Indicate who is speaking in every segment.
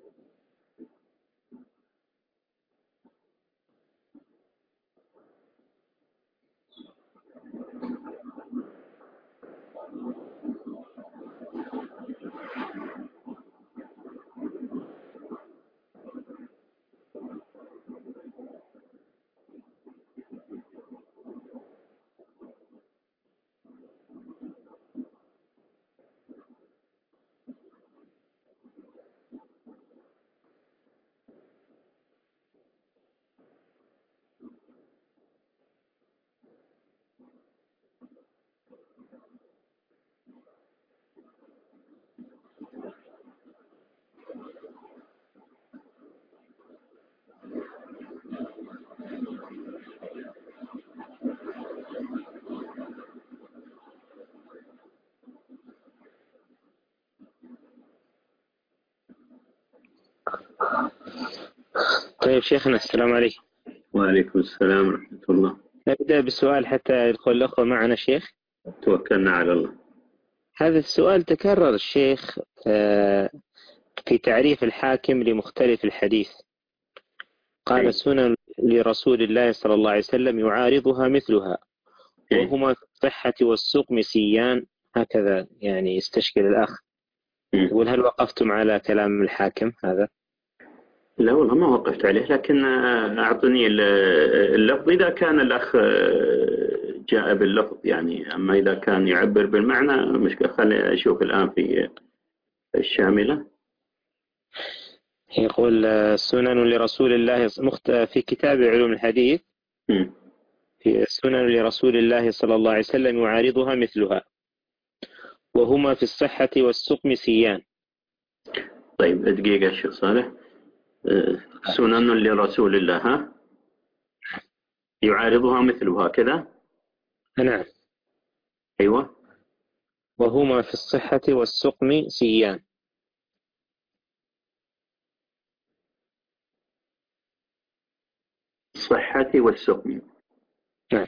Speaker 1: طيب شيخنا، السلام عليكم.
Speaker 2: وعليكم السلام ورحمة الله.
Speaker 1: نبدأ بسؤال حتى يدخل الأخوة معنا شيخ.
Speaker 2: توكلنا على الله.
Speaker 1: هذا السؤال تكرر الشيخ في تعريف الحاكم لمختلف الحديث. قال: سنن لرسول الله صلى الله عليه وسلم يعارضها مثلها، وهما في الصحة والسقم سيان. هكذا يعني يستشكل الأخ، يقول: هل وقفتم على كلام الحاكم هذا؟
Speaker 2: لا والله ما وقفت عليه، لكن أعطني اللفظ إذا كان الأخ جاء باللفظ يعني. أما إذا كان يعبر بالمعنى مشكلة. خلي أشوف الآن في الشاملة.
Speaker 1: يقول: سنن لرسول الله في كتاب علوم الحديث، في سنن لرسول الله صلى الله عليه وسلم يعارضها مثلها، وهما في الصحة والسقم سيان.
Speaker 2: طيب دقيقة شيخ صالح. سنن لرسول الله ها يعارضها مثلها كذا.
Speaker 1: نعم.
Speaker 2: أيوة.
Speaker 1: وهما في الصحة والسقم سيان.
Speaker 2: الصحة والسقم.
Speaker 1: نعم.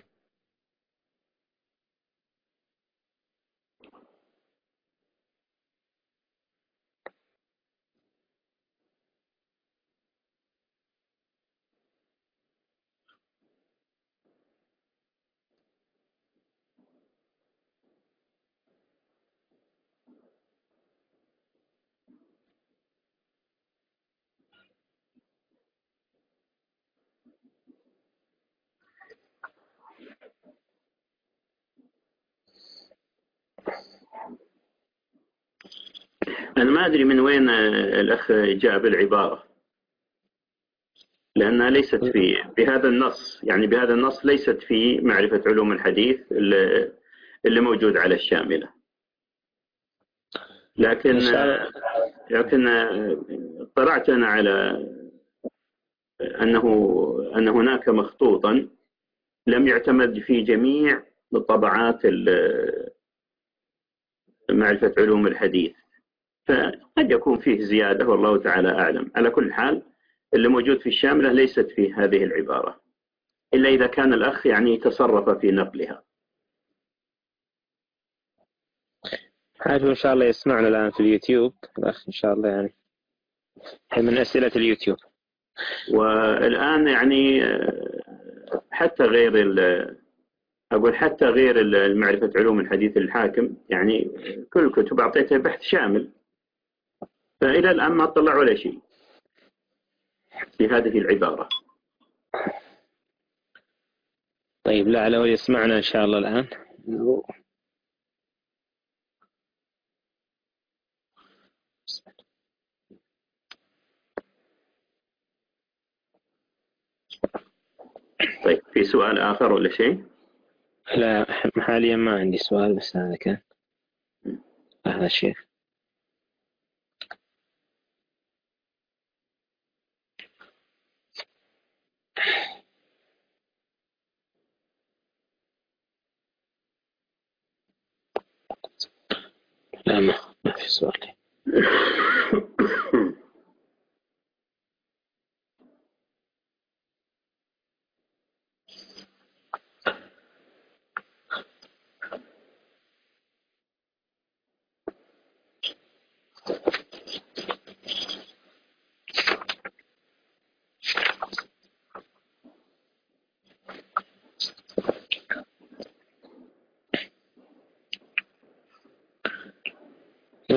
Speaker 2: أنا ما أدري من وين الأخ جاء بالعبارة، لأنها ليست في بهذا النص. يعني بهذا النص ليست في معرفة علوم الحديث اللي موجود على الشاملة. لكن طلعت أنا على أن هناك مخطوطا لم يعتمد في جميع طبعات معرفة علوم الحديث، فقد يكون فيه زيادة والله تعالى أعلم. على كل حال اللي موجود في الشاملة ليست في هذه العبارة، إلا إذا كان الأخ يعني تصرف في نقلها.
Speaker 1: عارف إن شاء الله يسمعنا الآن في اليوتيوب الأخ إن شاء الله، يعني من أسئلة اليوتيوب.
Speaker 2: والآن يعني حتى غير أقول حتى غير معرفة علوم الحديث الحاكم، يعني كل الكتب أعطيتها بحث شامل، فإلى الآن ما طلع ولا شيء في هذه العبارة.
Speaker 1: طيب لعله يسمعنا إن شاء الله الآن.
Speaker 2: طيب في سؤال آخر ولا شيء؟
Speaker 1: لا حاليا ما عندي سؤال، بس هذا كان هذا الشيخ. لا ما في سؤال.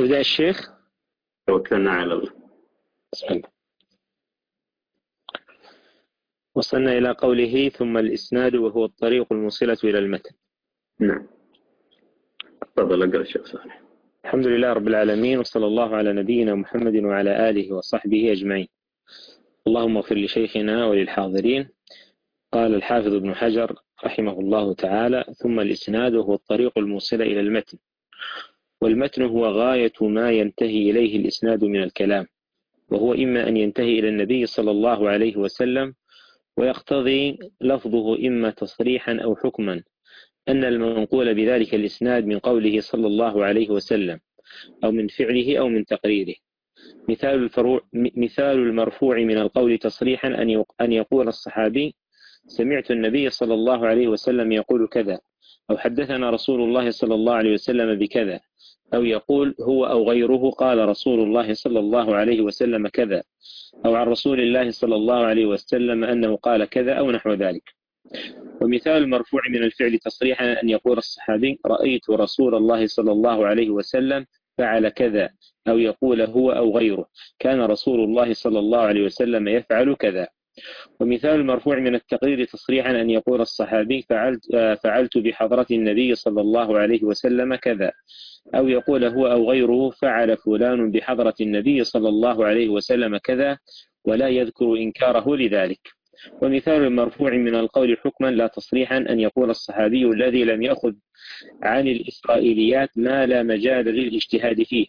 Speaker 1: يبدأ الشيخ.
Speaker 2: توكلنا على الله.
Speaker 1: بسم الله. وصلنا إلى قوله ثم الإسناد وهو الطريق الموصلة إلى المتن.
Speaker 2: نعم، تفضل اقرأ الشيخ صالح.
Speaker 1: الحمد لله رب العالمين، وصلى الله على نبينا محمد وعلى آله وصحبه أجمعين. اللهم اغفر لشيخنا وللحاضرين. قال الحافظ ابن حجر رحمه الله تعالى: ثم الإسناد وهو الطريق الموصل إلى المتن. والمتن هو غاية ما ينتهي إليه الإسناد من الكلام، وهو إما أن ينتهي إلى النبي صلى الله عليه وسلم، ويقتضي لفظه إما تصريحا أو حكما أن المنقول بذلك الإسناد من قوله صلى الله عليه وسلم أو من فعله أو من تقريره. مثال المرفوع من القول تصريحا أن يقول الصحابي: سمعت النبي صلى الله عليه وسلم يقول كذا، أو حدثنا رسول الله صلى الله عليه وسلم بكذا، أو يقول هو أو غيره قال رسول الله صلى الله عليه وسلم كذا، أو عن رسول الله صلى الله عليه وسلم أنه قال كذا، أو نحو ذلك. ومثال المرفوع من الفعل تصريحا أن يقول الصحابي: رأيت رسول الله صلى الله عليه وسلم فعل كذا، أو يقول هو أو غيره كان رسول الله صلى الله عليه وسلم يفعل كذا. ومثال المرفوع من التقرير تصريحا أن يقول الصحابي: فعلت بحضرة النبي صلى الله عليه وسلم كذا، أو يقول هو أو غيره فعل فلان بحضرة النبي صلى الله عليه وسلم كذا، ولا يذكر إنكاره لذلك. ومثال المرفوع من القول حكما لا تصريحا أن يقول الصحابي الذي لم يأخذ عن الإسرائيليات ما لا مجال للاجتهاد فيه،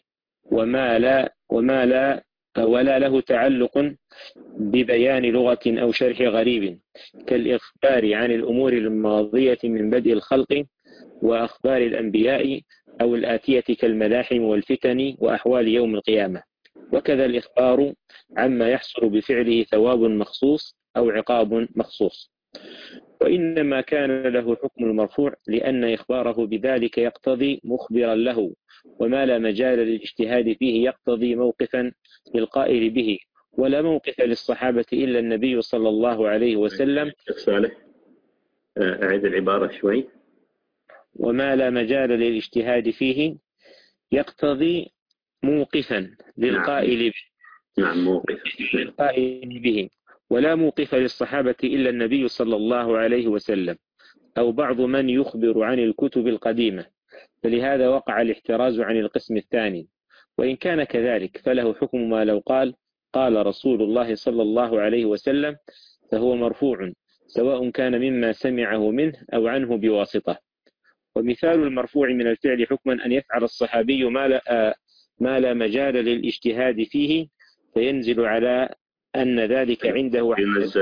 Speaker 1: ولا له تعلق ببيان لغة أو شرح غريب، كالإخبار عن الأمور الماضية من بدء الخلق وأخبار الأنبياء، أو الآتية كالملاحم والفتن وأحوال يوم القيامة. وكذا الإخبار عما يحصل بفعله ثواب مخصوص أو عقاب مخصوص. وإنما كان له حكم المرفوع لأن إخباره بذلك يقتضي مخبرا له، وما لا مجال للاجتهاد فيه يقتضي موقفا للقائل به، ولا موقف للصحابة إلا النبي صلى الله عليه وسلم.
Speaker 2: صالح، أعيد العبارة شوي.
Speaker 1: وما لا مجال للاجتهاد فيه يقتضي موقفا للقائل به.
Speaker 2: نعم، موقف
Speaker 1: للقائل به، ولا موقف للصحابة إلا النبي صلى الله عليه وسلم، أو بعض من يخبر عن الكتب القديمة، فلهذا وقع الاحتراز عن القسم الثاني. وإن كان كذلك فله حكم ما لو قال رسول الله صلى الله عليه وسلم، فهو مرفوع سواء كان مما سمعه منه أو عنه بواسطة. ومثال المرفوع من الفعل حكما أن يفعل الصحابي ما لا مجال للاجتهاد فيه، فينزل على أن ذلك عنده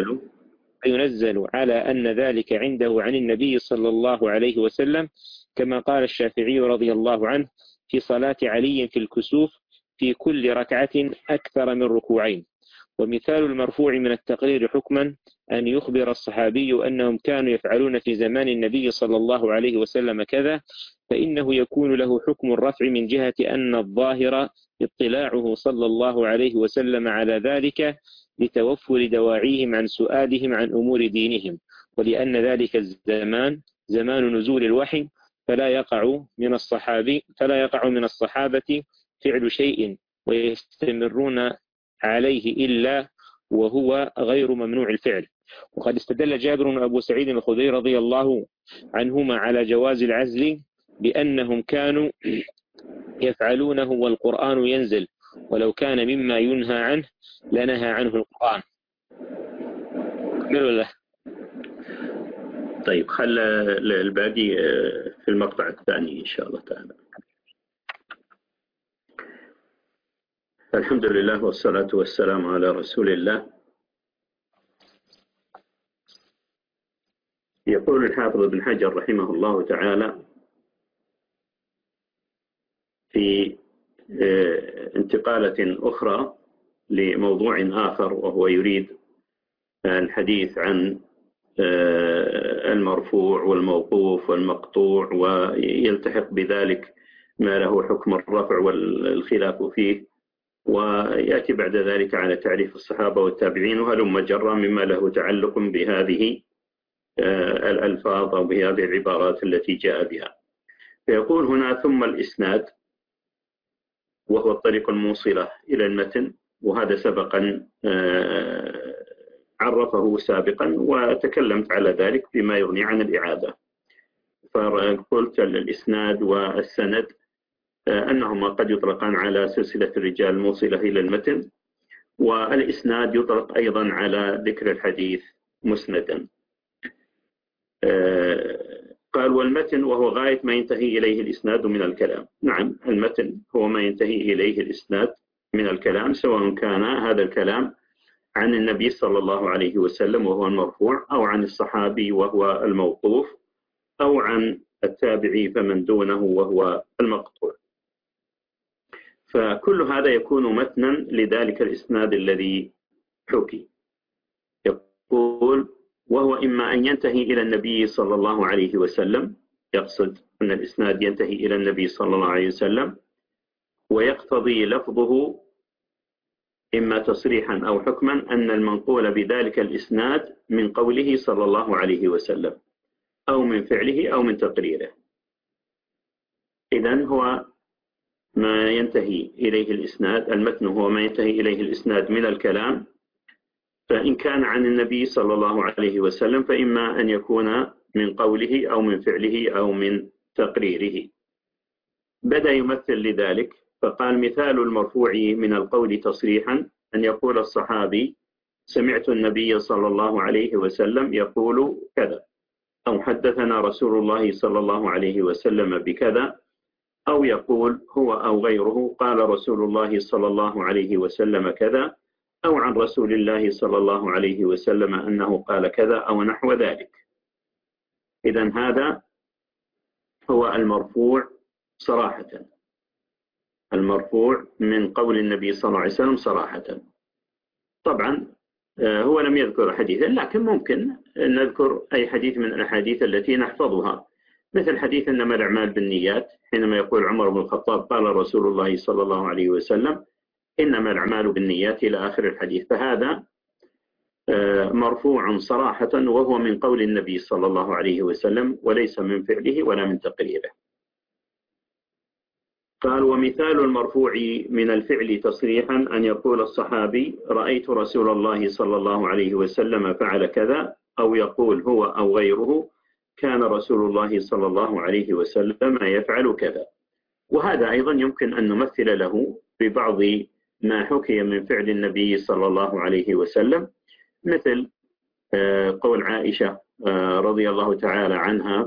Speaker 1: ينزل على أن ذلك عنده عن النبي صلى الله عليه وسلم، كما قال الشافعي رضي الله عنه في صلاة علي في الكسوف: في كل ركعة أكثر من ركوعين. ومثال المرفوع من التقرير حكما أن يخبر الصحابي أنهم كانوا يفعلون في زمان النبي صلى الله عليه وسلم كذا، فإنه يكون له حكم الرفع من جهة أن الظاهر اطلاعه صلى الله عليه وسلم على ذلك لتوفر دواعيهم عن سؤالهم عن أمور دينهم، ولأن ذلك الزمان زمان نزول الوحي، فلا يقع من الصحابة فعل شيء ويستمرون عليه إلا وهو غير ممنوع الفعل. وقد استدل جابر وأبو سعيد الخدري رضي الله عنهما على جواز العزل بأنهم كانوا يفعلونه والقرآن ينزل، ولو كان مما ينهى عنه لنهى عنه القرآن. له.
Speaker 2: طيب، خلى الباقي في المقطع الثاني إن شاء الله تعالى. الحمد لله والصلاة والسلام على رسول الله. يقول الحافظ ابن حجر رحمه الله تعالى في انتقالة أخرى لموضوع آخر، وهو يريد الحديث عن المرفوع والموقوف والمقطوع، ويلتحق بذلك ما له حكم الرفع والخلاف فيه، ويأتي بعد ذلك على تعريف الصحابة والتابعين وهلم جرا مما له تعلق بهذه الألفاظ أو بهذه العبارات التي جاء بها. فيقول هنا ثم الإسناد، وهو الطريق الموصلة إلى المتن، وهذا سبقا عرفه سابقا وتكلمت على ذلك بما يغني عن الإعادة. فقلت الإسناد والسند أنهما قد يطلقان على سلسلة الرجال الموصلة إلى المتن، والإسناد يطلق أيضا على ذكر الحديث مسندا. قال والمتن وهو غاية ما ينتهي إليه الإسناد من الكلام. نعم، المتن هو ما ينتهي إليه الإسناد من الكلام، سواء كان هذا الكلام عن النبي صلى الله عليه وسلم وهو المرفوع، أو عن الصحابي وهو الموقوف، أو عن التابعي فمن دونه وهو المقطوع. فكل هذا يكون متنا لذلك الإسناد الذي حكي. يقول وهو إما أن ينتهي إلى النبي صلى الله عليه وسلم، يقصد أن الإسناد ينتهي إلى النبي صلى الله عليه وسلم، ويقتضي لفظه إما تصريحا أو حكما أن المنقول بذلك الإسناد من قوله صلى الله عليه وسلم، أو من فعله أو من تقريره. إذن هو ما ينتهي إليه الإسناد، المتن هو ما ينتهي إليه الإسناد من الكلام، فإن كان عن النبي صلى الله عليه وسلم فإما أن يكون من قوله أو من فعله أو من تقريره. بدأ يمثل لذلك فقال مثال المرفوع من القول تصريحا أن يقول الصحابي سمعت النبي صلى الله عليه وسلم يقول كذا، أو حدثنا رسول الله صلى الله عليه وسلم بكذا، أو يقول هو أو غيره قال رسول الله صلى الله عليه وسلم كذا، أو عن رسول الله صلى الله عليه وسلم أنه قال كذا، أو نحو ذلك. إذن هذا هو المرفوع صراحة، المرفوع من قول النبي صلى الله عليه وسلم صراحة. طبعا هو لم يذكر حديثا، لكن ممكن نذكر أي حديث من الأحاديث التي نحفظها، مثل حديث إنما الأعمال بالنيات، حينما يقول عمر بن الخطاب قال رسول الله صلى الله عليه وسلم إنما الأعمال بالنيات إلى آخر الحديث، فهذا مرفوع صراحة وهو من قول النبي صلى الله عليه وسلم وليس من فعله ولا من تقريره. قال ومثال المرفوع من الفعل تصريحا أن يقول الصحابي رأيت رسول الله صلى الله عليه وسلم فعل كذا، أو يقول هو أو غيره كان رسول الله صلى الله عليه وسلم يفعل كذا. وهذا أيضا يمكن أن نمثل له ببعض ما حكي من فعل النبي صلى الله عليه وسلم، مثل قول عائشة رضي الله تعالى عنها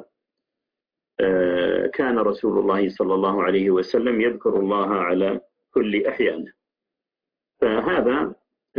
Speaker 2: كان رسول الله صلى الله عليه وسلم يذكر الله على كل أحيانه. فهذا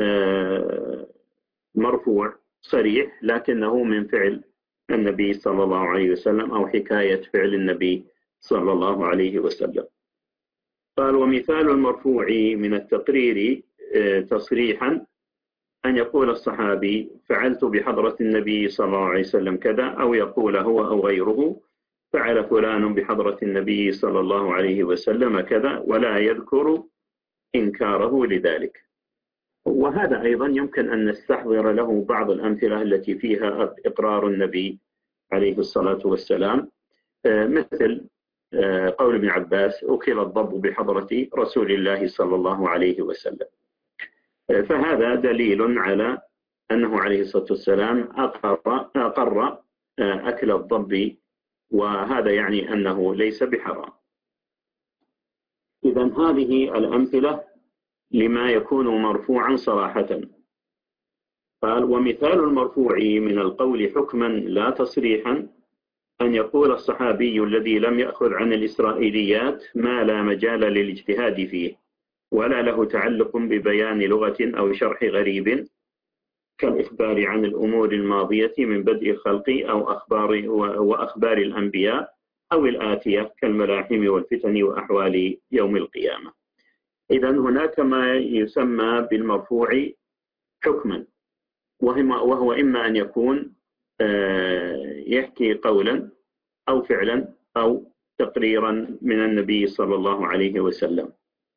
Speaker 2: مرفوع صريح لكنه من فعل النبي صلى الله عليه وسلم أو حكاية فعل النبي صلى الله عليه وسلم. قال ومثال المرفوع من التقرير تصريحا أن يقول الصحابي فعلت بحضرة النبي صلى الله عليه وسلم كذا، أو يقول هو أو غيره فعل فلان بحضرة النبي صلى الله عليه وسلم كذا، ولا يذكر إنكاره لذلك. وهذا أيضا يمكن أن نستحضر له بعض الأمثلة التي فيها إقرار النبي عليه الصلاة والسلام، مثل قول ابن عباس أكل الضب بحضرة رسول الله صلى الله عليه وسلم. فهذا دليل على أنه عليه الصلاة والسلام أقر أكل الضب، وهذا يعني أنه ليس بحرام. إذن هذه الأمثلة لما يكون مرفوعا صراحة. قال ومثال المرفوع من القول حكما لا تصريحا أن يقول الصحابي الذي لم يأخذ عن الإسرائيليات ما لا مجال للاجتهاد فيه ولا له تعلق ببيان لغة أو شرح غريب كالإخبار عن الأمور الماضية من بدء الخلق أو أخبار الأنبياء أو الآتية كالملاحم والفتن وأحوال يوم القيامة. إذن هناك ما يسمى بالمرفوع حكما، وهو إما أن يكون يحكي قولا أو فعلا أو تقريرا من النبي صلى الله عليه وسلم.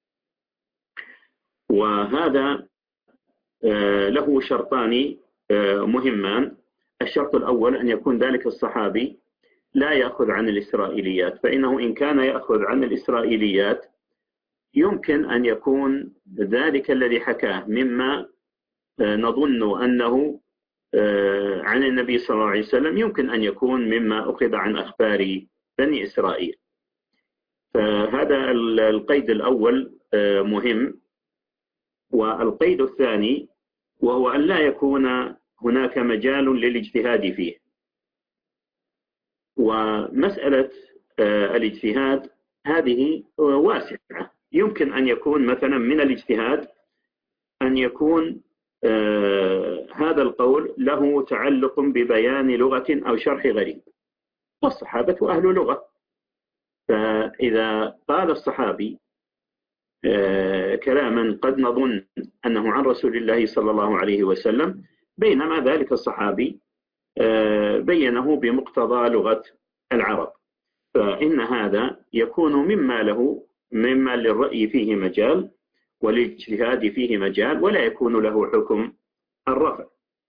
Speaker 2: وهذا له شرطان مهمان. الشرط الأول أن يكون ذلك الصحابي لا يأخذ عن الإسرائيليات، فإنه إن كان يأخذ عن الإسرائيليات يمكن أن يكون ذلك الذي حكاه مما نظن أنه عن النبي صلى الله عليه وسلم يمكن أن يكون مما أخذ عن أخبار بني إسرائيل. فهذا القيد الأول مهم. والقيد الثاني وهو أن لا يكون هناك مجال للاجتهاد فيه. ومسألة الاجتهاد هذه واسعة، يمكن أن يكون مثلا من الاجتهاد أن يكون هذا القول له تعلق ببيان لغة أو شرح غريب، والصحابة أهل لغة، فإذا قال الصحابي كلاما قد نظن أنه عن رسول الله صلى الله عليه وسلم، بينما ذلك الصحابي بينه بمقتضى لغة العرب، فإن هذا يكون مما للرأي فيه مجال والاجتهاد فيه مجال، ولا يكون له حكم الرفع.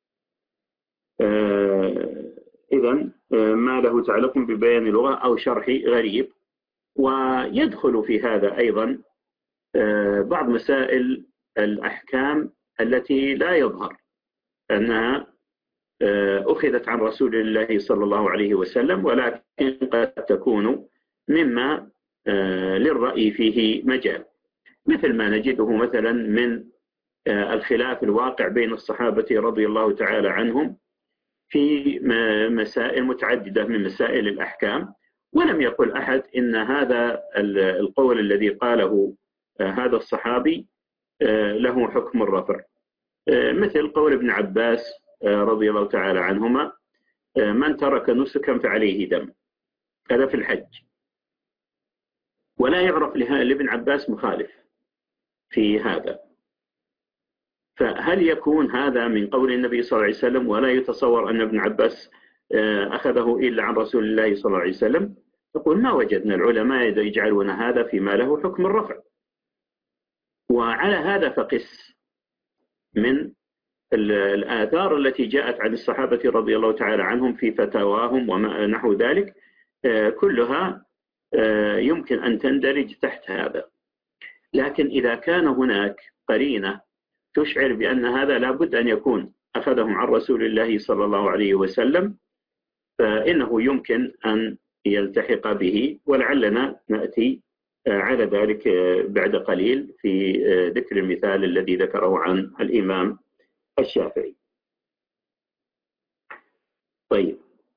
Speaker 2: إذن ما له تعلق ببيان لغة أو شرح غريب. ويدخل في هذا أيضا بعض مسائل الأحكام التي لا يظهر أنها أخذت عن رسول الله صلى الله عليه وسلم، ولكن قد تكون مما للرأي فيه مجال، مثل ما نجده مثلا من الخلاف الواقع بين الصحابة رضي الله تعالى عنهم في مسائل متعددة من مسائل الأحكام، ولم يقل أحد إن هذا القول الذي قاله هذا الصحابي له حكم الرفع، مثل قول ابن عباس رضي الله تعالى عنهما: من ترك نسكا فعليه دم، هذا في الحج. ولا يعرف لابن عباس مخالف في هذا، فهل يكون هذا من قول النبي صلى الله عليه وسلم؟ ولا يتصور أن ابن عباس أخذه إلا عن رسول الله صلى الله عليه وسلم. يقول ما وجدنا العلماء يجعلون هذا فيما له حكم الرفع. وعلى هذا فقس من الآثار التي جاءت عن الصحابة رضي الله تعالى عنهم في فتاواهم وما نحو ذلك، كلها يمكن أن تندرج تحت هذا. لكن إذا كان هناك قرينة تشعر بأن هذا لابد أن يكون أخذه عن رسول الله صلى الله عليه وسلم، فإنه يمكن أن يلتحق به، ولعلنا نأتي على ذلك بعد قليل في ذكر المثال الذي ذكره عن الإمام الشافعي. طيب،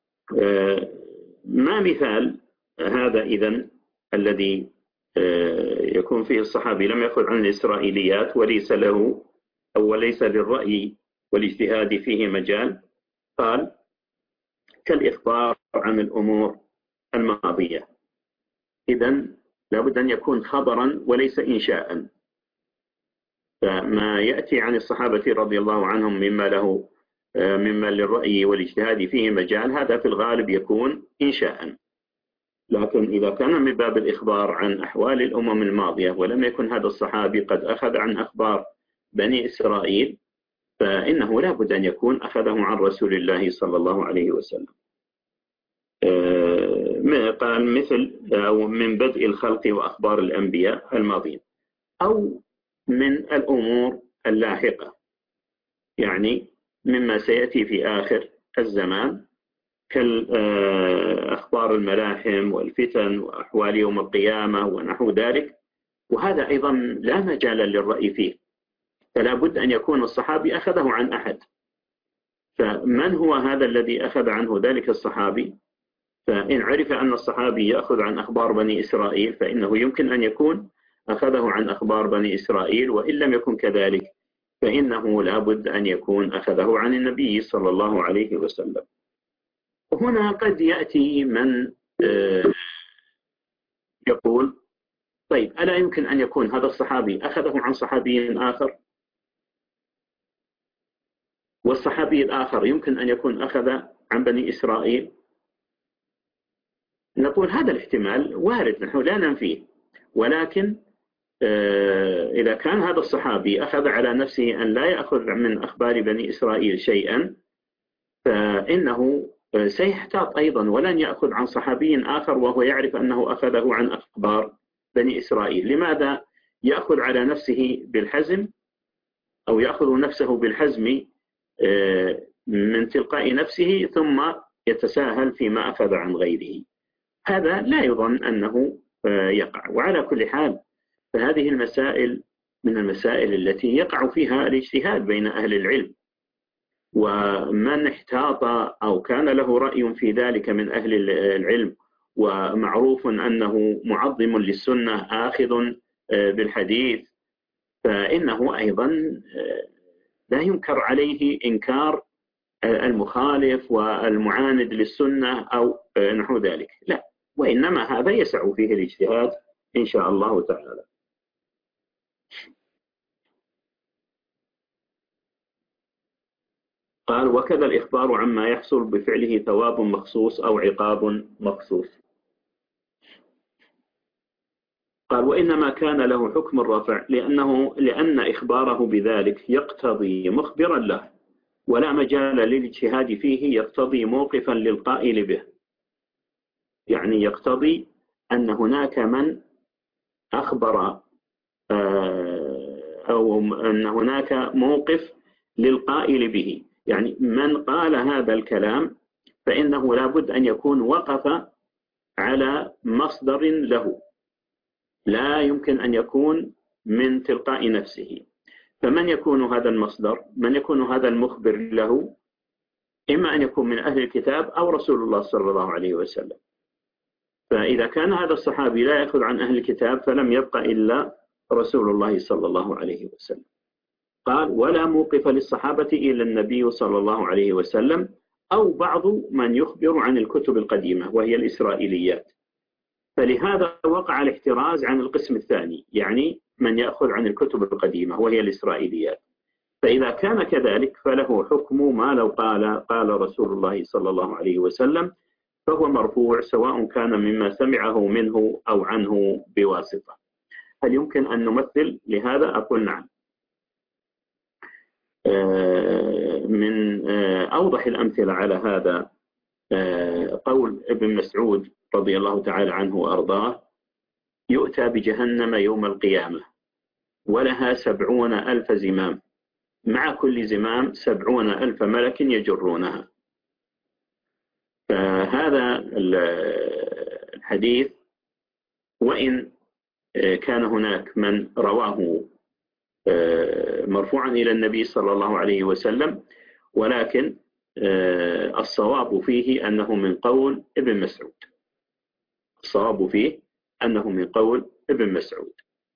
Speaker 2: ما مثال هذا إذن الذي يكون فيه الصحابي لم يأخذ عن الإسرائيليات وليس له أو وليس للرأي والاجتهاد فيه مجال؟ قال: كالإخبار عن الأمور الماضية. إذن لابد أن يكون خبرا وليس إنشاء. فما يأتي عن الصحابة رضي الله عنهم مما للرأي والاجتهاد فيه مجال، هذا في الغالب يكون إنشاء. لكن إذا كان من باب الإخبار عن أحوال الأمم الماضية ولم يكن هذا الصحابي قد أخذ عن أخبار بني إسرائيل، فإنه لا بد أن يكون أخذه عن رسول الله صلى الله عليه وسلم. قال مثل أو من بدء الخلق وأخبار الأنبياء الماضين، أو من الأمور اللاحقة، يعني مما سيأتي في آخر الزمان كالأخبار الملاحم والفتن وأحوال يوم القيامة ونحو ذلك، وهذا أيضا لا مجال للرأي فيه، فلا بد أن يكون الصحابي أخذه عن أحد. فمن هو هذا الذي أخذ عنه ذلك الصحابي؟ فإن عرف أن الصحابي يأخذ عن أخبار بني إسرائيل، فإنه يمكن أن يكون أخذه عن أخبار بني إسرائيل، وإن لم يكن كذلك فإنه لا بد أن يكون أخذه عن النبي صلى الله عليه وسلم. وهنا قد يأتي من يقول: طيب، ألا يمكن أن يكون هذا الصحابي أخذه عن صحابي آخر، والصحابي الآخر يمكن أن يكون أخذ عن بني إسرائيل؟ نقول هذا الاحتمال وارد، نحن لا ننفيه، ولكن إذا كان هذا الصحابي أخذ على نفسه أن لا يأخذ من أخبار بني إسرائيل شيئا، فإنه سيحتاط أيضا ولن يأخذ عن صحابي آخر وهو يعرف أنه أخذه عن أخبار بني إسرائيل. لماذا يأخذ على نفسه بالحزم أو يأخذ نفسه بالحزم من تلقاء نفسه ثم يتساهل فيما أخذ عن غيره. هذا لا يظن أنه يقع. وعلى كل حال فهذه المسائل من المسائل التي يقع فيها الاجتهاد بين أهل العلم، ومن احتاط أو كان له رأي في ذلك من أهل العلم ومعروف أنه معظم للسنة آخذ بالحديث، فإنه أيضا لا ينكر عليه إنكار المخالف والمعاند للسنة أو نحو ذلك، لا، وإنما هذا يسع فيه الاجتهاد إن شاء الله تعالى. قال: وكذا الإخبار عما يحصل بفعله ثواب مخصوص أو عقاب مخصوص. قال: وإنما كان له حكم الرفع لأن إخباره بذلك يقتضي مخبرا له، ولا مجال للاجتهاد فيه، يقتضي موقفا للقائل به. يعني يقتضي أن هناك من أخبر أو أن هناك موقف للقائل به، يعني من قال هذا الكلام فإنه لابد أن يكون وقف على مصدر له، لا يمكن أن يكون من تلقاء نفسه. فمن يكون هذا المصدر؟ من يكون هذا المخبر له؟ إما أن يكون من أهل الكتاب أو رسول الله صلى الله عليه وسلم. فإذا كان هذا الصحابي لا يأخذ عن أهل الكتاب فلم يبقى إلا رسول الله صلى الله عليه وسلم. قال: ولا موقف للصحابة إلا النبي صلى الله عليه وسلم أو بعض من يخبر عن الكتب القديمة وهي الإسرائيليات. فلهذا وقع الاحتراز عن القسم الثاني، يعني من يأخذ عن الكتب القديمة وهي الإسرائيليات. فإذا كان كذلك فله حكم ما لو قال رسول الله صلى الله عليه وسلم، فهو مرفوع سواء كان مما سمعه منه أو عنه بواسطة. هل يمكن أن نمثل لهذا؟ أقول نعم. من أوضح الأمثلة على هذا قول ابن مسعود رضي الله تعالى عنه وأرضاه: يؤتى بجهنم يوم القيامة ولها 70,000 زمام، مع كل زمام 70,000 ملك يجرونها. فهذا الحديث وإن كان هناك من رواه مرفوعا إلى النبي صلى الله عليه وسلم، ولكن الصواب فيه أنه من قول ابن مسعود. الصواب فيه أنه من قول ابن مسعود،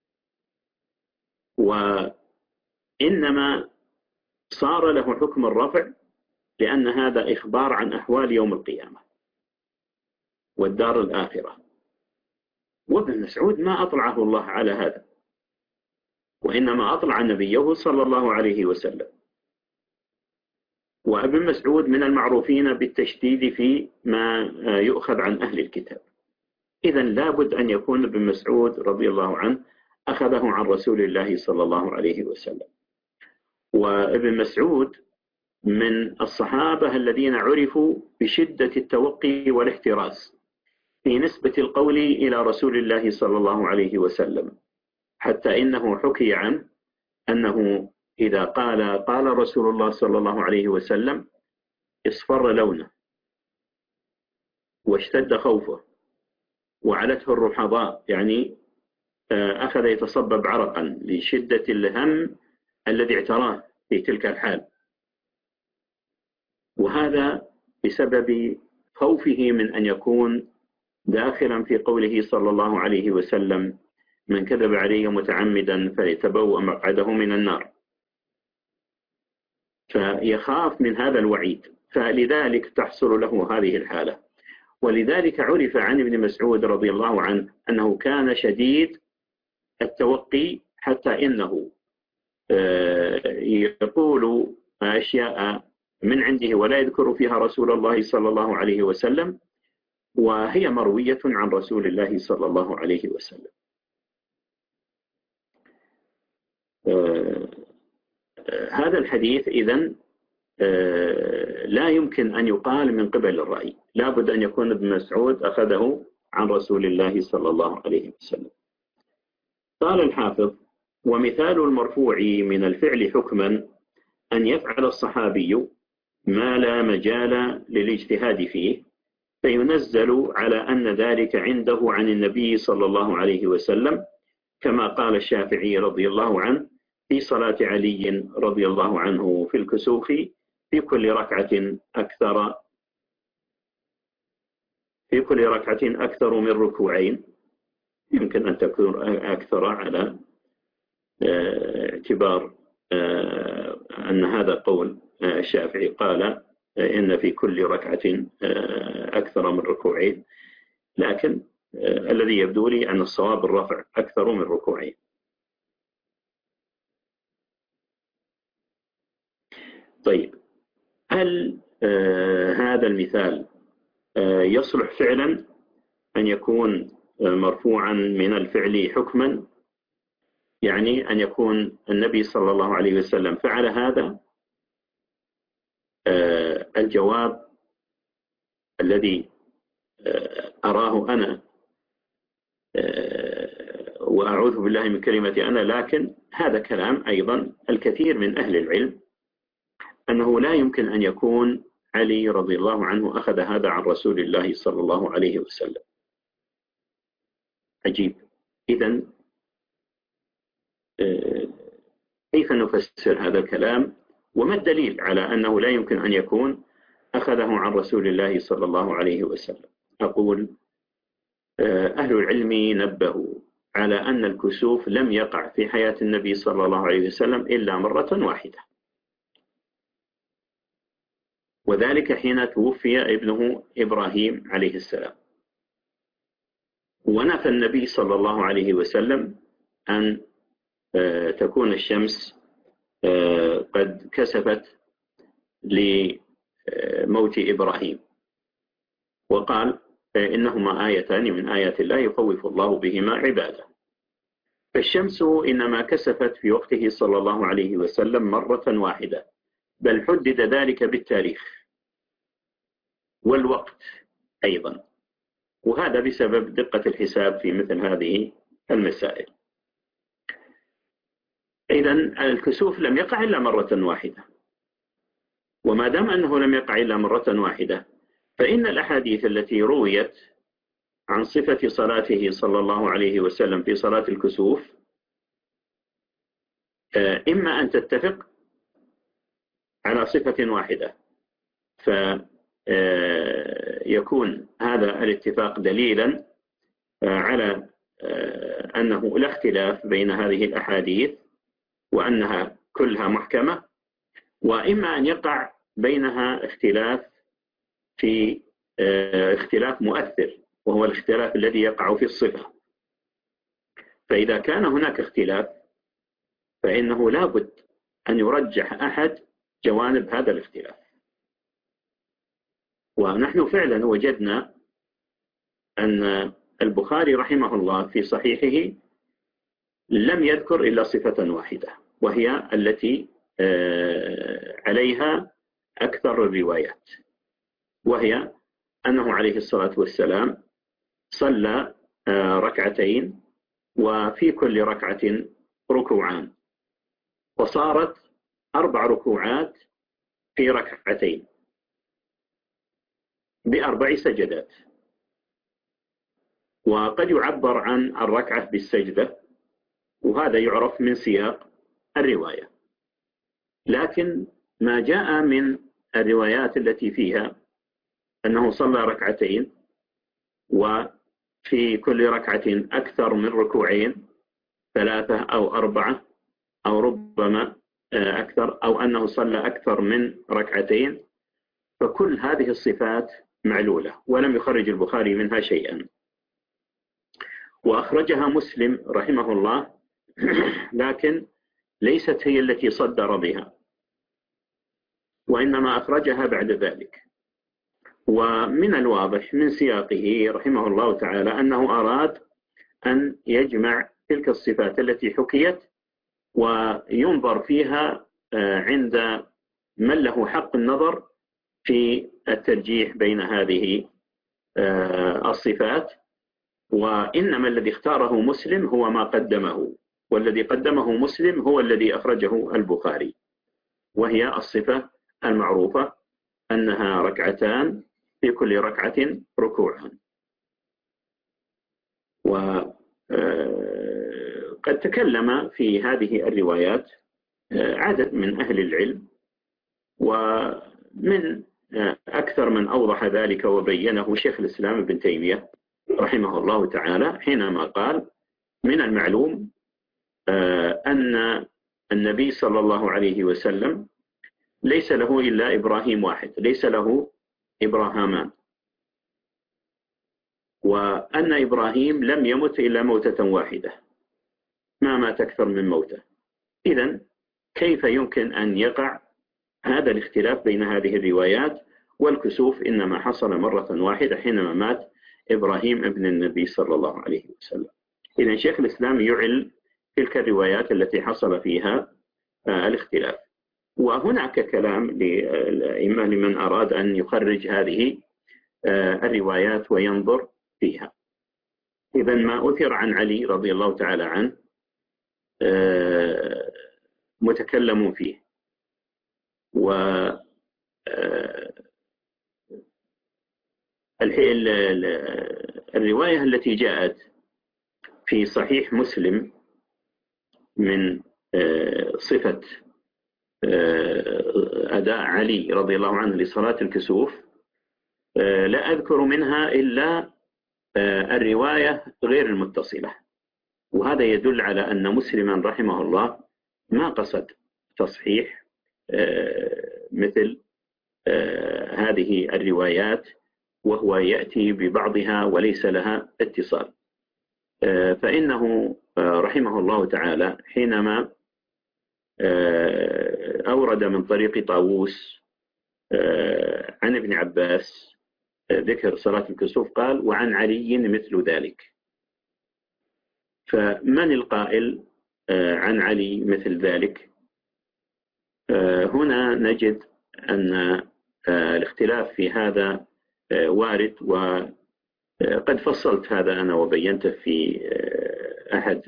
Speaker 2: وإنما صار له حكم الرفع لأن هذا إخبار عن أحوال يوم القيامة والدار الآخرة، وابن مسعود ما أطلعه الله على هذا، وإنما أطلع نبيه صلى الله عليه وسلم. وابن مسعود من المعروفين بالتشديد في ما يؤخذ عن أهل الكتاب، إذن لابد أن يكون ابن مسعود رضي الله عنه أخذه عن رسول الله صلى الله عليه وسلم. وابن مسعود من الصحابة الذين عرفوا بشدة التوقي والاحتراز في نسبة القول إلى رسول الله صلى الله عليه وسلم، حتى إنه حكي عنه أنه إذا قال رسول الله صلى الله عليه وسلم اصفر لونه واشتد خوفه وعلته الرحضاء، يعني أخذ يتصبب عرقا لشدة الهم الذي اعتراه في تلك الحال، وهذا بسبب خوفه من أن يكون داخلا في قوله صلى الله عليه وسلم: من كذب علي متعمدا فليتبوأ مقعده من النار. فيخاف من هذا الوعيد، فلذلك تحصل له هذه الحالة. ولذلك عرف عن ابن مسعود رضي الله عنه أنه كان شديد التوقي، حتى إنه يقول أشياء من عنده ولا يذكر فيها رسول الله صلى الله عليه وسلم، وهي مروية عن رسول الله صلى الله عليه وسلم. هذا الحديث إذن لا يمكن أن يقال من قبل الرأي، لا بد أن يكون ابن مسعود أخذه عن رسول الله صلى الله عليه وسلم. قال الحافظ: ومثال المرفوع من الفعل حكما أن يفعل الصحابي ما لا مجال للاجتهاد فيه، فينزل على أن ذلك عنده عن النبي صلى الله عليه وسلم، كما قال الشافعي رضي الله عنه في صلاة علي رضي الله عنه في الكسوف في كل ركعة أكثر من ركوعين. يمكن أن تكون أكثر على اعتبار أن هذا قول الشافعي، قال إن في كل ركعة أكثر من ركوعين، لكن الذي يبدو لي أن الصواب الرفع أكثر من ركوعين. طيب، هل هذا المثال يصلح فعلا أن يكون مرفوعا من الفعل حكما، يعني أن يكون النبي صلى الله عليه وسلم فعل هذا؟ الجواب الذي أراه أنا، وأعوذ بالله من كلمة أنا، لكن هذا كلام أيضا الكثير من أهل العلم، أنه لا يمكن أن يكون علي رضي الله عنه أخذ هذا عن رسول الله صلى الله عليه وسلم. عجيب. إذن كيف نفسر هذا الكلام؟ وما الدليل على أنه لا يمكن أن يكون أخذه عن رسول الله صلى الله عليه وسلم؟ أقول أهل العلم نبهوا على أن الكسوف لم يقع في حياة النبي صلى الله عليه وسلم إلا مرة واحدة، وذلك حين توفي ابنه إبراهيم عليه السلام، ونفى النبي صلى الله عليه وسلم أن تكون الشمس قد كسفت لموت إبراهيم، وقال إنهما آيتان من آيات الله يخوف الله بهما عباده. فالشمس إنما كسفت في وقته صلى الله عليه وسلم مرة واحدة، بل حدد ذلك بالتاريخ والوقت أيضا، وهذا بسبب دقة الحساب في مثل هذه المسائل. إذن الكسوف لم يقع إلا مرة واحدة، وما دام أنه لم يقع إلا مرة واحدة، فإن الأحاديث التي رويت عن صفة صلاته صلى الله عليه وسلم في صلاة الكسوف إما أن تتفق على صفة واحدة، فيكون هذا الاتفاق دليلا على أنه لا اختلاف بين هذه الأحاديث وأنها كلها محكمة، وإما أن يقع بينها اختلاف في اختلاف مؤثر، وهو الاختلاف الذي يقع في الصفة. فإذا كان هناك اختلاف فإنه لا بد أن يرجح أحد جوانب هذا الاختلاف. ونحن فعلا وجدنا أن البخاري رحمه الله في صحيحه لم يذكر إلا صفة واحدة، وهي التي عليها أكثر الروايات، وهي أنه عليه الصلاة والسلام صلى ركعتين، وفي كل ركعة ركوعان، وصارت 4 ركوعات في ركعتين ب4 سجدات. وقد يعبر عن الركعة بالسجدة، وهذا يعرف من سياق الرواية، لكن ما جاء من الروايات التي فيها أنه صلى ركعتين وفي كل ركعة أكثر من ركوعين، 3 أو 4 أو ربما أكثر، أو أنه صلى أكثر من ركعتين، فكل هذه الصفات معلولة ولم يخرج البخاري منها شيئا. وأخرجها مسلم رحمه الله، لكن ليست هي التي صدر بها، وإنما أخرجها بعد ذلك. ومن الواضح من سياقه رحمه الله تعالى أنه أراد أن يجمع تلك الصفات التي حكيت وينظر فيها عند من له حق النظر في الترجيح بين هذه الصفات، وإنما الذي اختاره مسلم هو ما قدمه، والذي قدمه مسلم هو الذي أخرجه البخاري، وهي الصفة المعروفة أنها ركعتان في كل ركعة ركوع. وقد تكلم في هذه الروايات عدد من أهل العلم، ومن أكثر من أوضح ذلك وبينه شيخ الإسلام ابن تيمية رحمه الله تعالى حينما قال: من المعلوم أن النبي صلى الله عليه وسلم ليس له إلا إبراهيم واحد، ليس له إبراهامان، وأن إبراهيم لم يمت إلا موتة واحدة، ما مات أكثر من موتة. إذن كيف يمكن أن يقع هذا الاختلاف بين هذه الروايات؟ والكسوف إنما حصل مرة واحدة حينما مات إبراهيم ابن النبي صلى الله عليه وسلم. إذن شيخ الإسلام يعل تلك الروايات التي حصل فيها الاختلاف. وهناك كلام للأئمة لمن أراد أن يخرج هذه الروايات وينظر فيها. إذن ما أثر عن علي رضي الله تعالى عنه متكلم فيه، الرواية التي جاءت في صحيح مسلم من صفة أداء علي رضي الله عنه لصلاة الكسوف لا أذكر منها إلا الرواية غير المتصلة، وهذا يدل على أن مسلما رحمه الله ما قصد تصحيح مثل هذه الروايات، وهو يأتي ببعضها وليس لها اتصال. فإنه رحمه الله تعالى حينما أورد من طريق طاووس عن ابن عباس ذكر صلاة الكسوف قال: وعن علي مثل ذلك. فمن القائل عن علي مثل ذلك؟ هنا نجد أن الاختلاف في هذا وارد، وقد فصلت هذا أنا وبينته في أحد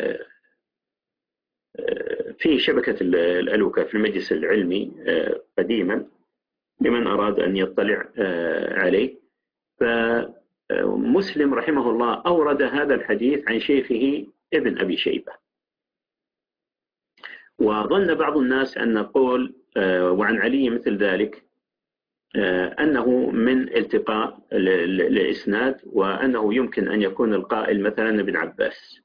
Speaker 2: في شبكة الألوكة في المجلس العلمي قديما لمن أراد أن يطلع عليه. فمسلم رحمه الله أورد هذا الحديث عن شيخه ابن أبي شيبة، وظن بعض الناس أن قول وعن علي مثل ذلك أنه من التقاء الإسناد، وأنه يمكن أن يكون القائل مثلا ابن عباس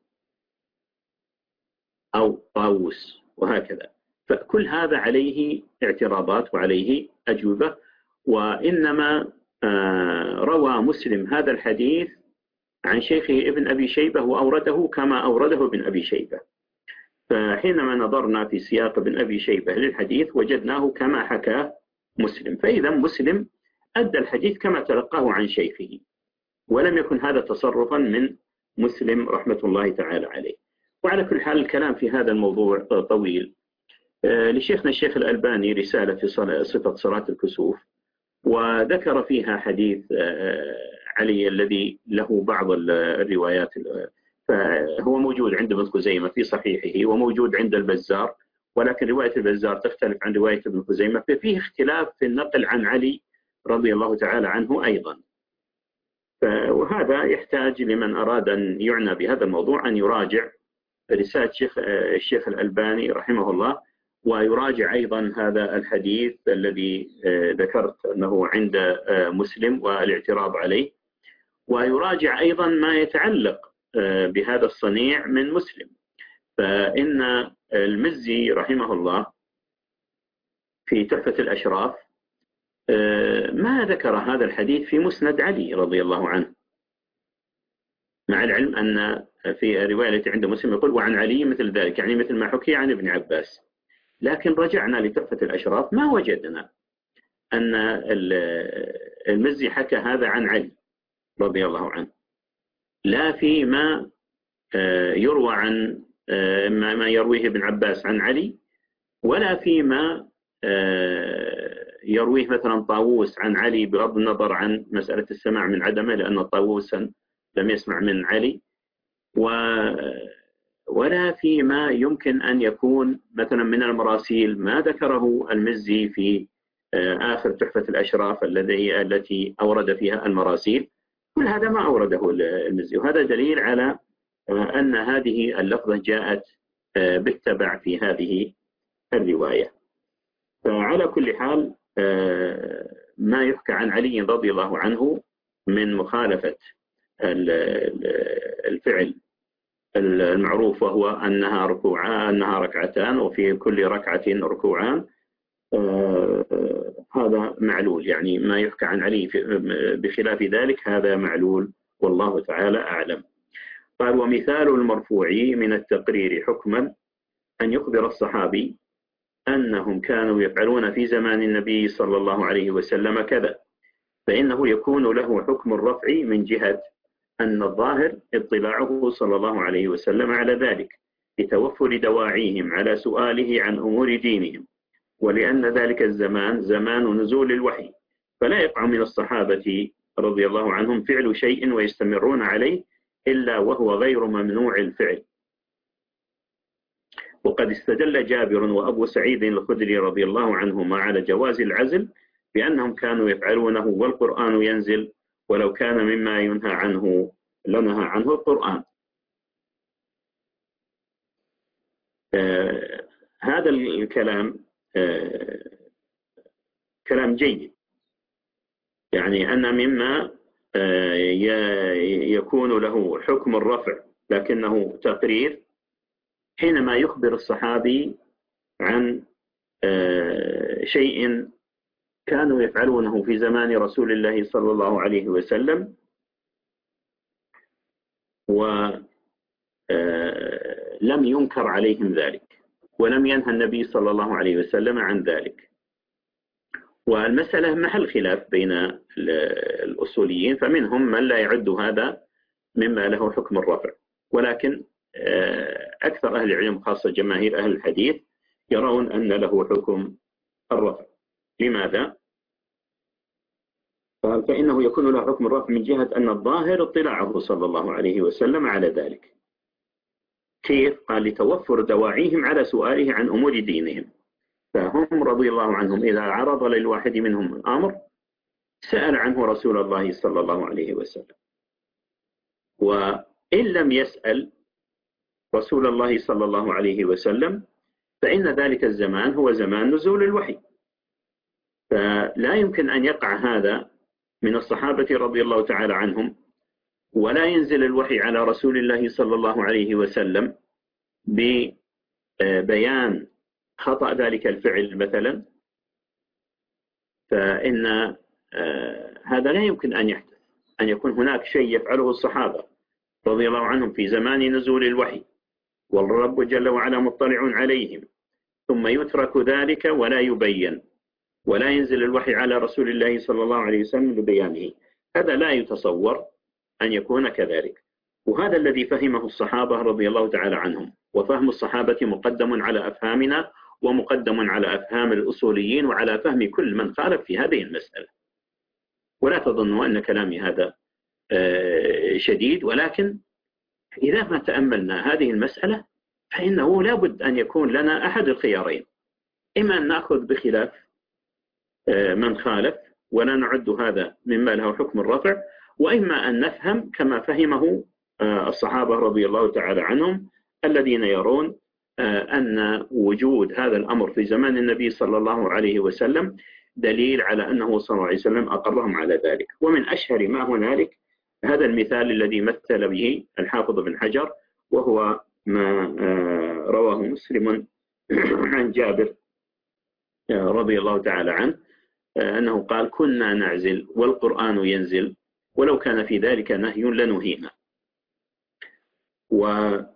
Speaker 2: أو طاووس وهكذا. فكل هذا عليه اعتراضات وعليه أجوبة، وإنما روى مسلم هذا الحديث عن شيخه ابن أبي شيبة وأورده كما أورده ابن أبي شيبة. فحينما نظرنا في سياق ابن أبي شيبة للحديث وجدناه كما حكاه مسلم، فإذا مسلم أدى الحديث كما تلقاه عن شيخه، ولم يكن هذا تصرفا من مسلم رحمة الله تعالى عليه. وعلى كل حال الكلام في هذا الموضوع طويل. لشيخنا الشيخ الألباني رسالة في صفة صلاة الكسوف، وذكر فيها حديث علي الذي له بعض الروايات، فهو موجود عند ابن خزيمة في صحيحه وموجود عند البزار، ولكن رواية البزار تختلف عن رواية ابن خزيمة، ففيه اختلاف في النقل عن علي رضي الله تعالى عنه أيضا. وهذا يحتاج لمن أراد أن يعنى بهذا الموضوع أن يراجع رسالة الشيخ الألباني رحمه الله، ويراجع أيضا هذا الحديث الذي ذكرت أنه عند مسلم والاعتراض عليه، ويراجع أيضا ما يتعلق بهذا الصنيع من مسلم. فإن المزي رحمه الله في تحفة الأشراف ما ذكر هذا الحديث في مسند علي رضي الله عنه، مع العلم أن في الرواية التي عند مسلم يقول وعن علي مثل ذلك، يعني مثل ما حكي عن ابن عباس. لكن رجعنا لتحفة الأشراف ما وجدنا أن المزي حكى هذا عن علي رضي الله عنه، لا فيما يروى عن ما يرويه ابن عباس عن علي، ولا فيما يرويه مثلا طاووس عن علي، بغض النظر عن مسألة السماع من عدمه، لأن طاووسا لم يسمع من علي، ولا فيما يمكن أن يكون مثلا من المراسيل ما ذكره المزي في آخر تحفة الأشراف التي أورد فيها المراسيل. كل هذا ما أورده المزي، وهذا دليل على أن هذه اللفظة جاءت بالتبع في هذه الرواية. فعلى كل حال ما يحكى عن علي رضي الله عنه من مخالفة الفعل المعروف، وهو أنها ركعتان وفي كل ركعة ركوعان، هذا معلول. يعني ما يحكى عن علي بخلاف ذلك هذا معلول، والله تعالى أعلم. قال: ومثال المرفوع من التقرير حكما أن يخبر الصحابي أنهم كانوا يفعلون في زمان النبي صلى الله عليه وسلم كذا، فإنه يكون له حكم الرفع من جهة أن الظاهر اطلاعه صلى الله عليه وسلم على ذلك لتوفر دواعيهم على سؤاله عن أمور دينهم، ولأن ذلك الزمان زمان نزول الوحي، فلا يقع من الصحابة رضي الله عنهم فعل شيء ويستمرون عليه إلا وهو غير ممنوع الفعل. وقد استدل جابر وأبو سعيد الخدري رضي الله عنهما على جواز العزل بأنهم كانوا يفعلونه والقرآن ينزل، ولو كان مما ينهى عنه لنهى عنه القرآن. هذا الكلام كلام جيد، يعني أن مما يكون له حكم الرفع لكنه تقرير حينما يخبر الصحابي عن شيء كانوا يفعلونه في زمان رسول الله صلى الله عليه وسلم، ولم ينكر عليهم ذلك، ولم ينهى النبي صلى الله عليه وسلم عن ذلك. والمسألة محل خلاف بين الأصوليين، فمنهم من لا يعد هذا مما له حكم الرفع، ولكن أكثر أهل العلم خاصة جماهير أهل الحديث يرون أن له حكم الرفع. لماذا؟ قال: فإنه يكون له حكم الرفع من جهة أن الظاهر اطلاعه صلى الله عليه وسلم على ذلك. كيف؟ قال: لتوفر دواعيهم على سؤاله عن أمور دينهم، فهم رضي الله عنهم إذا عرض للواحد منهم الأمر سأل عنه رسول الله صلى الله عليه وسلم، وإن لم يسأل رسول الله صلى الله عليه وسلم فإن ذلك الزمان هو زمان نزول الوحي، فلا يمكن أن يقع هذا من الصحابة رضي الله تعالى عنهم ولا ينزل الوحي على رسول الله صلى الله عليه وسلم ببيان خطأ ذلك الفعل مثلا، فإن هذا لا يمكن أن يحدث، أن يكون هناك شيء يفعله الصحابة رضي الله عنهم في زمان نزول الوحي والرب جل وعلا مطلع عليهم، ثم يترك ذلك ولا يبين ولا ينزل الوحي على رسول الله صلى الله عليه وسلم ببيانه. هذا لا يتصور أن يكون كذلك، وهذا الذي فهمه الصحابة رضي الله تعالى عنهم، وفهم الصحابة مقدم على أفهامنا ومقدم على أفهام الأصوليين وعلى فهم كل من خالف في هذه المسألة. ولا تظنوا أن كلامي هذا شديد، ولكن إذا ما تأملنا هذه المسألة فإنه لا بد أن يكون لنا أحد الخيارين: إما أن نأخذ بخلاف من خالف ولا نعد هذا مما له حكم الرفع، وإما أن نفهم كما فهمه الصحابة رضي الله تعالى عنهم الذين يرون أن وجود هذا الأمر في زمان النبي صلى الله عليه وسلم دليل على أنه صلى الله عليه وسلم أقرهم على ذلك. ومن أشهر ما هنالك هذا المثال الذي مثل به الحافظ بن حجر، وهو ما رواه مسلم عن جابر رضي الله تعالى عنه أنه قال: كنا نعزل والقرآن ينزل ولو كان في ذلك نهي لنهينا. وهذا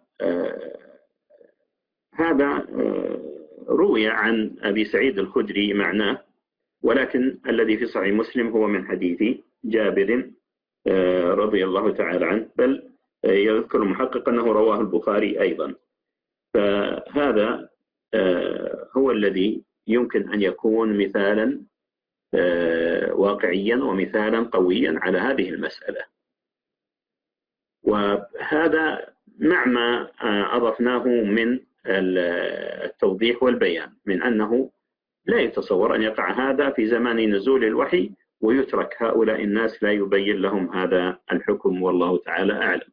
Speaker 2: روي عن أبي سعيد الخدري معناه، ولكن الذي في صحيح مسلم هو من حديث جابر رضي الله تعالى عنه، بل يذكر المحقق أنه رواه البخاري أيضا. فهذا هو الذي يمكن أن يكون مثالا واقعيا ومثالا قويا على هذه المسألة. وهذا مع ما أضفناه من التوضيح والبيان من أنه لا يتصور أن يقع هذا في زمان نزول الوحي ويترك هؤلاء الناس لا يبين لهم هذا الحكم، والله تعالى أعلم.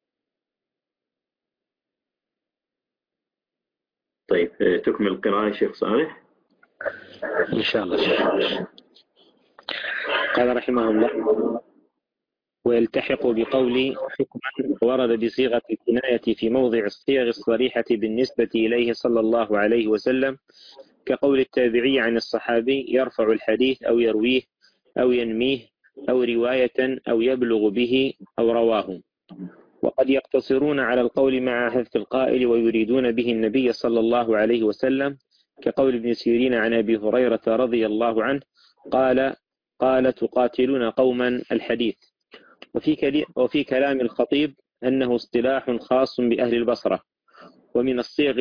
Speaker 2: طيب تكمل القراءة شيخ صالح
Speaker 1: إن شاء الله. قال رحمه الله: ويلتحق بقول حكما ورد بصيغة الكناية في موضع الصيغ الصريحة بالنسبة إليه صلى الله عليه وسلم، كقول التابعي عن الصحابي يرفع الحديث أو يرويه أو ينميه أو رواية أو يبلغ به أو رواه. وقد يقتصرون على القول مع حذف القائل ويريدون به النبي صلى الله عليه وسلم، كقول ابن سيرين عن أبي هريرة رضي الله عنه قال تقاتلون قوما الحديث. وفي كلام الخطيب أنه اصطلاح خاص بأهل البصرة. ومن الصيغ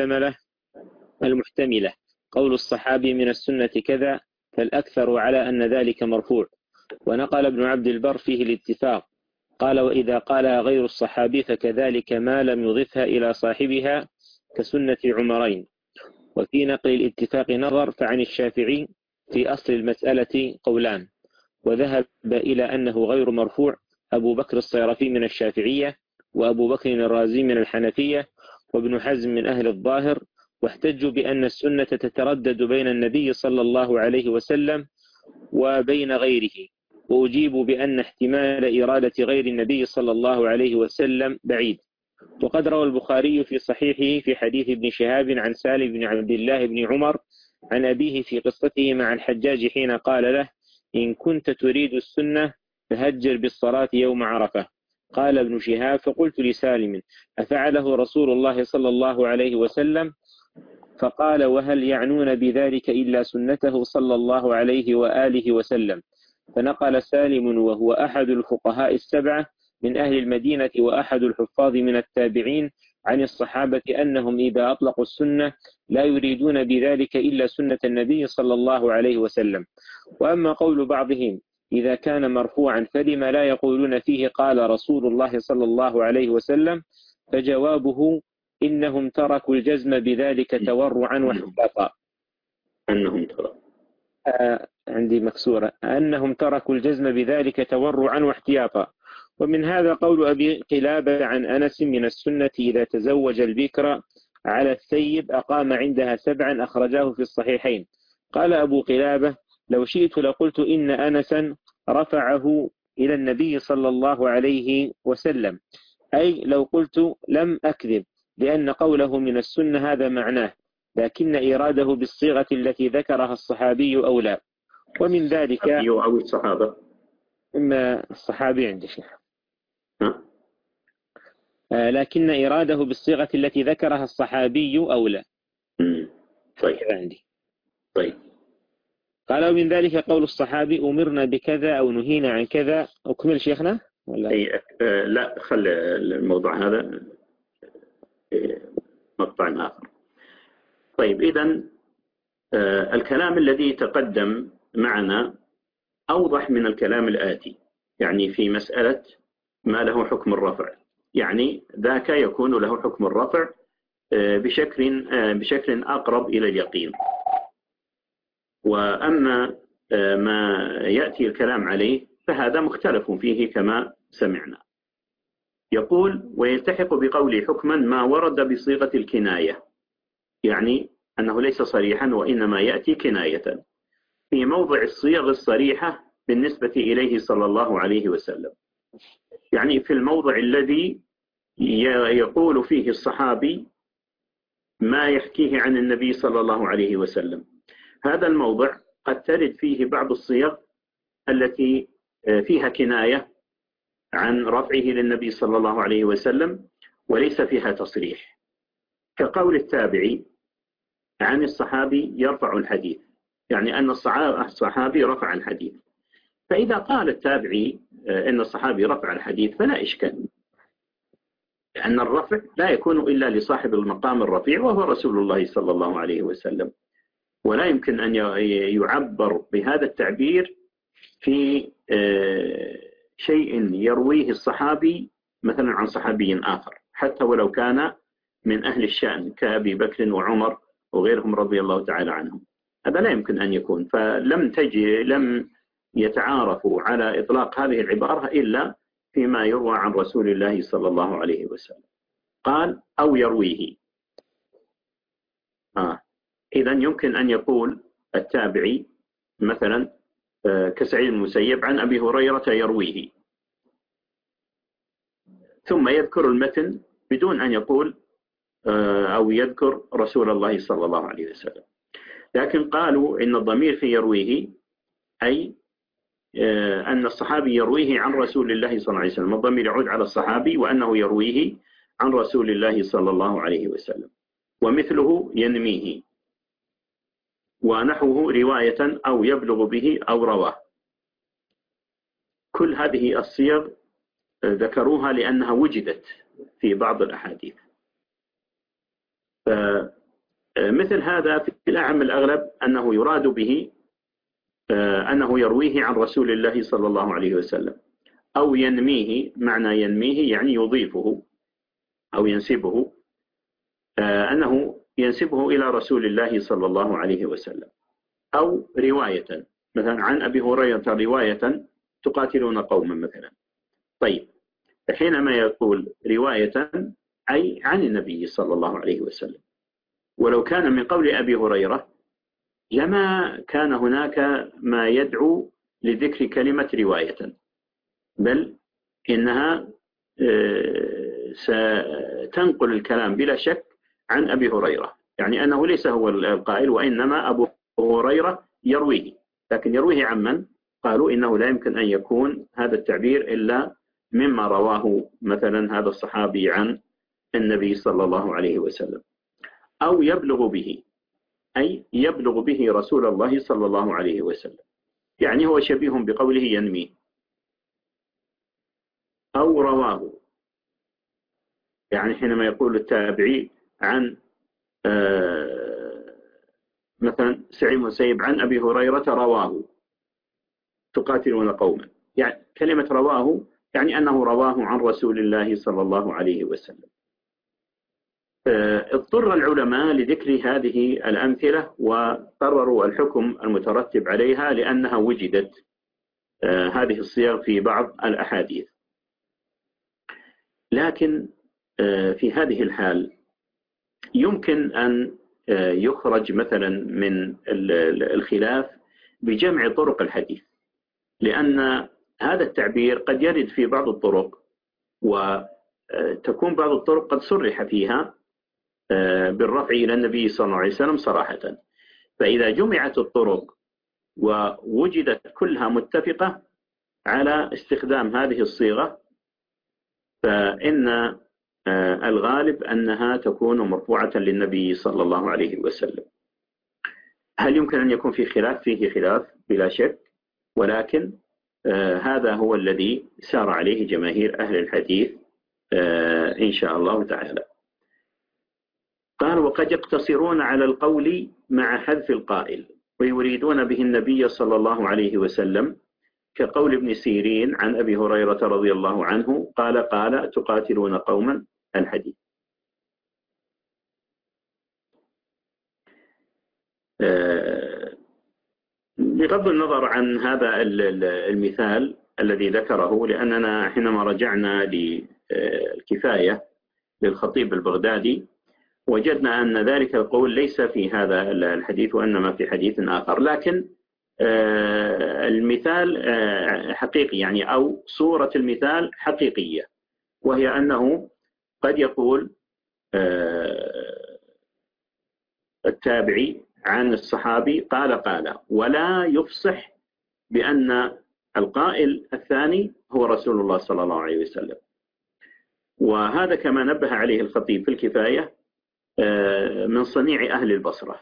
Speaker 1: المحتملة قول الصحابي من السنة كذا، فالأكثر على أن ذلك مرفوع. ونقل ابن عبد البر فيه الاتفاق، قال: وإذا قالها غير الصحابي فكذلك ما لم يضفها إلى صاحبها كسنة عمرين. وفي نقل الاتفاق نظر، فعن الشافعي في أصل المسألة قولان، وذهب إلى أنه غير مرفوع أبو بكر الصيرفي من الشافعية، وأبو بكر الرازي من الحنفية، وابن حزم من أهل الظاهر. واحتجوا بأن السنة تتردد بين النبي صلى الله عليه وسلم وبين غيره. وأجيبوا بأن احتمال إرادة غير النبي صلى الله عليه وسلم بعيد. وقد روى البخاري في صحيحه في حديث ابن شهاب عن سالم بن عبد الله بن عمر عن أبيه في قصته مع الحجاج حين قال له: إن كنت تريد السنة فهجر بالصلاة يوم عرفة. قال ابن شهاب: فقلت لسالم: أفعله رسول الله صلى الله عليه وسلم؟ فقال: وهل يعنون بذلك إلا سنته صلى الله عليه وآله وسلم؟ فنقل سالم وهو أحد الفقهاء السبعة من أهل المدينة وأحد الحفاظ من التابعين عن الصحابة أنهم إذا أطلقوا السنة لا يريدون بذلك إلا سنة النبي صلى الله عليه وسلم. وأما قول بعضهم إذا كان مرفوعا فلما لا يقولون فيه قال رسول الله صلى الله عليه وسلم؟ فجوابه: إنهم تركوا الجزم بذلك تورعا واحتياطا. عندي مكسورة: أنهم تركوا الجزم بذلك تورعا واحتياطا. ومن هذا قول أبي قلابة عن أنس: من السنة إذا تزوج البكر على الثيب أقام عندها 7، أخرجاه في الصحيحين. قال أبو قلابة: لو شئت لقلت إن أنسا رفعه إلى النبي صلى الله عليه وسلم، أي لو قلت لم أكذب، لأن قوله من السنة هذا معناه، لكن إراده بالصيغة التي ذكرها الصحابي أولى. ومن ذلك
Speaker 2: أو الصحابة،
Speaker 1: إما الصحابي عندي شيخ، لكن إراده بالصيغة التي ذكرها الصحابي أولى.
Speaker 2: طيب
Speaker 1: عندي.
Speaker 2: طيب.
Speaker 1: قال: ومن ذلك قول الصحابي أمرنا بكذا أو نهينا عن كذا. أكمل شيخنا ولا؟
Speaker 2: لا، خلي الموضوع هذا مقطع آخر. طيب إذن الكلام الذي تقدم معنا أوضح من الكلام الآتي، يعني في مسألة ما له حكم الرفع، يعني ذاك يكون له حكم الرفع بشكل أقرب إلى اليقين. وأما ما يأتي الكلام عليه فهذا مختلف فيه كما سمعنا. يقول: ويلتحق بقول حكما ما ورد بصيغة الكناية، يعني أنه ليس صريحا وإنما يأتي كناية في موضع الصيغ الصريحة بالنسبة إليه صلى الله عليه وسلم، يعني في الموضع الذي يقول فيه الصحابي ما يحكيه عن النبي صلى الله عليه وسلم. هذا الموضع قد ترد فيه بعض الصيغ التي فيها كناية عن رفعه للنبي صلى الله عليه وسلم وليس فيها تصريح، كقول التابعي عن الصحابي يرفع الحديث، يعني أن الصحابي رفع الحديث. فإذا قال التابعي أن الصحابي رفع الحديث فلا إشكال، لأن الرفع لا يكون إلا لصاحب المقام الرفيع وهو رسول الله صلى الله عليه وسلم، ولا يمكن أن يعبر بهذا التعبير في شيء يرويه الصحابي مثلا عن صحابي آخر حتى ولو كان من أهل الشأن كأبي بكر وعمر وغيرهم رضي الله تعالى عنهم. هذا لا يمكن أن يكون. لم يتعارفوا على إطلاق هذه العبارة إلا فيما يروى عن رسول الله صلى الله عليه وسلم. قال أو يرويه. إذن يمكن أن يقول التابعي مثلا كسعيد المسيب عن أبي هريرة يرويه، ثم يذكر المتن بدون أن يقول أو يذكر رسول الله صلى الله عليه وسلم. لكن قالوا إن الضمير في يرويه أي أن الصحابي يرويه عن رسول الله صلى الله عليه وسلم. الضمير يعود على الصحابي وأنه يرويه عن رسول الله صلى الله عليه وسلم. ومثله ينميه، ونحوه رواية أو يبلغ به أو رواه. كل هذه الصيغ ذكروها لأنها وجدت في بعض الأحاديث. مثل هذا في الأعم الأغلب أنه يراد به أنه يرويه عن رسول الله صلى الله عليه وسلم، أو ينميه. معنى ينميه يعني يضيفه أو ينسبه، أنه ينسبه إلى رسول الله صلى الله عليه وسلم. أو رواية، مثلا عن أبي هريرة رواية تقاتلون قوما مثلا. طيب، حينما يقول رواية أي عن النبي صلى الله عليه وسلم. ولو كان من قول أبي هريرة لما كان هناك ما يدعو لذكر كلمة رواية، بل إنها ستنقل الكلام بلا شك عن أبي هريرة، يعني أنه ليس هو القائل وإنما أبو هريرة يرويه. لكن يرويه عن من؟ قالوا إنه لا يمكن أن يكون هذا التعبير إلا مما رواه مثلا هذا الصحابي عن النبي صلى الله عليه وسلم. أو يبلغ به، أي يبلغ به رسول الله صلى الله عليه وسلم، يعني هو شبيه بقوله ينميه. أو رواه، يعني حينما يقول التابعي عن مثلا سعيد المسيب عن أبي هريرة رواه تقاتلون قوما، يعني كلمة رواه يعني أنه رواه عن رسول الله صلى الله عليه وسلم. اضطر العلماء لذكر هذه الأمثلة وقرروا الحكم المترتب عليها لأنها وجدت هذه الصيغ في بعض الأحاديث. لكن في هذه الحال يمكن أن يخرج مثلا من الخلاف بجمع طرق الحديث، لأن هذا التعبير قد يرد في بعض الطرق وتكون بعض الطرق قد صرح فيها بالرفع إلى النبي صلى الله عليه وسلم صراحة. فإذا جمعت الطرق ووجدت كلها متفقة على استخدام هذه الصيغة، فإن الغالب أنها تكون مرفوعة للنبي صلى الله عليه وسلم. هل يمكن أن يكون في خلاف؟ فيه خلاف بلا شك، ولكن هذا هو الذي سار عليه جماهير أهل الحديث إن شاء الله تعالى. قال: وقد يقتصرون على القول مع حذف القائل ويريدون به النبي صلى الله عليه وسلم، كقول ابن سيرين عن أبي هريرة رضي الله عنه قال تقاتلون قوما الحديث. بغض النظر عن هذا المثال الذي ذكره، لأننا حينما رجعنا للكفاية للخطيب البغدادي وجدنا أن ذلك القول ليس في هذا الحديث وإنما في حديث آخر، لكن المثال حقيقي، يعني أو صورة المثال حقيقية، وهي أنه قد يقول التابعي عن الصحابي قال ولا يفصح بأن القائل الثاني هو رسول الله صلى الله عليه وسلم. وهذا كما نبه عليه الخطيب في الكفاية من صنيع أهل البصرة.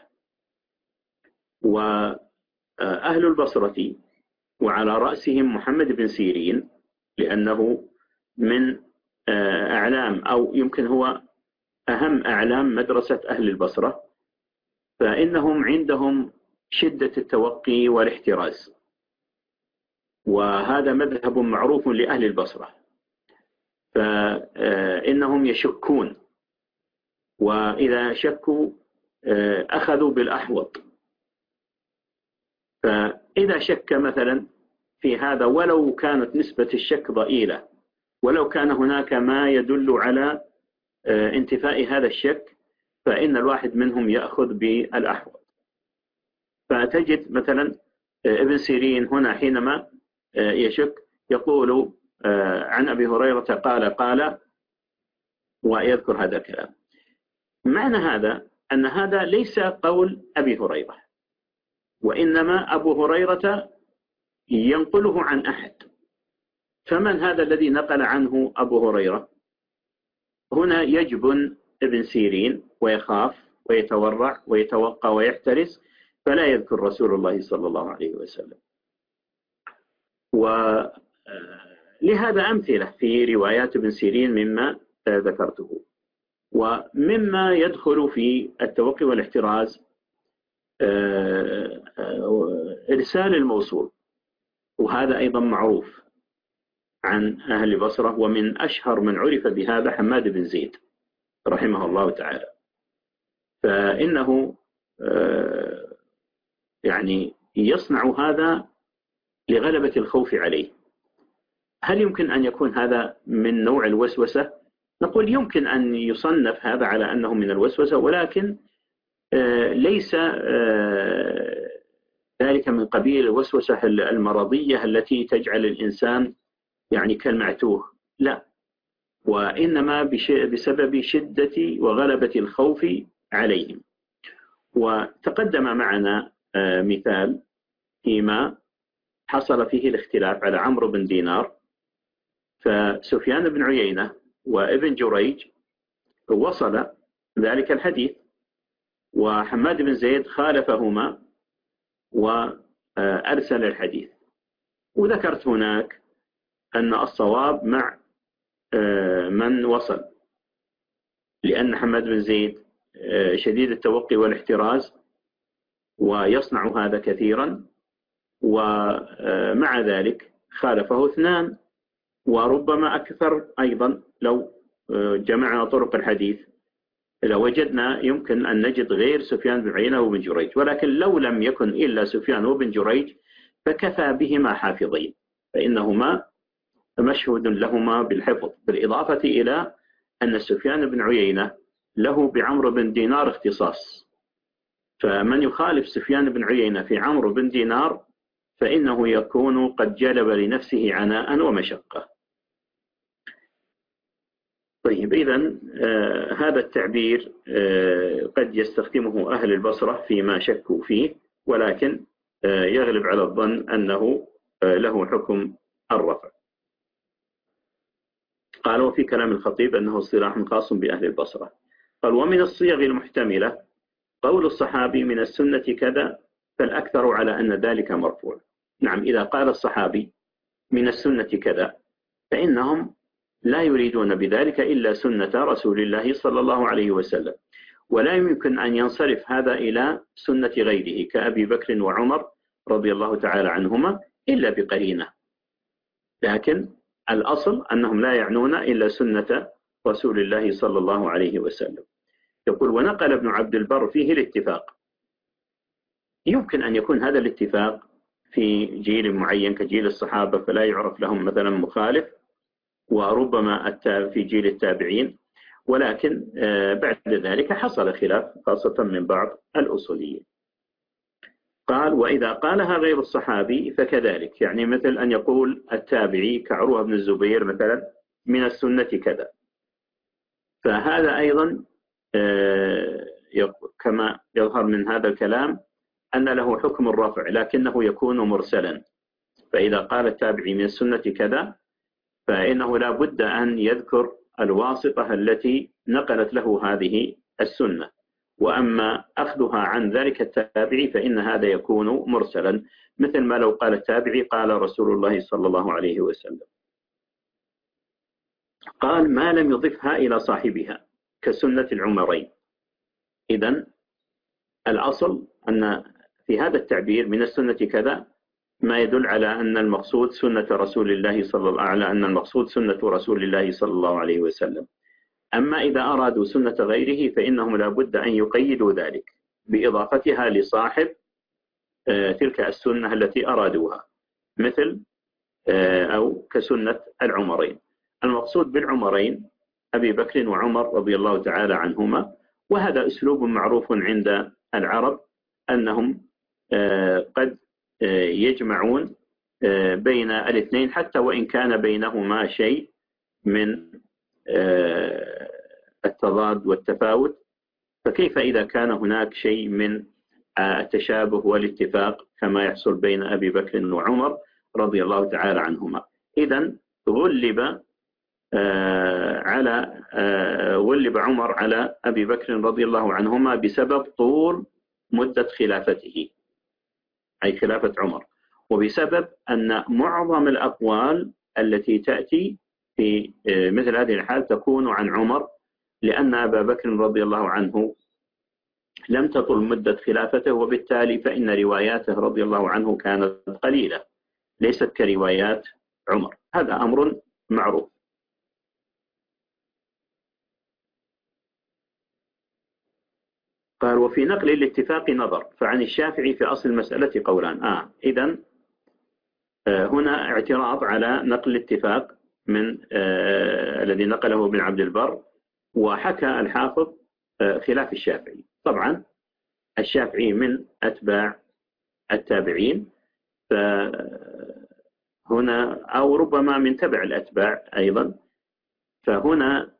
Speaker 2: وأهل البصرة وعلى رأسهم محمد بن سيرين، لأنه من أعلام أو يمكن هو أهم أعلام مدرسة أهل البصرة، فإنهم عندهم شدة التوقي والاحتراز، وهذا مذهب معروف لأهل البصرة. فإنهم يشكون، وإذا شكوا أخذوا بالأحوط. فإذا شك مثلا في هذا ولو كانت نسبة الشك ضئيلة، ولو كان هناك ما يدل على انتفاء هذا الشك، فإن الواحد منهم يأخذ بالأحوط. فتجد مثلا ابن سيرين هنا حينما يشك يقول عن أبي هريرة قال ويذكر هذا الكلام. معنى هذا أن هذا ليس قول أبي هريرة، وإنما أبو هريرة ينقله عن أحد. فمن هذا الذي نقل عنه أبو هريرة؟ هنا يجبن ابن سيرين ويخاف ويتورع ويتوقى ويحترس، فلا يذكر رسول الله صلى الله عليه وسلم. ولهذا أمثلة في روايات ابن سيرين مما ذكرته. ومما يدخل في التوقي والاحتراز إرسال الموصول، وهذا أيضا معروف عن أهل البصرة، ومن أشهر من عرف بهذا حماد بن زيد رحمه الله تعالى. فإنه يعني يصنع هذا لغلبة الخوف عليه. هل يمكن أن يكون هذا من نوع الوسوسة؟ نقول يمكن أن يصنف هذا على أنه من الوسوسة، ولكن ليس ذلك من قبيل الوسوسة المرضية التي تجعل الإنسان يعني كالمعتوه، لا، وإنما بسبب شدة وغلبة الخوف عليهم. وتقدم معنا مثال فيما حصل فيه الاختلاف على عمرو بن دينار. فسفيان بن عيينة وابن جريج وصل ذلك الحديث، وحماد بن زيد خالفهما وأرسل الحديث. وذكرت هناك أن الصواب مع من وصل، لأن حماد بن زيد شديد التوقي والاحتراز ويصنع هذا كثيرا، ومع ذلك خالفه اثنان وربما أكثر أيضا. لو جمعنا طرق الحديث لوجدنا يمكن أن نجد غير سفيان بن عيينة وابن جريج، ولكن لو لم يكن إلا سفيان وابن جريج فكفى بهما حافظين، فإنهما مشهود لهما بالحفظ، بالإضافة إلى أن سفيان بن عيينة له بعمرو بن دينار اختصاص. فمن يخالف سفيان بن عيينة في عمرو بن دينار فإنه يكون قد جلب لنفسه عناء ومشقة. طيب، إذن هذا التعبير قد يستخدمه أهل البصرة فيما شكوا فيه، ولكن يغلب على الظن أنه له حكم الرفع. قال: وفي كلام الخطيب أنه اصطلاح خاص بأهل البصرة. قال: ومن الصيغ المحتملة قول الصحابي من السنة كذا، فالأكثر على أن ذلك مرفوع. نعم، إذا قال الصحابي من السنة كذا فإنهم لا يريدون بذلك إلا سنة رسول الله صلى الله عليه وسلم، ولا يمكن أن ينصرف هذا إلى سنة غيره كأبي بكر وعمر رضي الله تعالى عنهما إلا بقرينة. لكن الأصل أنهم لا يعنون إلا سنة رسول الله صلى الله عليه وسلم. يقول: ونقل ابن عبد البر فيه الاتفاق. يمكن أن يكون هذا الاتفاق في جيل معين كجيل الصحابة فلا يعرف لهم مثلا مخالف، وربما في جيل التابعين، ولكن بعد ذلك حصل خلاف خاصة من بعض الأصوليين. قال: وإذا قالها غير الصحابي فكذلك، يعني مثل أن يقول التابعي كعروة بن الزبير مثلا من السنة كذا، فهذا أيضا كما يظهر من هذا الكلام أن له حكم الرفع، لكنه يكون مرسلا. فإذا قال التابعي من السنة كذا فإنه لا بد أن يذكر الواسطة التي نقلت له هذه السنة، وأما أخذها عن ذلك التابعي فإن هذا يكون مرسلا، مثل ما لو قال التابعي قال رسول الله صلى الله عليه وسلم. قال: ما لم يضفها إلى صاحبها كسنة العمرين. إذن الأصل أن في هذا التعبير من السنة كذا ما يدل على أن المقصود سنة رسول الله صلى الله على أن المقصود سنة رسول الله صلى الله عليه وسلم. أما إذا أرادوا سنة غيره فإنهم لا بد أن يقيدوا ذلك بإضافتها لصاحب تلك السنة التي أرادوها، مثل أو كسنة العمرين. المقصود بالعمرين أبي بكر وعمر رضي الله تعالى عنهما، وهذا أسلوب معروف عند العرب أنهم قد يجمعون بين الاثنين حتى وإن كان بينهما شيء من التضاد والتفاوت، فكيف إذا كان هناك شيء من التشابه والاتفاق كما يحصل بين أبي بكر وعمر رضي الله تعالى عنهما. إذن غلب عمر على أبي بكر رضي الله عنهما بسبب طول مدة خلافته، أي خلافة عمر، وبسبب أن معظم الأقوال التي تأتي في مثل هذه الحال تكون عن عمر، لأن أبا بكر رضي الله عنه لم تطل مدة خلافته، وبالتالي فإن رواياته رضي الله عنه كانت قليلة ليست كروايات عمر. هذا أمر معروف. قال وفي نقل الاتفاق نظر، فعن الشافعي في أصل المسألة قولان. إذن هنا اعتراض على نقل الاتفاق من الذي نقله ابن عبد البر، وحكى الحافظ خلاف الشافعي. طبعا الشافعي من أتباع التابعين، فهنا أو ربما من تبع الأتباع أيضا، فهنا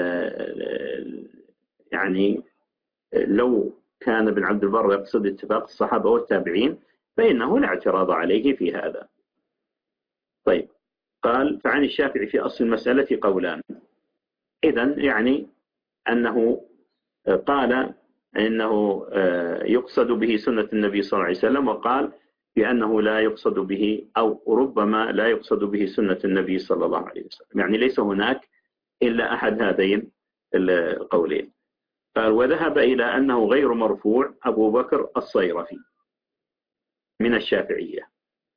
Speaker 2: يعني لو كان ابن عبد البر يقصد اتفاق الصحابة والتابعين فإنه لا اعتراض عليه في هذا. طيب، قال فعن الشافعي في أصل المسألة قولان. إذن يعني أنه قال إنه يقصد به سنة النبي صلى الله عليه وسلم، وقال بأنه لا يقصد به أو ربما لا يقصد به سنة النبي صلى الله عليه وسلم، يعني ليس هناك إلا أحد هذين القولين. قال وذهب إلى أنه غير مرفوع أبو بكر الصيرفي من الشافعية،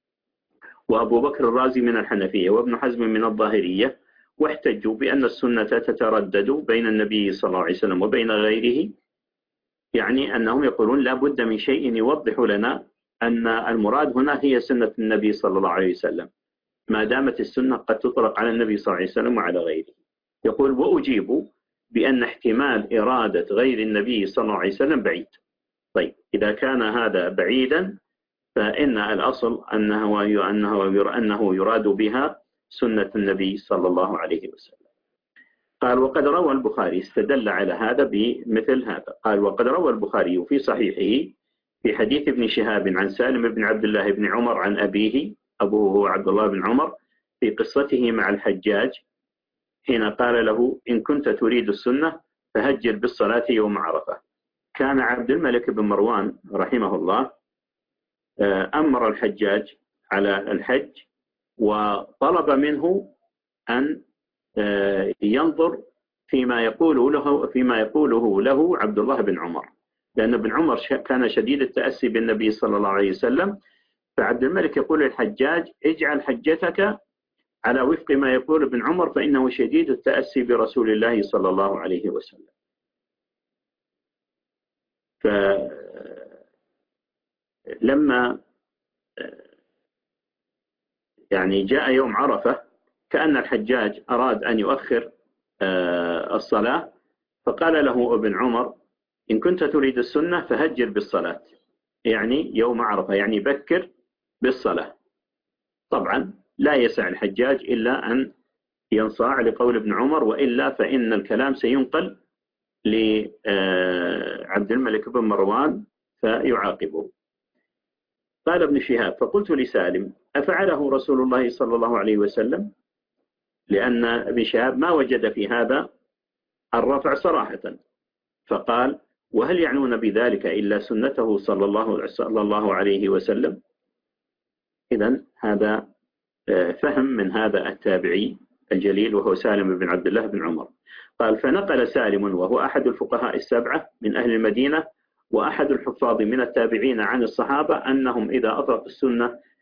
Speaker 2: وأبو بكر الرازي من الحنفية، وابن حزم من الظاهرية، واحتجوا بأن السنة تتردد بين النبي صلى الله عليه وسلم وبين غيره، يعني أنهم يقولون لا بد من شيء يوضح لنا أن المراد هنا هي سنة النبي صلى الله عليه وسلم، ما دامت السنة قد تطلق على النبي صلى الله عليه وسلم وعلى غيره. يقول وأجيب بأن احتمال إرادة غير النبي صلى الله عليه وسلم بعيد. طيب، إذا كان هذا بعيدا فإن الأصل أنه يراد بها سنة النبي صلى الله عليه وسلم. قال وقد روى البخاري، استدل على هذا بمثل هذا. قال وقد روى البخاري في صحيحه في حديث ابن شهاب عن سالم بن عبد الله بن عمر عن أبيه، أبوه هو عبد الله بن عمر، في قصته مع الحجاج حين قال له إن كنت تريد السنة فهجر بالصلاة يوم عرفة. كان عبد الملك بن مروان رحمه الله أمر الحجاج على الحج، وطلب منه أن ينظر فيما يقوله له عبد الله بن عمر، لأن ابن عمر كان شديد التأسي بالنبي صلى الله عليه وسلم. فعبد الملك يقول للحجاج اجعل حجتك على وفق ما يقول ابن عمر، فإنه شديد التأسي برسول الله صلى الله عليه وسلم. فلما يعني جاء يوم عرفة كأن الحجاج أراد أن يؤخر الصلاة، فقال له ابن عمر إن كنت تريد السنة فهجر بالصلاة، يعني يوم عرفة، يعني بكر بالصلاة. طبعا لا يسع الحجاج إلا أن ينصاع لقول ابن عمر، وإلا فإن الكلام سينقل لعبد الملك بن مروان فيعاقبه. قال ابن شهاب فقلت لسالم أفعله رسول الله صلى الله عليه وسلم؟ لأن ابن شهاب ما وجد في هذا الرفع صراحة، فقال وهل يعنون بذلك إلا سنته صلى الله عليه وسلم؟ إذن هذا فهم من هذا التابعي الجليل وهو سالم بن عبد الله بن عمر. قال فنقل سالم وهو أحد الفقهاء السبعة من أهل المدينة وأحد الحفاظ من التابعين عن الصحابة أنهم إذا أطلقوا السنة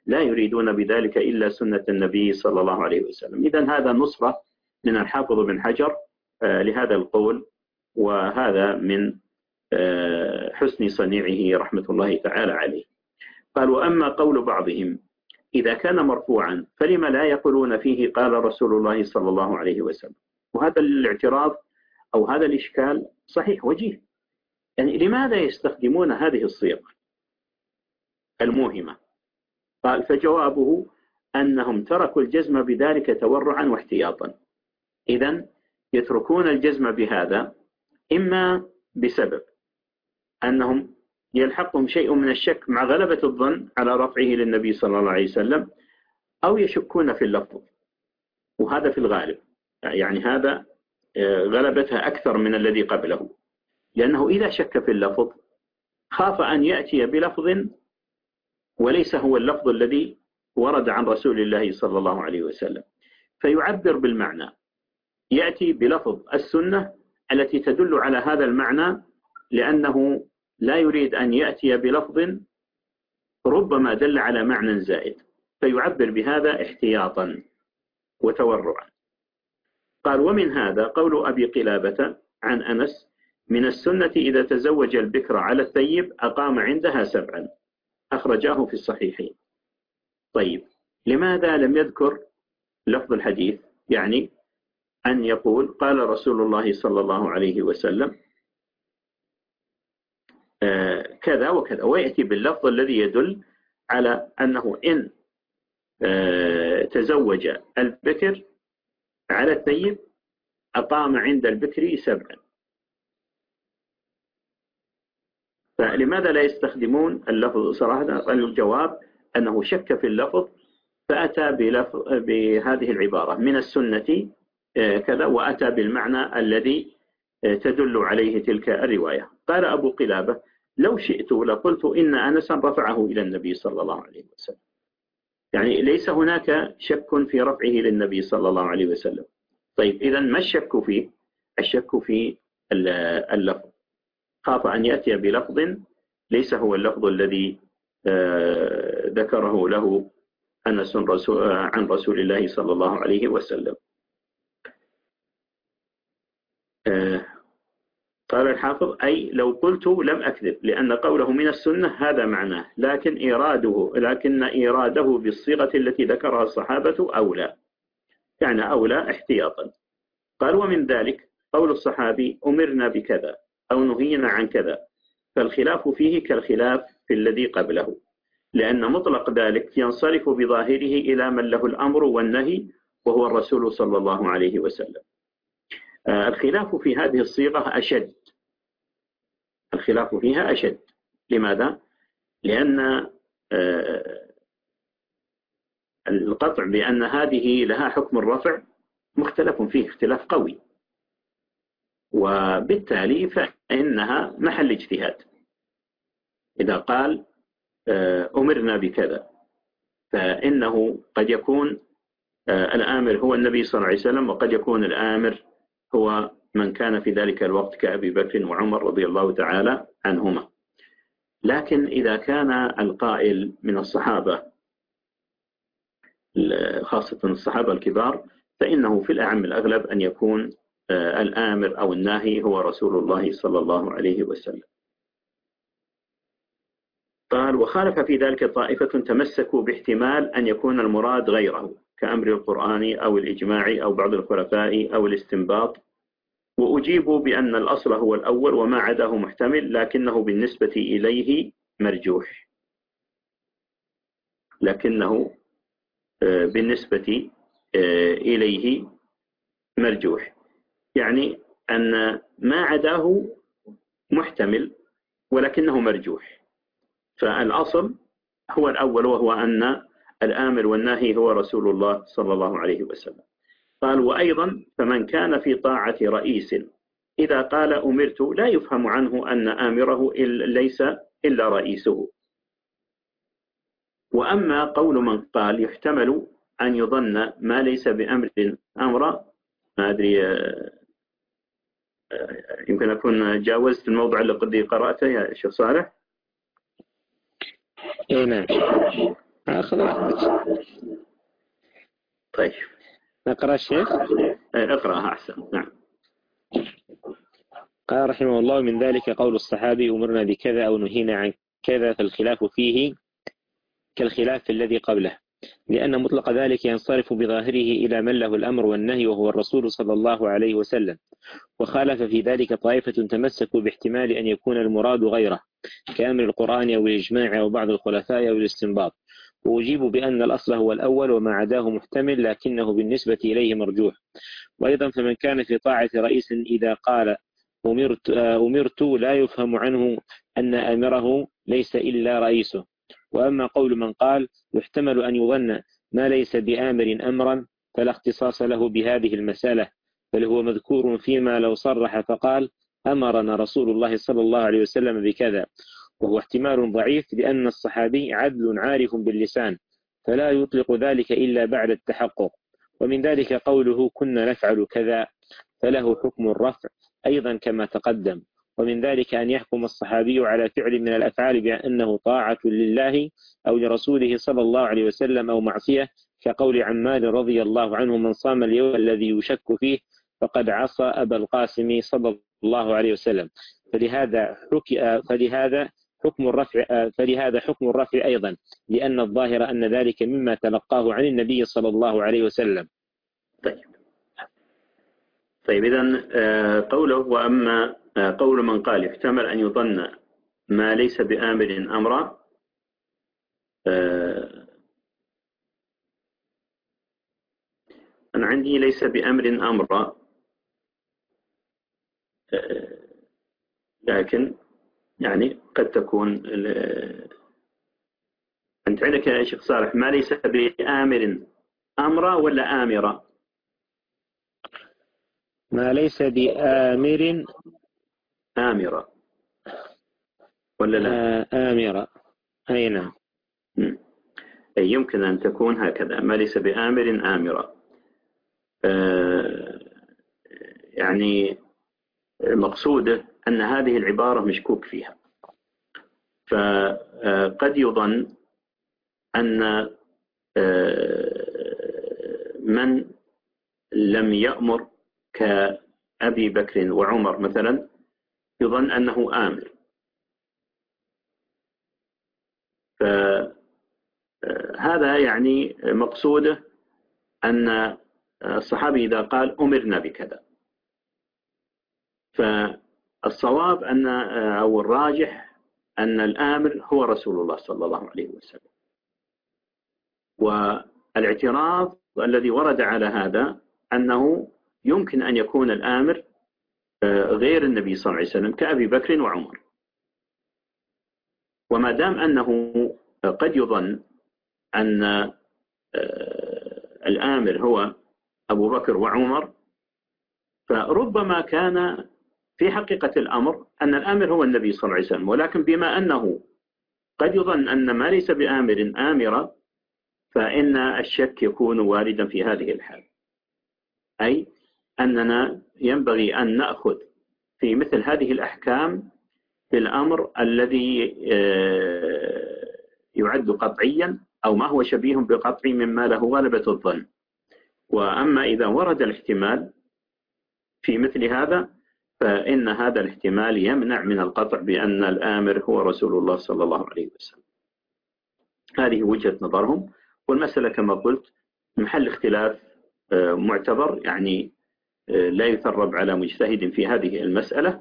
Speaker 2: لا يريدون بذلك إلا سنة النبي صلى الله عليه وسلم. إذن هذا نصرة من الحافظ بن حجر لهذا القول، وهذا من حسن صنيعه رحمة الله تعالى عليه. قال: وأما قول بعضهم إذا كان مرفوعا فلما لا يقولون فيه قال رسول الله صلى الله عليه وسلم. وهذا الاعتراض أو هذا الإشكال صحيح وجيه، يعني لماذا يستخدمون هذه الصيغ الموهمة؟ قال: فجوابه أنهم تركوا الجزم بذلك تورعا واحتياطا. إذن يتركون الجزم بهذا إما بسبب أنهم يلحقهم شيء من الشك مع غلبة الظن على رفعه للنبي صلى الله عليه وسلم، أو يشكون في اللفظ، وهذا في الغالب، يعني هذا غلبتها أكثر من الذي قبله، لأنه إذا شك في اللفظ خاف أن يأتي بلفظ وليس هو اللفظ الذي ورد عن رسول الله صلى الله عليه وسلم، فيعبر بالمعنى، يأتي بلفظ السنة التي تدل على هذا المعنى، لأنه لا يريد أن يأتي بلفظ ربما دل على معنى زائد، فيعبر بهذا احتياطا وتورعا. قال: ومن هذا قول أبي قلابة عن أنس: من السنة إذا تزوج البكر على الثيب أقام عندها 7، أخرجاه في الصحيحين. طيب، لماذا لم يذكر لفظ الحديث؟ يعني أن يقول قال رسول الله صلى الله عليه وسلم كذا وكذا، ويأتي باللفظ الذي يدل على أنه إن تزوج البكر على الثيب أقام عند البكر 7. فلماذا لا يستخدمون اللفظ صراحة؟ الجواب أنه شك في اللفظ فأتى بهذه العبارة من السنة كذا، وأتى بالمعنى الذي تدل عليه تلك الرواية. قال أبو قلابة: لو شئت لقلت إن أنسا رفعه إلى النبي صلى الله عليه وسلم. يعني ليس هناك شك في رفعه للنبي صلى الله عليه وسلم. طيب، إذن ما الشك فيه؟ الشك في اللفظ، خاف أن يأتي بلفظ ليس هو اللفظ الذي ذكره له أنس عن رسول الله صلى الله عليه وسلم. قال الحافظ: أي لو قلت لم أكذب، لأن قوله من السنة هذا معناه، لكن إيراده بالصيغة التي ذكرها الصحابة أولى، يعني أولى احتياطا. قال: ومن ذلك قول الصحابي أمرنا بكذا أو نهينا عن كذا، فالخلاف فيه كالخلاف في الذي قبله، لأن مطلق ذلك ينصرف بظاهره إلى من له الأمر والنهي وهو الرسول صلى الله عليه وسلم. الخلاف في هذه الصيغة أشد، الخلاف فيها أشد. لماذا؟ لأن القطع بأن هذه لها حكم الرفع مختلف فيه اختلاف قوي، وبالتالي فإنها محل اجتهاد. إذا قال أمرنا بكذا، فإنه قد يكون الآمر هو النبي صلى الله عليه وسلم، وقد يكون الآمر هو من كان في ذلك الوقت كأبي بكر وعمر رضي الله تعالى عنهما. لكن إذا كان القائل من الصحابة خاصة الصحابة الكبار، فإنه في الأعم الأغلب أن يكون الآمر أو الناهي هو رسول الله صلى الله عليه وسلم. قال: وخالف في ذلك طائفة تمسكوا باحتمال أن يكون المراد غيره، كأمر القرآن أو الإجماع أو بعض الخلفاء أو الاستنباط، وأجيبوا بأن الأصل هو الأول وما عداه محتمل، لكنه بالنسبة إليه مرجوح. لكنه بالنسبة إليه مرجوح، يعني أن ما عداه محتمل ولكنه مرجوح، فالأصل هو الأول وهو أن الآمر والناهي هو رسول الله صلى الله عليه وسلم. قال: وأيضا فمن كان في طاعة رئيس إذا قال أمرت لا يفهم عنه أن آمره ليس إلا رئيسه. وأما قول من قال يحتمل أن يظن ما ليس بأمر أمرا، ما أدري، يمكن أكون جاوزت الموضوع الذي قرأته يا شيخ صالح.
Speaker 1: نعم. خذ راحتك.
Speaker 2: طيب
Speaker 1: نقرأ الشيخ.
Speaker 2: اقرأها أحسن. نعم.
Speaker 1: قال رحمه الله: من ذلك قول الصحابي: أمرنا بكذا أو نهينا عن كذا، فالخلاف فيه كالخلاف الذي قبله، لأن مطلق ذلك ينصرف بظاهره إلى من له الأمر والنهي وهو الرسول صلى الله عليه وسلم، وخالف في ذلك طائفة تمسكوا باحتمال أن يكون المراد غيره كأمر القرآن أو الإجماع أو بعض الخلفاء أو الاستنباط، وأجيب بأن الأصل هو الأول وما عداه محتمل لكنه بالنسبة إليه مرجوح. وأيضا فمن كان في طاعة رئيس إذا قال أمرت لا يفهم عنه أن أمره ليس إلا رئيسه. وأما قول من قال يحتمل أن يظن ما ليس بآمر أمرا فلا اختصاص له بهذه المسألة، بل هو مذكور فيما لو صرح فقال أمرنا رسول الله صلى الله عليه وسلم بكذا، وهو احتمال ضعيف لأن الصحابي عدل عارف باللسان فلا يطلق ذلك إلا بعد التحقق. ومن ذلك قوله كنا نفعل كذا، فله حكم الرفع أيضا كما تقدم. ومن ذلك أن يحكم الصحابي على فعل من الأفعال بأنه طاعة لله أو لرسوله صلى الله عليه وسلم أو معصية، كقول عمار رضي الله عنه: من صام اليوم الذي يشك فيه فقد عصى أبا القاسم صلى الله عليه وسلم. فلهذا حكم الرفع أيضا، لأن الظاهر أن ذلك مما تلقاه عن النبي صلى الله عليه وسلم.
Speaker 2: طيب إذن قوله وأما قول من قال يحتمل أن يظن ما ليس بآمر أمرا، أنا عندي ليس بأمر أمرا، لكن يعني قد تكون أنت عندك يا شيخ صالح ما ليس بآمر أمرا ولا آمرا؟
Speaker 1: ما ليس بآمر
Speaker 2: آمرا ولا لا؟
Speaker 1: آمرا، أي نعم.
Speaker 2: يمكن أن تكون هكذا، ما ليس بآمر آمرا، يعني مقصوده أن هذه العبارة مشكوك فيها، فقد يظن أن من لم يأمر كأبي بكر وعمر مثلا يظن أنه آمر، فهذا يعني مقصوده أن الصحابي إذا قال أمرنا بكذا، فالصواب أن أو الراجح أن الآمر هو رسول الله صلى الله عليه وسلم. والاعتراض الذي ورد على هذا أنه يمكن أن يكون الآمر غير النبي صلى الله عليه وسلم كأبي بكر وعمر، وما دام أنه قد يظن أن الآمر هو أبو بكر وعمر، فربما كان في حقيقة الأمر أن الآمر هو النبي صلى الله عليه وسلم، ولكن بما أنه قد يظن أن ما ليس بآمر آمرا، فإن الشك يكون واردا في هذه الحال، أي أننا ينبغي أن نأخذ في مثل هذه الأحكام بالأمر الذي يعد قطعيا أو ما هو شبيه بقطعي مما له غلبة الظن. وأما إذا ورد الاحتمال في مثل هذا فإن هذا الاحتمال يمنع من القطع بأن الآمر هو رسول الله صلى الله عليه وسلم. هذه وجهة نظرهم، والمسألة كما قلت محل اختلاف معتبر، يعني لا يثرب على مجتهد في هذه المسألة،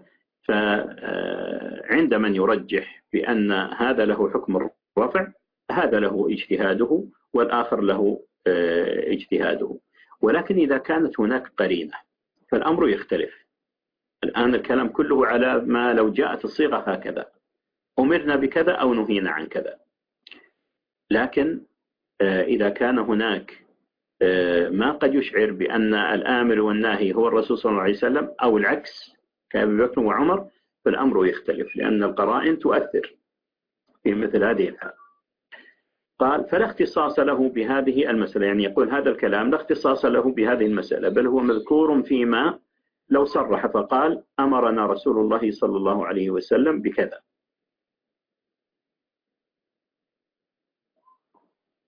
Speaker 2: فعند من يرجح بأن هذا له حكم الرفع هذا له اجتهاده والآخر له اجتهاده. ولكن إذا كانت هناك قرينة فالأمر يختلف. الآن الكلام كله على ما لو جاءت الصيغة هكذا: أمرنا بكذا أو نهينا عن كذا. لكن إذا كان هناك ما قد يشعر بأن الآمر والناهي هو الرسول صلى الله عليه وسلم أو العكس كأبي بكر وعمر، فالأمر يختلف لأن القرائن تؤثر في مثل هذه الحال. قال: فلا اختصاص له بهذه المسألة، يعني يقول هذا الكلام لا اختصاص له بهذه المسألة، بل هو مذكور فيما لو صرح فقال أمرنا رسول الله صلى الله عليه وسلم بكذا.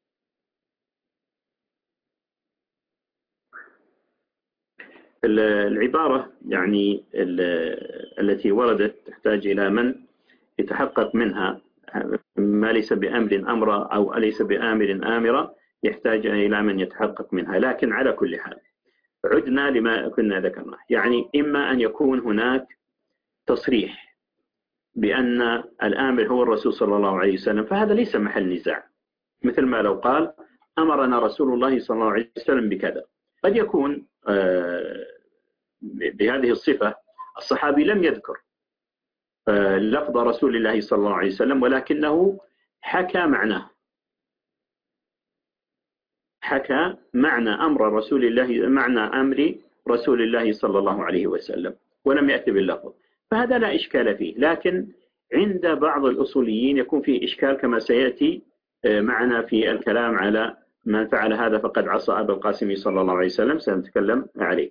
Speaker 2: العبارة يعني التي وردت تحتاج إلى من يتحقق منها ما ليس بأمر أمرا أو أليس بآمر آمرا، يحتاج إلى من يتحقق منها. لكن على كل حال عدنا لما كنا ذكرناه، يعني إما أن يكون هناك تصريح بأن الآمر هو الرسول صلى الله عليه وسلم، فهذا ليس محل نزاع، مثل ما لو قال أمرنا رسول الله صلى الله عليه وسلم بكذا. قد يكون بهذه الصفة الصحابي لم يذكر لفظ رسول الله صلى الله عليه وسلم، ولكنه حكى معناه، حكى معنى أمر رسول الله، معنى أمر رسول الله صلى الله عليه وسلم، ولم يأتي باللفظ، فهذا لا إشكال فيه. لكن عند بعض الأصوليين يكون فيه إشكال كما سيأتي معنا في الكلام على من فعل هذا فقد عصى أبا القاسم صلى الله عليه وسلم، سنتكلم عليه.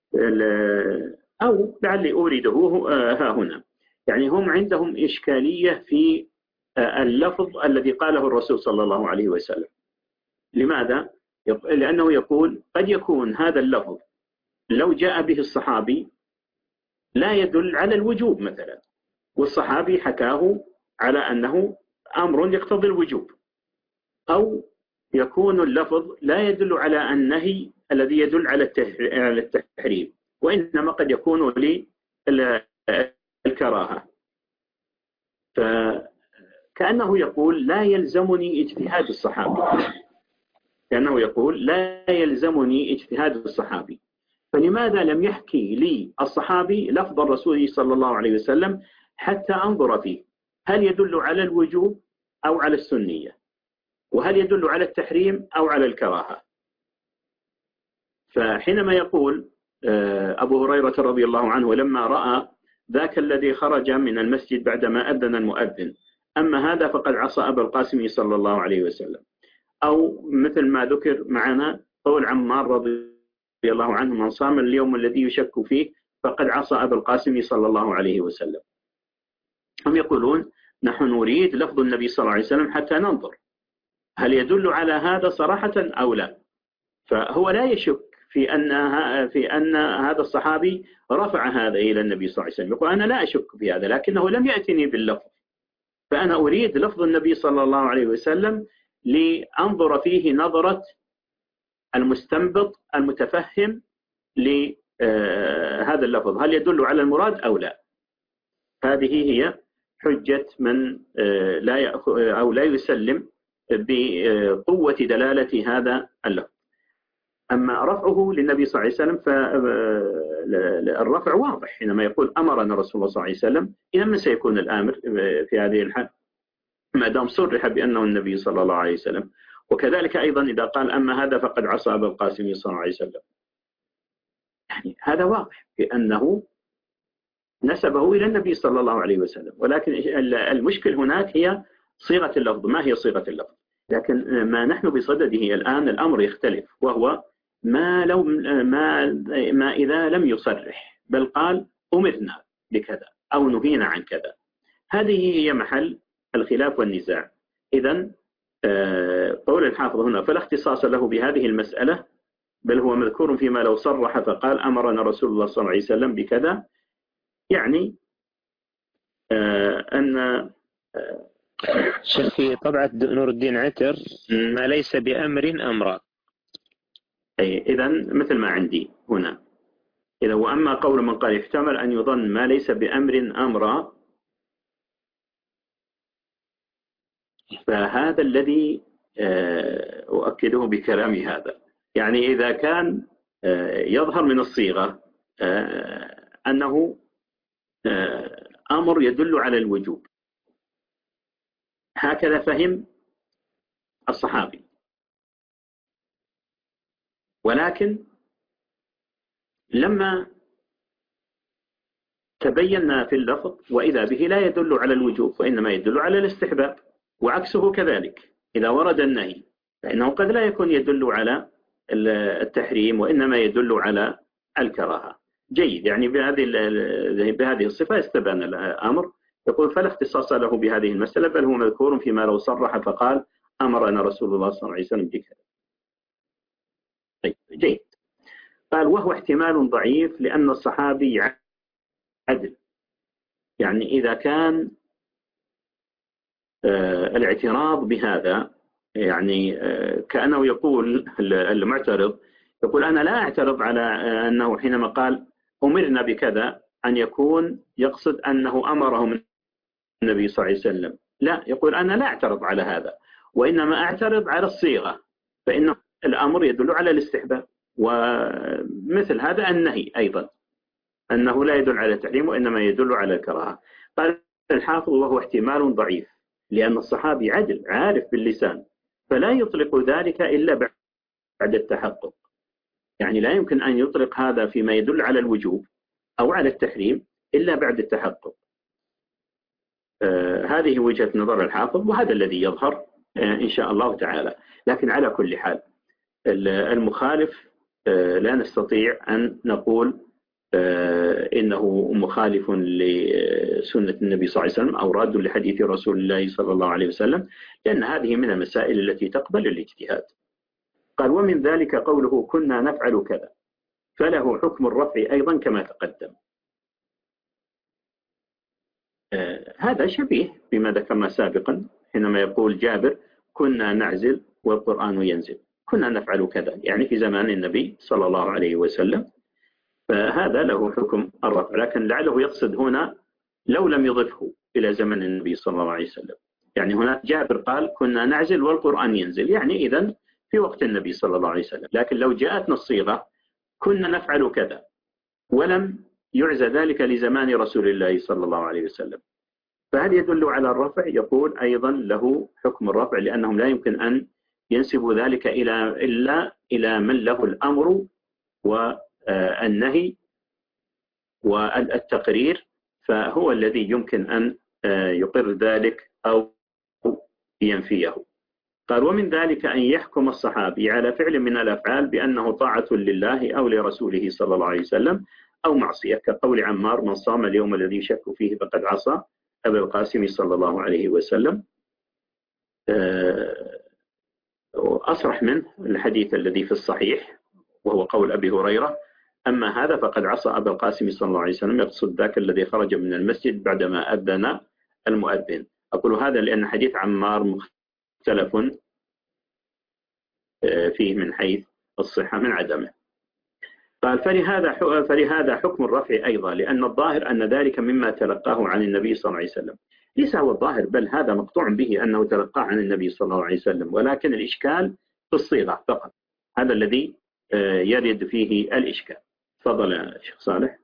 Speaker 2: أو لعلي أورده ها هنا، يعني هم عندهم إشكالية في اللفظ الذي قاله الرسول صلى الله عليه وسلم. لماذا؟ لأنه يقول قد يكون هذا اللفظ لو جاء به الصحابي لا يدل على الوجوب مثلا، والصحابي حكاه على أنه أمر يقتضي الوجوب، أو يكون اللفظ لا يدل على النهي الذي يدل على التحريم، وإنما قد يكون للكراهة. فكأنه يقول لا يلزمني اجتهاد الصحابي، كأنه يقول لا يلزمني اجتهاد الصحابي، فلماذا لم يحكي لي الصحابي لفظ الرسول صلى الله عليه وسلم حتى أنظر فيه هل يدل على الوجوب أو على السنية، وهل يدل على التحريم أو على الكراهة. فحينما يقول أبو هريرة رضي الله عنه لما رأى ذاك الذي خرج من المسجد بعدما أذن المؤذن، أما هذا فقد عصى أبا القاسم صلى الله عليه وسلم، أو مثل ما ذكر معنا قول عمار رضي الله عنه من صام اليوم الذي يشك فيه فقد عصى أبا القاسم صلى الله عليه وسلم. هم يقولون نحن نريد لفظ النبي صلى الله عليه وسلم حتى ننظر هل يدل على هذا صراحة أو لا. فهو لا يشك في أن هذا الصحابي رفع هذا إلى النبي صلى الله عليه وسلم، يقول أنا لا أشك في هذا، لكنه لم يأتني باللفظ، فأنا أريد لفظ النبي صلى الله عليه وسلم لأنظر فيه نظرة المستنبط المتفهم لهذا اللفظ هل يدل على المراد أو لا. هذه هي حجة من لا يأخذ أو لا يسلم بقوة دلالة هذا اللفظ. أما رفعه للنبي صلى الله عليه وسلم فالرفع واضح، حينما يقول أمرنا رسول الله صلى الله عليه وسلم، إذا من سيكون الآمر في هذه الحال ما دام صرح بأنه النبي صلى الله عليه وسلم. وكذلك أيضا إذا قال أما هذا فقد عصى أبا القاسم صلى الله عليه وسلم، يعني هذا واضح بأنه نسبه إلى النبي صلى الله عليه وسلم. ولكن المشكل هناك هي صيغة اللفظ، ما هي صيغة اللفظ. لكن ما نحن بصدده الآن الأمر يختلف، وهو ما إذا لم يصرح بل قال أمرنا بكذا أو نهينا عن كذا، هذه هي محل الخلاف والنزاع. إذن قول الحافظ هنا فلا اختصاص له بهذه المسألة، بل هو مذكور فيما لو صرح فقال أمرنا رسول الله صلى الله عليه وسلم بكذا، يعني أن
Speaker 1: شيخ في طبعة نور الدين عتر ما ليس بأمر أمرا.
Speaker 2: إذن مثل ما عندي هنا، إذا وأما قول من قال يحتمل أن يظن ما ليس بأمر أمرا، فهذا الذي أؤكده بكلامي هذا. يعني إذا كان يظهر من الصيغة أنه أمر يدل على الوجوب، هكذا فهم الصحابي، ولكن لما تبين في اللفظ وإذا به لا يدل على الوجوب وإنما يدل على الاستحباب، وعكسه كذلك إذا ورد النهي فإنه قد لا يكون يدل على التحريم وإنما يدل على الكراهة. جيد، يعني بهذه الصفة استبان الأمر. يقول فلا اختصاص له بهذه المسألة، بل هو مذكور فيما لو صرح فقال أمرنا رسول الله صلى الله عليه وسلم بكذا. طيب جيد. قال وهو احتمال ضعيف لأن الصحابي عدل. يعني إذا كان الاعتراض بهذا يعني كأنه يقول المعترض يقول أنا لا أعترض على أنه حينما قال أمرنا بكذا أن يكون يقصد أنه أمرهم النبي صلى الله عليه وسلم، لا، يقول أنا لا أعترض على هذا، وإنما أعترض على الصيغة، فإن الأمر يدل على الاستحباب، ومثل هذا النهي أيضا أنه لا يدل على التحريم وإنما يدل على الكراهة. قال الحافظ وهو احتمال ضعيف لأن الصحابي عدل عارف باللسان، فلا يطلق ذلك إلا بعد التحقق. يعني لا يمكن أن يطلق هذا فيما يدل على الوجوب أو على التحريم إلا بعد التحقق. هذه وجهة نظر الحافظ، وهذا الذي يظهر إن شاء الله تعالى. لكن على كل حال المخالف لا نستطيع أن نقول إنه مخالف لسنة النبي صلى الله عليه وسلم أو راد لحديث رسول الله صلى الله عليه وسلم، لأن هذه من المسائل التي تقبل الاجتهاد. قال ومن ذلك قوله كنا نفعل كذا، فله حكم الرفع أيضا كما تقدم. هذا شبيه بما ذكرنا سابقا حينما يقول جابر كنا نعزل والقرآن ينزل، كنا نفعل كذا، يعني في زمان النبي صلى الله عليه وسلم، فهذا له حكم الرفع. لكن لعله يقصد هنا لو لم يضفه إلى زمن النبي صلى الله عليه وسلم، يعني هنا جابر قال كنا نعزل والقرآن ينزل، يعني إذن في وقت النبي صلى الله عليه وسلم. لكن لو جاءتنا الصيغة كنا نفعل كذا ولم يعزى ذلك لزمان رسول الله صلى الله عليه وسلم، فهل يدل على الرفع؟ يقول أيضا له حكم الرفع، لأنهم لا يمكن أن ينسبوا ذلك إلا إلى من له الأمر والنهي والتقرير، فهو الذي يمكن أن يقر ذلك أو ينفيه. قال ومن ذلك أن يحكم الصحابي على فعل من الأفعال بأنه طاعة لله أو لرسوله صلى الله عليه وسلم أو معصية، كقول عمار من صام اليوم الذي يشك فيه فقد عصى أبا القاسم صلى الله عليه وسلم. أصرح منه الحديث الذي في الصحيح وهو قول أبي هريرة أما هذا فقد عصى أبا القاسم صلى الله عليه وسلم، يقصد ذاك الذي خرج من المسجد بعدما أذن المؤذن. أقول هذا لأن حديث عمار مختلف فيه من حيث الصحة من عدمه. قال فلهذا حكم الرفع أيضا، لأن الظاهر أن ذلك مما تلقاه عن النبي صلى الله عليه وسلم، ليس هو الظاهر بل هذا مقطوع به أنه تلقاه عن النبي صلى الله عليه وسلم، ولكن الإشكال في الصيغة فقط، هذا الذي يرد فيه الإشكال. تفضل يا شيخ صالح.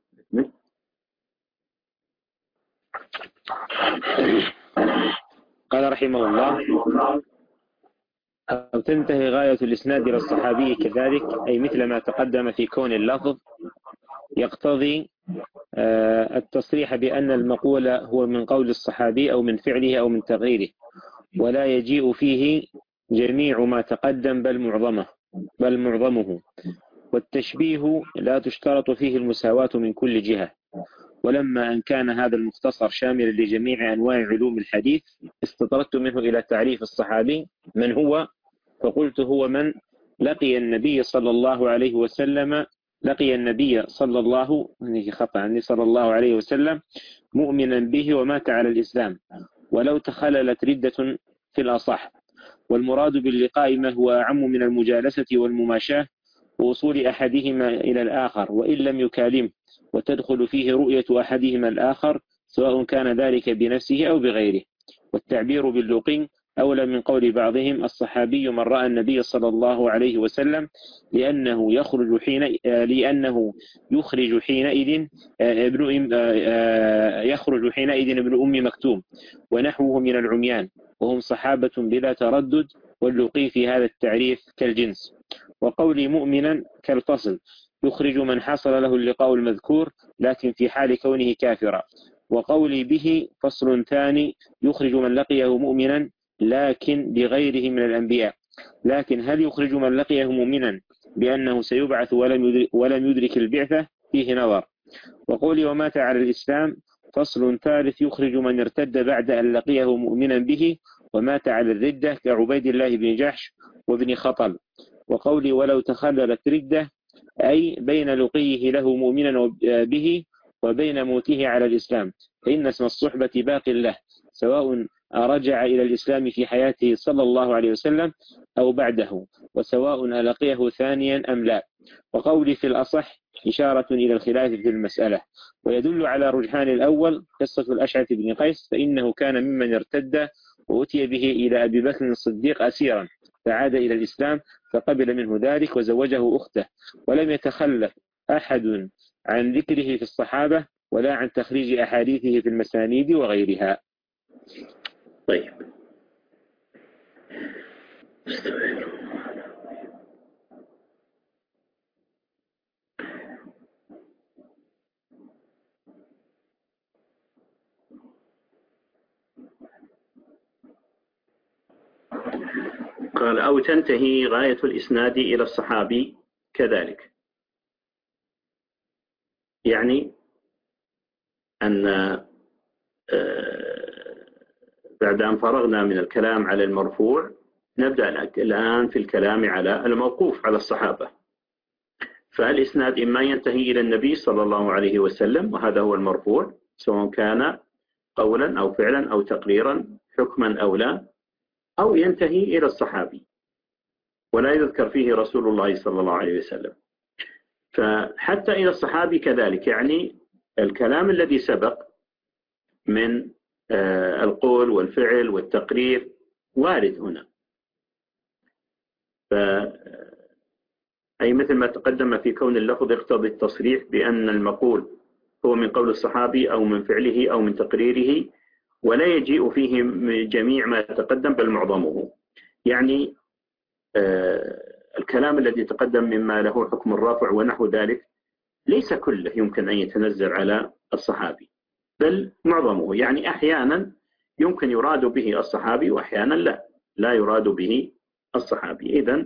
Speaker 1: قال رحمه الله أو تنتهي غاية الإسناد إلى الصحابي كذلك، أي مثل ما تقدم في كون اللفظ يقتضي التصريح بأن المقول هو من قول الصحابي أو من فعله أو من تغييره، ولا يجيء فيه جميع ما تقدم بل معظمه. والتشبيه لا تشترط فيه المساواة من كل جهة. ولما أن كان هذا المختصر شاملا لجميع أنواع علوم الحديث استطردت منه إلى تعريف الصحابي من هو، فقلت هو من لقي النبي صلى الله عليه وسلم صلى الله عليه وسلم مؤمنا به ومات على الإسلام ولو تخللت ردة في الأصح. والمراد باللقاء ما هو أعم من المجالسة والمماشاة ووصول أحدهما إلى الآخر وإن لم يكالمه، وتدخل فيه رؤية أحدهما الآخر سواء كان ذلك بنفسه أو بغيره. والتعبير باللقي أولى من قول بعضهم الصحابي من رأى النبي صلى الله عليه وسلم لأنه يخرج حينئذ ابن أم مكتوم ونحوه من العميان وهم صحابة بلا تردد، واللقي في هذا التعريف كالجنس. وقولي مؤمنا كالفصل يخرج من حصل له اللقاء المذكور لكن في حال كونه كافرا. وقولي به فصل ثاني يخرج من لقيه مؤمنا لكن بغيره من الأنبياء. لكن هل يخرج من لقيه مؤمنا بأنه سيبعث ولم يدرك البعثة؟ فيه نظر. وقولي ومات على الإسلام فصل ثالث يخرج من ارتد بعد أن لقيه مؤمنا به ومات على الردة كعبيد الله بن جحش وابن خطل. وقولي ولو تخللت ردة أي بين لقيه له مؤمنا به وبين موته على الإسلام، فإن اسم الصحبة باق له سواء رجع إلى الإسلام في حياته صلى الله عليه وسلم أو بعده، وسواء ألقيه ثانيا أم لا. وقولي في الأصح إشارة إلى الخلاف في المسألة، ويدل على رجحان الأول قصة الأشعث بن قيس، فإنه كان ممن ارتد وأتي به إلى أبي بكر الصديق أسيرا، فعاد إلى الإسلام فقبل منه ذلك وزوجه أخته، ولم يتخلف أحد عن ذكره في الصحابة ولا عن تخريج أحاديثه في المسانيد وغيرها.
Speaker 2: طيب، قال أو تنتهي غاية الإسناد إلى الصحابي كذلك، يعني أن بعد أن فرغنا من الكلام على المرفوع نبدأ الآن في الكلام على الموقوف على الصحابة. فالإسناد إما ينتهي إلى النبي صلى الله عليه وسلم، وهذا هو المرفوع، سواء كان قولا أو فعلا أو تقريرا حكما أو لا، أو ينتهي إلى الصحابي ولا يذكر فيه رسول الله صلى الله عليه وسلم. فحتى إلى الصحابي كذلك، يعني الكلام الذي سبق من القول والفعل والتقرير وارد هنا، أي مثل ما تقدم في كون اللفظ يقتضي التصريح بأن المقول هو من قول الصحابي أو من فعله أو من تقريره، ولا يجيء فيه جميع ما تقدم بل معظمه. يعني الكلام الذي تقدم مما له حكم الرافع ونحو ذلك ليس كله يمكن أن يتنزل على الصحابي بل معظمه، يعني أحيانا يمكن يراد به الصحابي وأحيانا لا يراد به الصحابي. إذن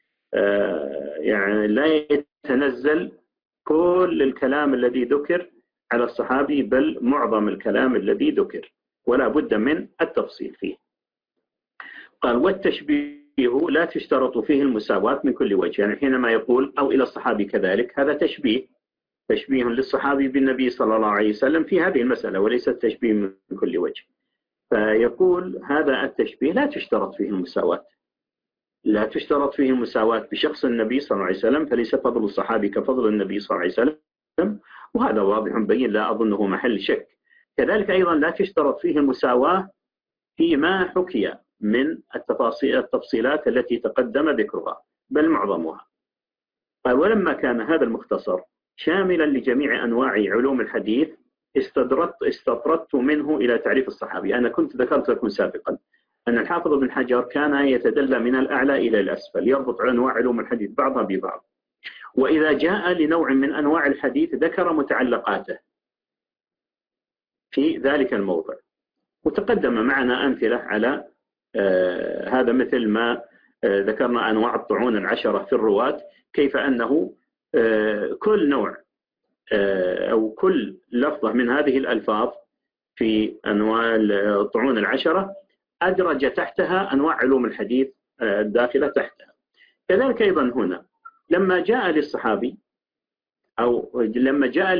Speaker 2: يعني لا يتنزل كل الكلام الذي ذكر على الصحابي بل معظم الكلام الذي ذكر، ولا بد من التفصيل فيه. قال والتشبيه لا تشترط فيه المساواة من كل وجه، يعني حينما يقول أو إلى الصحابي كذلك هذا تشبيه للصحابي بالنبي صلى الله عليه وسلم في هذه المسألة، وليس التشبيه من كل وجه. فيقول هذا التشبيه لا تشترط فيه المساواة، لا تشترط فيه المساواة بشخص النبي صلى الله عليه وسلم، فليس فضل الصحابي كفضل النبي صلى الله عليه وسلم، وهذا واضح بين لا أظنه محل شك. كذلك أيضا لا تشترط فيه المساواة فيما حكي من التفصيلات التي تقدم ذكرها بل معظمها. قال ولما كان هذا المختصر شاملا لجميع أنواع علوم الحديث استطردت منه إلى تعريف الصحابي. أنا كنت ذكرت لكم سابقا أن الحافظ بن حجر كان يتدلى من الأعلى إلى الأسفل، يربط أنواع علوم الحديث بعضها ببعض، وإذا جاء لنوع من أنواع الحديث ذكر متعلقاته في ذلك الموضع. وتقدم معنا أمثلة على هذا، مثل ما ذكرنا أنواع الطعون 10 في الرواة، كيف أنه كل نوع أو كل لفظة من هذه الألفاظ في أنواع الطعون 10 أدرج تحتها أنواع علوم الحديث الداخلة تحتها. كذلك أيضا هنا لما جاء للصحابي أو لما جاء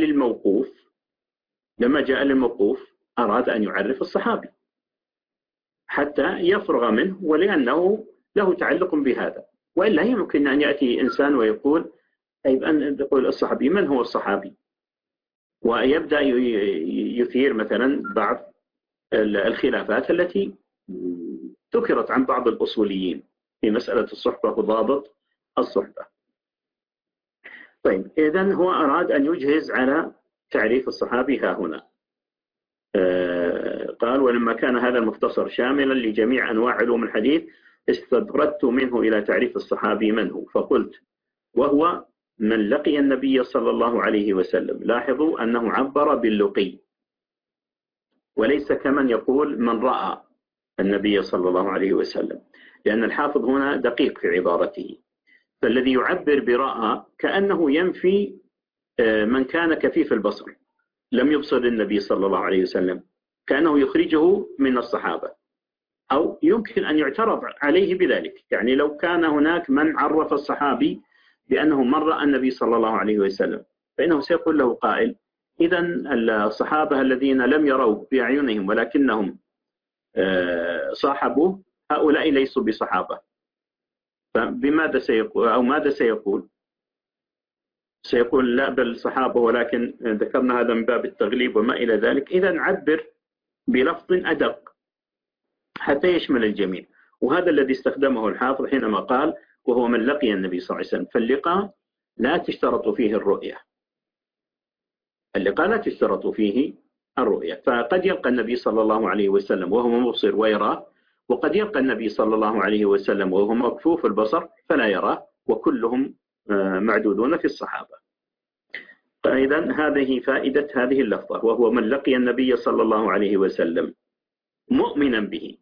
Speaker 2: للموقوف أراد أن يعرف الصحابي حتى يفرغ منه، ولأنه له تعلق بهذا، وإلا يمكن أن يأتي إنسان ويقول طيب أن يقول الصحابي من هو الصحابي، ويبدأ يثير مثلا بعض الخلافات التي ذكرت عن بعض الأصوليين في مسألة الصحبة وضابط الصحبة. طيب إذن هو أراد أن يجهز على تعريف الصحابي ها هنا. قال ولما كان هذا المختصر شاملا لجميع أنواع علوم الحديث استدردت منه إلى تعريف الصحابي من هو، فقلت وهو من لقي النبي صلى الله عليه وسلم. لاحظوا أنه عبر باللقي وليس كمن يقول من رأى النبي صلى الله عليه وسلم، لأن الحافظ هنا دقيق في عبارته، فالذي يعبر برأى كأنه ينفي من كان كفيف البصر لم يبصر النبي صلى الله عليه وسلم، كأنه يخرجه من الصحابة، أو يمكن أن يعترض عليه بذلك. يعني لو كان هناك من عرف الصحابي بأنه مر النبي صلى الله عليه وسلم، فإنه سيقول له قائل: إذا الصحابة الذين لم يروا بأعينهم ولكنهم صاحبوه هؤلاء ليسوا بصحابة. فبماذا سيقول أو ماذا سيقول؟ سيقول: لا بل صحابة، ولكن ذكرنا هذا من باب التغليب وما إلى ذلك. إذا عبر بلفظ أدق حتى يشمل الجميع، وهذا الذي استخدمه الحافظ حينما قال: وهو من لقي النبي صلى الله عليه وسلم. فاللقاء لا تشترط فيه الرؤية، اللقاء لا تشترط فيه الرؤية. فقد يلقى النبي صلى الله عليه وسلم وهو مبصر ويراه، وقد يلقى النبي صلى الله عليه وسلم وهو مكفوف البصر فلا يراه، وكلهم معدودون في الصحابة. فإذا هذه فائدة هذه اللفظة: وهو من لقي النبي صلى الله عليه وسلم مؤمنا به.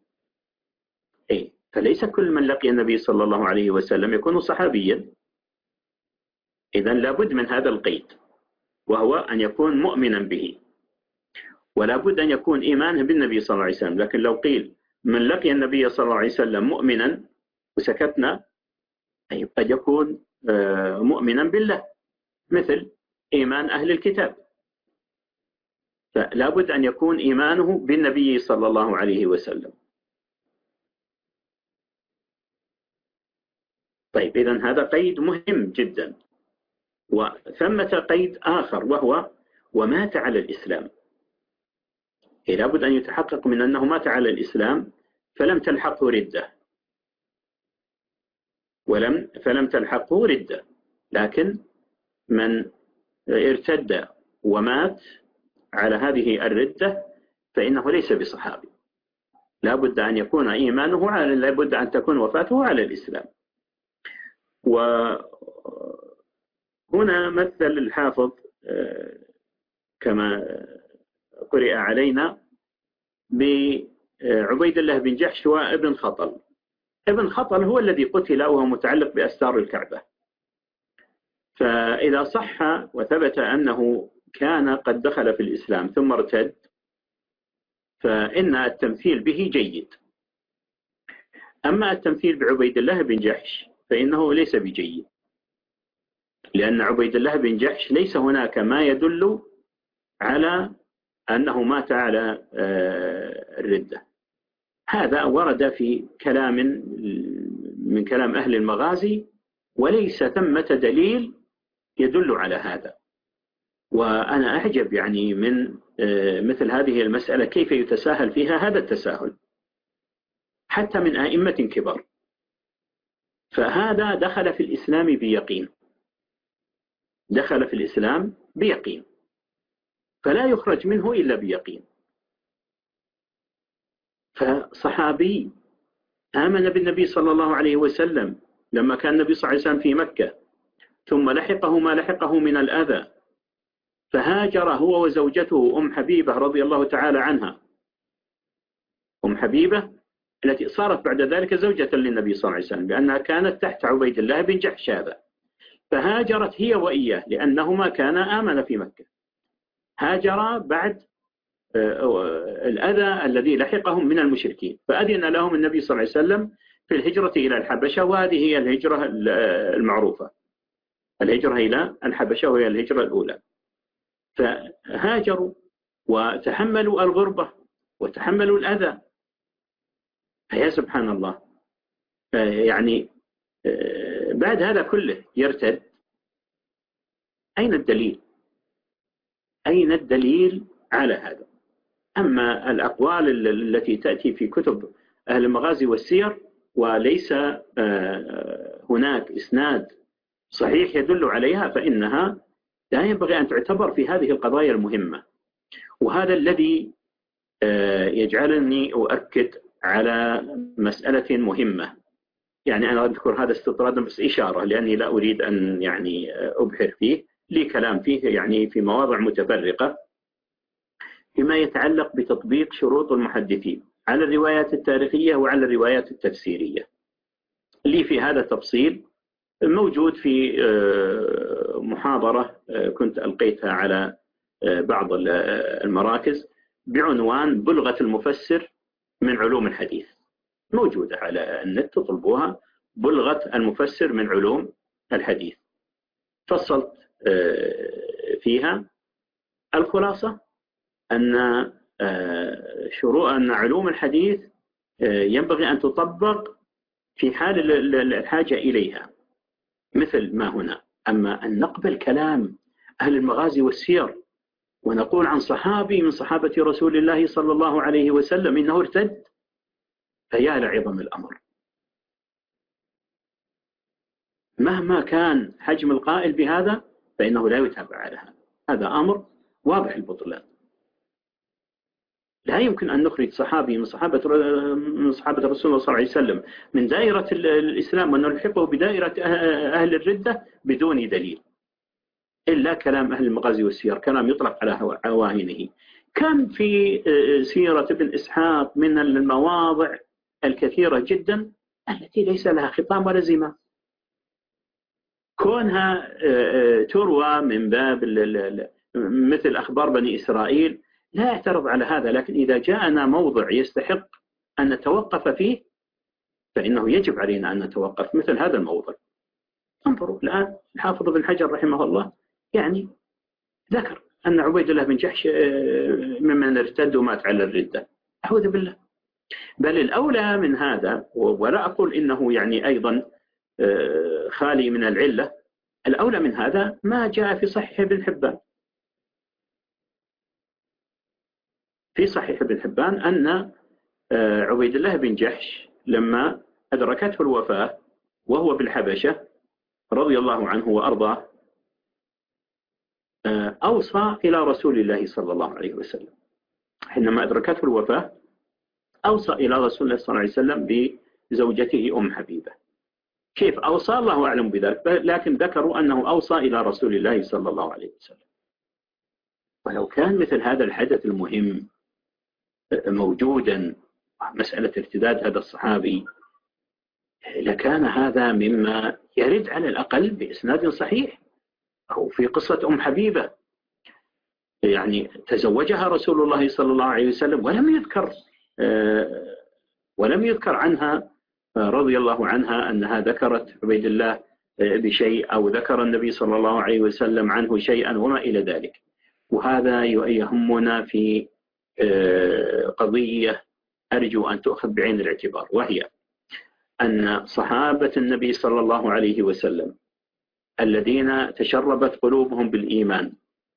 Speaker 2: فليس كل من لقي النبي صلى الله عليه وسلم يكون صحابيا. إذا لابد من هذا القيد، وهو أن يكون مؤمنا به، ولا بد أن يكون إيمانه بالنبي صلى الله عليه وسلم. لكن لو قيل من لقي النبي صلى الله عليه وسلم مؤمنا وسكتنا، قد يكون مؤمنا بالله، مثل إيمان أهل الكتاب. فلا بد أن يكون إيمانه بالنبي صلى الله عليه وسلم. طيب، إذن هذا قيد مهم جدا. وثمة قيد آخر وهو: ومات على الإسلام. لا بد أن يتحقق من أنه مات على الإسلام فلم تلحقه ردة، فلم تلحقه ردة. لكن من ارتد ومات على هذه الردة فإنه ليس بصحابي. لا بد أن يكون إيمانه لا بد أن تكون وفاته على الإسلام. وهنا مثل الحافظ كما قرئ علينا بعبيد الله بن جحش وابن خطل. ابن خطل هو الذي قتل وهو متعلق بأستار الكعبة. فإذا صح وثبت أنه كان قد دخل في الإسلام ثم ارتد، فإن التمثيل به جيد. أما التمثيل بعبيد الله بن جحش فإنه ليس بجيد، لأن عبيد الله بن جحش ليس هناك ما يدل على أنه مات على الردة. هذا ورد في كلام من كلام أهل المغازي، وليس ثمة دليل يدل على هذا. وأنا أعجب يعني من مثل هذه المسألة كيف يتساهل فيها هذا التساهل حتى من أئمة كبار. فهذا دخل في الإسلام بيقين، دخل في الإسلام بيقين، فلا يخرج منه إلا بيقين. فصحابي آمن بالنبي صلى الله عليه وسلم لما كان النبي صلى الله عليه وسلم في مكة، ثم لحقه ما لحقه من الأذى، فهاجر هو وزوجته أم حبيبة رضي الله تعالى عنها. أم حبيبة التي صارت بعد ذلك زوجة للنبي صلى الله عليه وسلم، لأنها كانت تحت عبيد الله بن جحش هذا. فهاجرت هي وإياه لأنهما كانا آمن في مكة. هاجرا بعد الأذى الذي لحقهم من المشركين، فأذن لهم النبي صلى الله عليه وسلم في الهجرة إلى الحبشة، وهذه هي الهجرة المعروفة، الهجرة إلى الحبشة، وهي الهجرة الأولى. فهاجروا وتحملوا الغربة وتحملوا الأذى. فيا سبحان الله، يعني بعد هذا كله يرتد. أين الدليل؟ أين الدليل على هذا؟ أما الأقوال التي تأتي في كتب أهل المغازي والسير وليس هناك إسناد صحيح يدل عليها، فإنها لا ينبغي أن تعتبر في هذه القضايا المهمة. وهذا الذي يجعلني أؤكد على مسألة مهمة. يعني أنا أذكر هذا استطرادا بس إشارة، لأني لا أريد أن يعني أبحر فيه، لي كلام فيه يعني في مواضع متفرقة، فيما يتعلق بتطبيق شروط المحدثين على الروايات التاريخية وعلى الروايات التفسيرية. لي في هذا تفصيل موجود في محاضرة كنت ألقيتها على بعض المراكز بعنوان بلغة المفسر من علوم الحديث، موجودة على النت، تطلبوها، بلغة المفسر من علوم الحديث. فصلت فيها. الخلاصة أن أن علوم الحديث ينبغي أن تطبق في حال الحاجة إليها مثل ما هنا. أما أن نقبل كلام أهل المغازي والسير ونقول عن صحابي من صحابة رسول الله صلى الله عليه وسلم إنه ارتد، فيا لعظم الأمر. مهما كان حجم القائل بهذا فإنه لا يتابع على هذا. هذا أمر واضح البطلان. لا يمكن أن نخرج صحابي من صحابة الرسول صلى الله عليه وسلم من دائرة الإسلام ونلحقه بدائرة أهل الردة بدون دليل، إلا كلام أهل المغازي والسير، كلام يطلق على عواهنه. كم في سيرة ابن إسحاق من المواضع الكثيرة جدا التي ليس لها خطام ولا زمام، كونها تروى من باب مثل أخبار بني إسرائيل لا يعترض على هذا. لكن إذا جاءنا موضع يستحق أن نتوقف فيه فإنه يجب علينا أن نتوقف مثل هذا الموضع. انظروا الآن الحافظ بن حجر رحمه الله يعني ذكر أن عبيد الله بن جحش ممن ارتد ومات على الردة. أعوذ بالله. بل الأولى من هذا، ولا أقول إنه يعني أيضا خالي من العلة، الأولى من هذا ما جاء في صحيح ابن حبان. في صحيح ابن حبان أن عبيد الله بن جحش لما أدركته الوفاة وهو بالحبشة رضي الله عنه وأرضاه أوصى إلى رسول الله صلى الله عليه وسلم. حينما أدركته الوفاة أوصى إلى رسول الله صلى الله عليه وسلم بزوجته أم حبيبة. كيف أوصى الله أعلم بذلك، لكن ذكروا أنه أوصى إلى رسول الله صلى الله عليه وسلم. ولو كان مثل هذا الحدث المهم موجودا، مسألة ارتداد هذا الصحابي، لكان هذا مما يرد على الأقل بإسناد صحيح. أو في قصة أم حبيبة يعني تزوجها رسول الله صلى الله عليه وسلم ولم يذكر عنها رضي الله عنها أنها ذكرت عبيد الله بشيء أو ذكر النبي صلى الله عليه وسلم عنه شيئا وما إلى ذلك. وهذا يهمنا في قضية أرجو أن تؤخذ بعين الاعتبار، وهي أن صحابة النبي صلى الله عليه وسلم الذين تشربت قلوبهم بالإيمان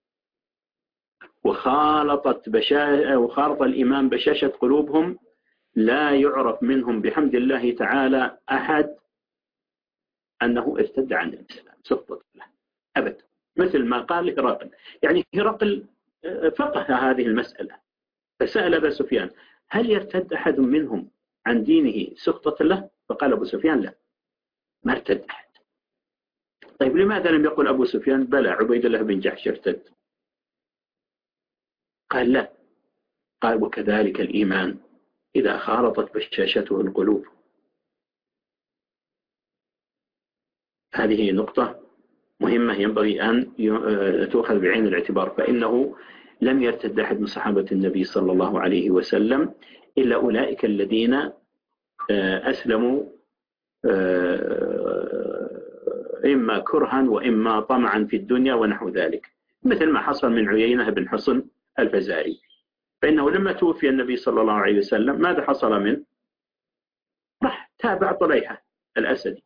Speaker 2: وخالط الإيمان بشاشة قلوبهم، لا يعرف منهم بحمد الله تعالى أحد أنه ارتد عن الإسلام سقطت له أبدا، مثل ما قال هرقل. يعني هرقل فقه هذه المسألة فسأل أبا سفيان هل يرتد أحد منهم عن دينه سقطت له؟ فقال أبو سفيان لا، ما ارتد أحد. طيب لماذا لم يقل أبو سفيان بلى عبيد الله بن جحش ارتد؟ قال لا، قال وكذلك الإيمان إذا خالطت بشاشته القلوب. هذه نقطة مهمة ينبغي أن تؤخذ بعين الاعتبار، فإنه لم يرتد أحد من صحابة النبي صلى الله عليه وسلم إلا أولئك الذين أسلموا إما كرها وإما طمعا في الدنيا ونحو ذلك، مثل ما حصل من عيينة بن حصن الفزاري. فإنه لما توفي النبي صلى الله عليه وسلم ماذا حصل منه؟ راح تابع طليحة الأسدي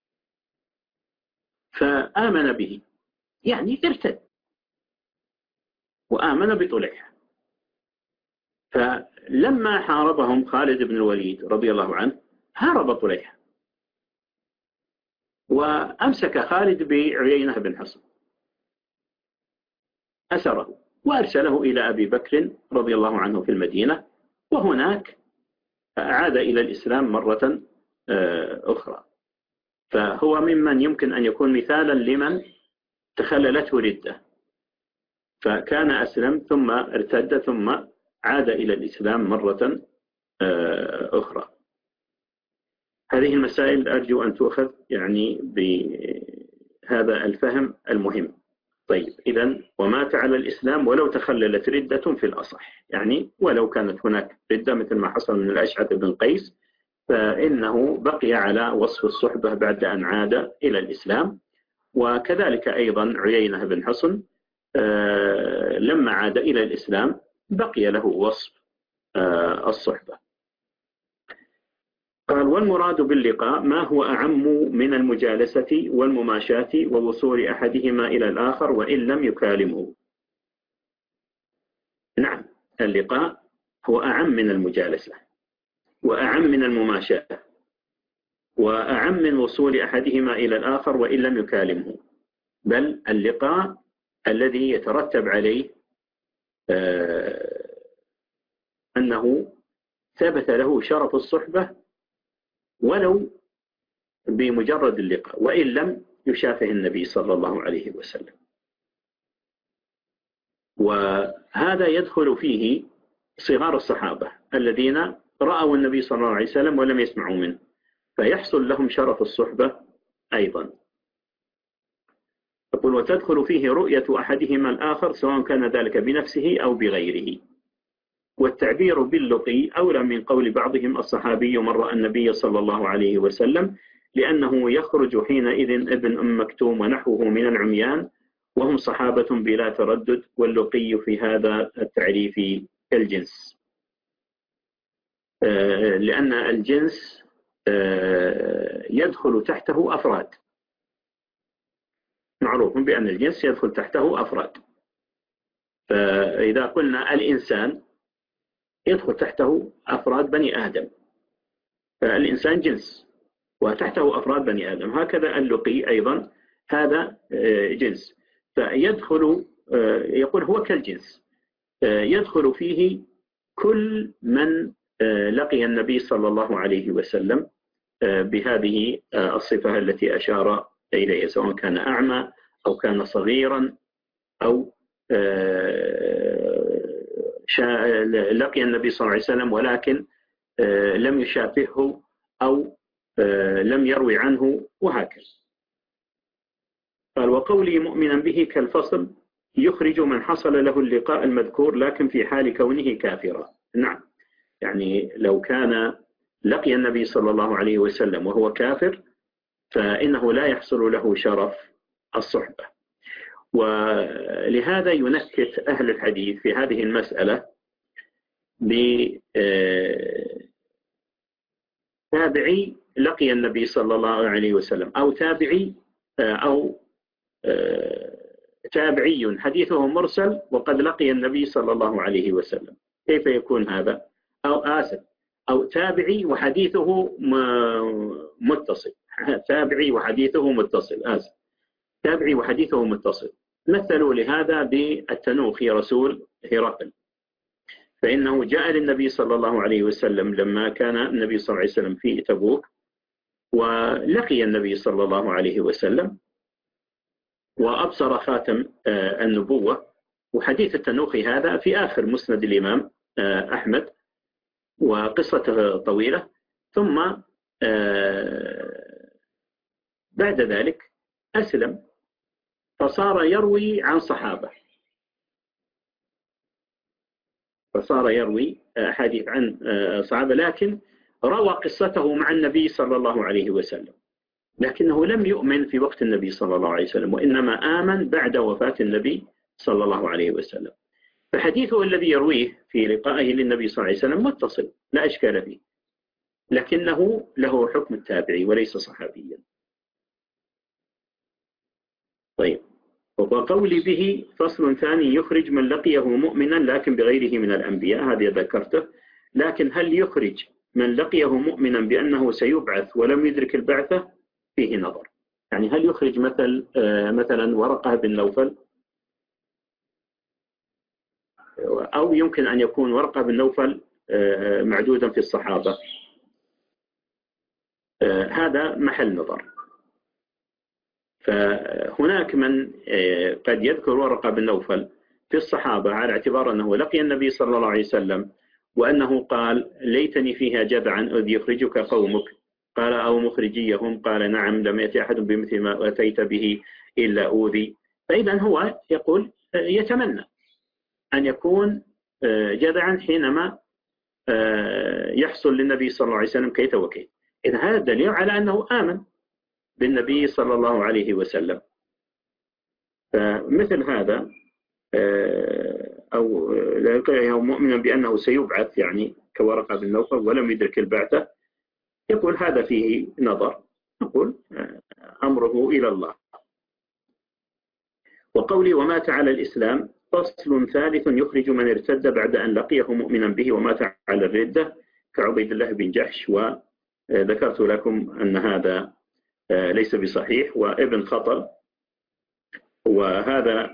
Speaker 2: فآمن به، يعني ارتد وآمن بطليحة. فلما حاربهم خالد بن الوليد رضي الله عنه هارب طليحة وأمسك خالد بعيينة بن حصن أسره وأرسله إلى أبي بكر رضي الله عنه في المدينة، وهناك عاد إلى الإسلام مرة أخرى. فهو ممن يمكن أن يكون مثالا لمن تخللته ردة، فكان أسلم ثم ارتد ثم عاد إلى الإسلام مرة أخرى. هذه المسائل أرجو أن تؤخذ يعني بهذا الفهم المهم. طيب إذن ومات على الإسلام ولو تخللت ردة في الأصح، يعني ولو كانت هناك ردة مثل ما حصل من الأشعث بن قيس فإنه بقي على وصف الصحبة بعد أن عاد إلى الإسلام. وكذلك أيضا عيينة بن حصن لما عاد إلى الإسلام بقي له وصف الصحبة. قال: والمراد باللقاء ما هو أعم من المجالسة والمماشاة ووصول أحدهما إلى الآخر وإن لم يكالمه. نعم، اللقاء هو أعم من المجالسة وأعم من المماشاة وأعم من وصول أحدهما إلى الآخر وإن لم يكالمه، بل اللقاء الذي يترتب عليه أنه ثبت له شرف الصحبة ولو بمجرد اللقاء وإن لم يشافه النبي صلى الله عليه وسلم. وهذا يدخل فيه صغار الصحابة الذين رأوا النبي صلى الله عليه وسلم ولم يسمعوا منه، فيحصل لهم شرف الصحبة أيضا. يقول: وتدخل فيه رؤية أحدهما الآخر سواء كان ذلك بنفسه أو بغيره. والتعبير باللقي أولى من قول بعضهم الصحابي من رأى النبي صلى الله عليه وسلم، لأنه يخرج حينئذ ابن أم مكتوم ونحوه من العميان وهم صحابة بلا تردد، واللقي في هذا التعريف كالجنس، لأن الجنس يدخل تحته أفراد، معروف بأن الجنس يدخل تحته أفراد. فإذا قلنا الإنسان يدخل تحته أفراد بني آدم، فالإنسان جنس وتحته أفراد بني آدم، هكذا اللقي أيضا هذا جنس، فيدخل يقول هو كالجنس، يدخل فيه كل من لقي النبي صلى الله عليه وسلم بهذه الصفة التي أشار إليها، سواء كان أعمى أو كان صغيرا أو لقي النبي صلى الله عليه وسلم ولكن لم يشافهه أو لم يروي عنه، وهكذا. قال: وقولي مؤمنا به كالفصل يخرج من حصل له اللقاء المذكور لكن في حال كونه كافرا. نعم، يعني لو كان لقي النبي صلى الله عليه وسلم وهو كافر فإنه لا يحصل له شرف الصحبة. ولهذا ينكت أهل الحديث في هذه المسألة بتابعي لقي النبي صلى الله عليه وسلم أو تابعي أو تابعي حديثه مرسل وقد لقي النبي صلى الله عليه وسلم، كيف يكون هذا؟ أو تابعي وحديثه متصل، تابعي وحديثه متصل، تابعي وحديثه متصل. مثلوا لهذا بالتنوخي رسول هرقل، فإنه جاء للنبي صلى الله عليه وسلم لما كان النبي صلى الله عليه وسلم في تبوك، ولقي النبي صلى الله عليه وسلم وأبصر خاتم النبوة. وحديث التنوخي هذا في آخر مسند الإمام أحمد، وقصته طويلة. ثم بعد ذلك أسلم فصار يروي عن صحابة، فصار يروي حديث عن صحابة، لكن روى قصته مع النبي صلى الله عليه وسلم، لكنه لم يؤمن في وقت النبي صلى الله عليه وسلم، وإنما آمن بعد وفاة النبي صلى الله عليه وسلم. فحديثه الذي يرويه في لقائه للنبي صلى الله عليه وسلم متصل لا إشكال فيه، لكنه له حكم التابعي وليس صحابيا. طيب، وقولي به فصل ثاني يخرج من لقيه مؤمنا لكن بغيره من الأنبياء، هذا ذكرته. لكن هل يخرج من لقيه مؤمنا بأنه سيبعث ولم يدرك البعثة؟ فيه نظر. يعني هل يخرج مثلا ورقة بن نوفل، أو يمكن أن يكون ورقة بن نوفل معدودا في الصحابة؟ هذا محل نظر. فهناك من قد يذكر ورقة بن نوفل في الصحابة على اعتبار أنه لقي النبي صلى الله عليه وسلم، وأنه قال: ليتني فيها جدعا إذ يخرجك قومك، قال: أو مخرجيهم؟ قال: نعم، لم يأتي أحد بمثل ما أتيت به إلا أوذي. فإذا هو يقول يتمنى أن يكون جدعا حينما يحصل للنبي صلى الله عليه وسلم كيت وكيت. إذا هذا دليل على أنه آمن بالنبي صلى الله عليه وسلم، فمثل هذا أو مؤمنا بأنه سيبعث يعني كورقة بن نوفل ولم يدرك البعثة، يقول هذا فيه نظر، نقول أمره إلى الله. وقولي ومات على الإسلام فصل ثالث يخرج من ارتد بعد أن لقيه مؤمنا به ومات على الردة كعبيد الله بن جحش. وذكرت لكم أن هذا ليس بصحيح وابن خطل، وهذا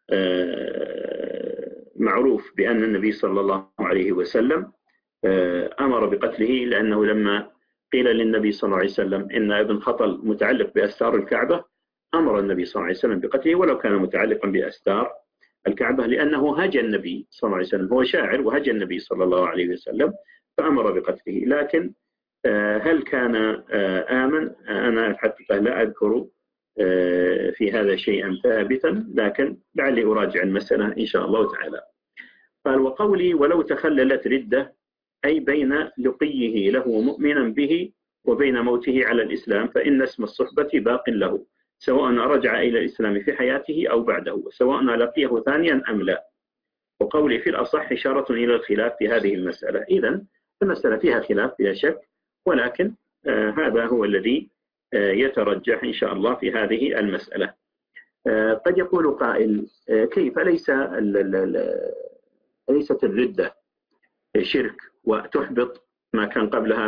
Speaker 2: معروف بأن النبي صلى الله عليه وسلم أمر بقتله، لأنه لما قيل للنبي صلى الله عليه وسلم إن ابن خطل متعلق بأستار الكعبة أمر النبي صلى الله عليه وسلم بقتله ولو كان متعلقا بأستار الكعبة، لأنه هجى النبي صلى الله عليه وسلم، هو شاعر وهجى النبي صلى الله عليه وسلم فأمر بقتله. لكن هل كان آمن؟ أنا الحقيقة لا أذكر في هذا شيئا ثابتا، لكن لعلي أراجع المسألة إن شاء الله تعالى. قال وقولي ولو تخللت ردة أي بين لقيه له مؤمنا به وبين موته على الإسلام فإن اسم الصحبة باق له سواء رجع إلى الإسلام في حياته أو بعده، سواء لقيه ثانيا أم لا. وقولي في الأصح إشارة إلى الخلاف في هذه المسألة. إذن المسألة فيها خلاف بلا شك، ولكن هذا هو الذي يترجح إن شاء الله في هذه المسألة. قد يقول قائل كيف ليست الردة شرك وتحبط ما كان قبلها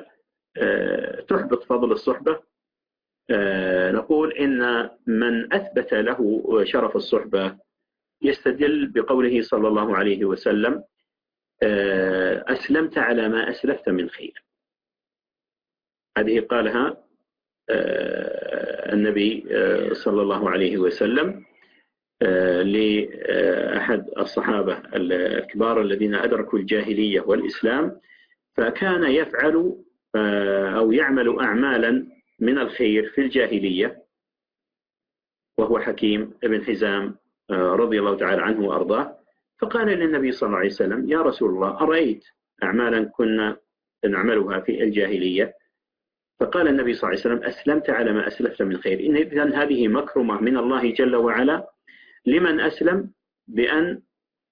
Speaker 2: فتحبط فضل الصحبة؟ نقول إن من أثبت له شرف الصحبة يستدل بقوله صلى الله عليه وسلم أسلمت على ما أسلفت من خير. هذه قالها النبي صلى الله عليه وسلم لأحد الصحابة الكبار الذين أدركوا الجاهلية والإسلام، فكان يفعل أو يعمل أعمالا من الخير في الجاهلية، وهو حكيم ابن حزام رضي الله تعالى عنه وأرضاه. فقال للنبي صلى الله عليه وسلم يا رسول الله أرأيت أعمالا كنا نعملها في الجاهلية؟ فقال النبي صلى الله عليه وسلم أسلمت على ما أسلفت من خير. إذن هذه مكرمة من الله جل وعلا لمن أسلم بأن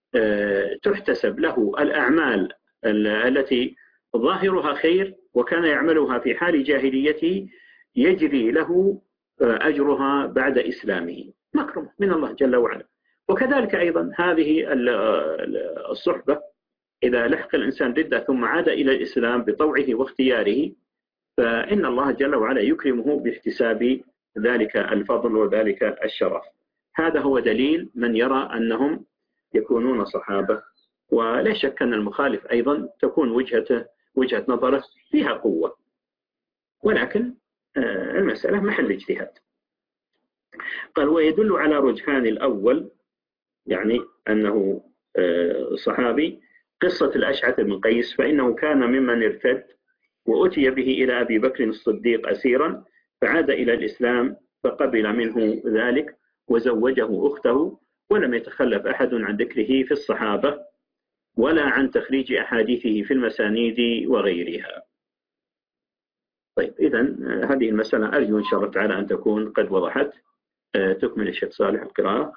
Speaker 2: تحتسب له الأعمال التي ظاهرها خير وكان يعملها في حال جاهليته يجري له أجرها بعد إسلامه، مكرمة من الله جل وعلا. وكذلك أيضا هذه الصحبة إذا لحق الإنسان ردة ثم عاد إلى الإسلام بطوعه واختياره فإن الله جل وعلا يكرمه باحتساب ذلك الفضل وذلك الشرف. هذا هو دليل من يرى أنهم يكونون صحابة. ولا شك أن المخالف أيضا تكون وجهة نظره فيها قوة، ولكن المسألة محل اجتهاد. قال ويدل على رجحان الأول يعني أنه صحابي قصة الأشعث بن قيس، فإنه كان ممن ارتد وأتي به إلى أبي بكر الصديق أسيرا فعاد إلى الإسلام فقبل منه ذلك وزوجه أخته، ولم يتخلف أحد عن ذكره في الصحابة ولا عن تخريج أحاديثه في المسانيد وغيرها. طيب إذن هذه المسألة أرجو إن شاء الله تعالى أن تكون قد وضحت. تكمل الشيخ صالح القراءة.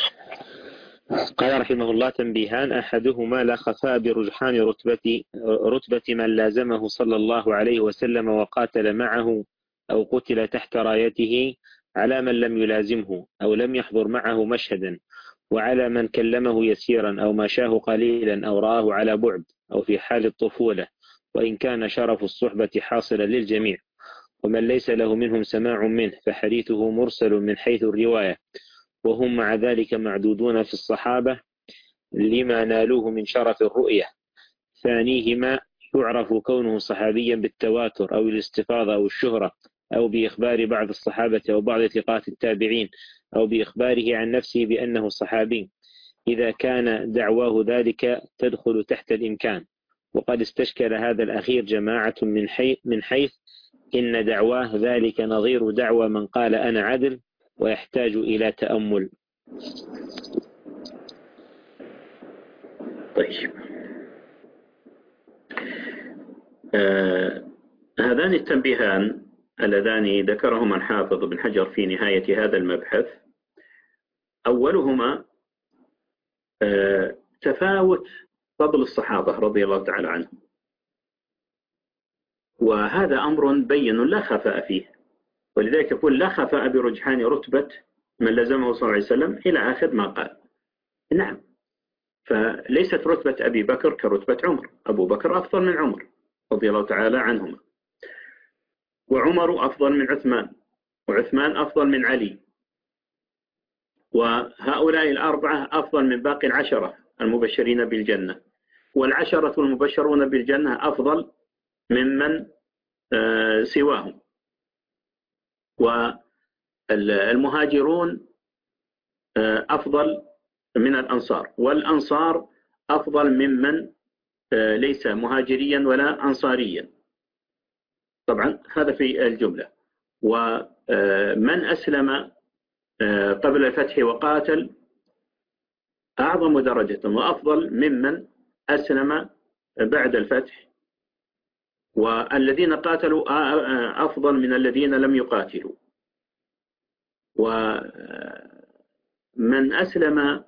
Speaker 1: قال رحمه الله تنبيهان: أحدهما لا خفاء برجحان رتبة من لازمه صلى الله عليه وسلم وقاتل معه أو قتل تحت رايته على من لم يلازمه أو لم يحضر معه مشهدا، وعلى من كلمه يسيرا أو مشاه قليلا أو رآه على بعد أو في حال الطفولة، وإن كان شرف الصحبة حاصلا للجميع. ومن ليس له منهم سماع منه فحديثه مرسل من حيث الرواية، وهم مع ذلك معدودون في الصحابة لما نالوه من شرف الرؤية. ثانيهما يعرف كونه صحابيا بالتواتر أو الاستفاضة أو الشهرة، أو بإخبار بعض الصحابة أو بعض ثقات التابعين، أو بإخباره عن نفسه بأنه صحابي، إذا كان دعواه ذلك تدخل تحت الإمكان. وقد استشكل هذا الأخير جماعة من حيث إن دعواه ذلك نظير دعوى من قال أنا عدل، ويحتاج إلى تأمل.
Speaker 2: طيب هذان التنبيهان اللذان ذكرهما الحافظ بن حجر في نهاية هذا المبحث أولهما تفاوت فضل الصحابة رضي الله تعالى عنهم، وهذا أمر بين لا خفاء فيه، ولذلك يقول لا خفاء برجحان رتبة من لزمه صلى الله عليه وسلم إلى آخر ما قال. نعم، فليست رتبة أبي بكر كرتبة عمر، أبو بكر أفضل من عمر رضي الله تعالى عنهما، وعمر أفضل من عثمان، وعثمان أفضل من علي، وهؤلاء الأربعة أفضل من باقي العشرة المبشرين بالجنة، والعشرة المبشرون بالجنة أفضل ممن سواهم، والمهاجرون أفضل من الأنصار، والأنصار أفضل ممن ليس مهاجريا ولا أنصاريا. طبعا هذا في الجملة. ومن أسلم قبل الفتح وقاتل أعظم درجة وأفضل ممن أسلم بعد الفتح، والذين قاتلوا أفضل من الذين لم يقاتلوا، ومن أسلم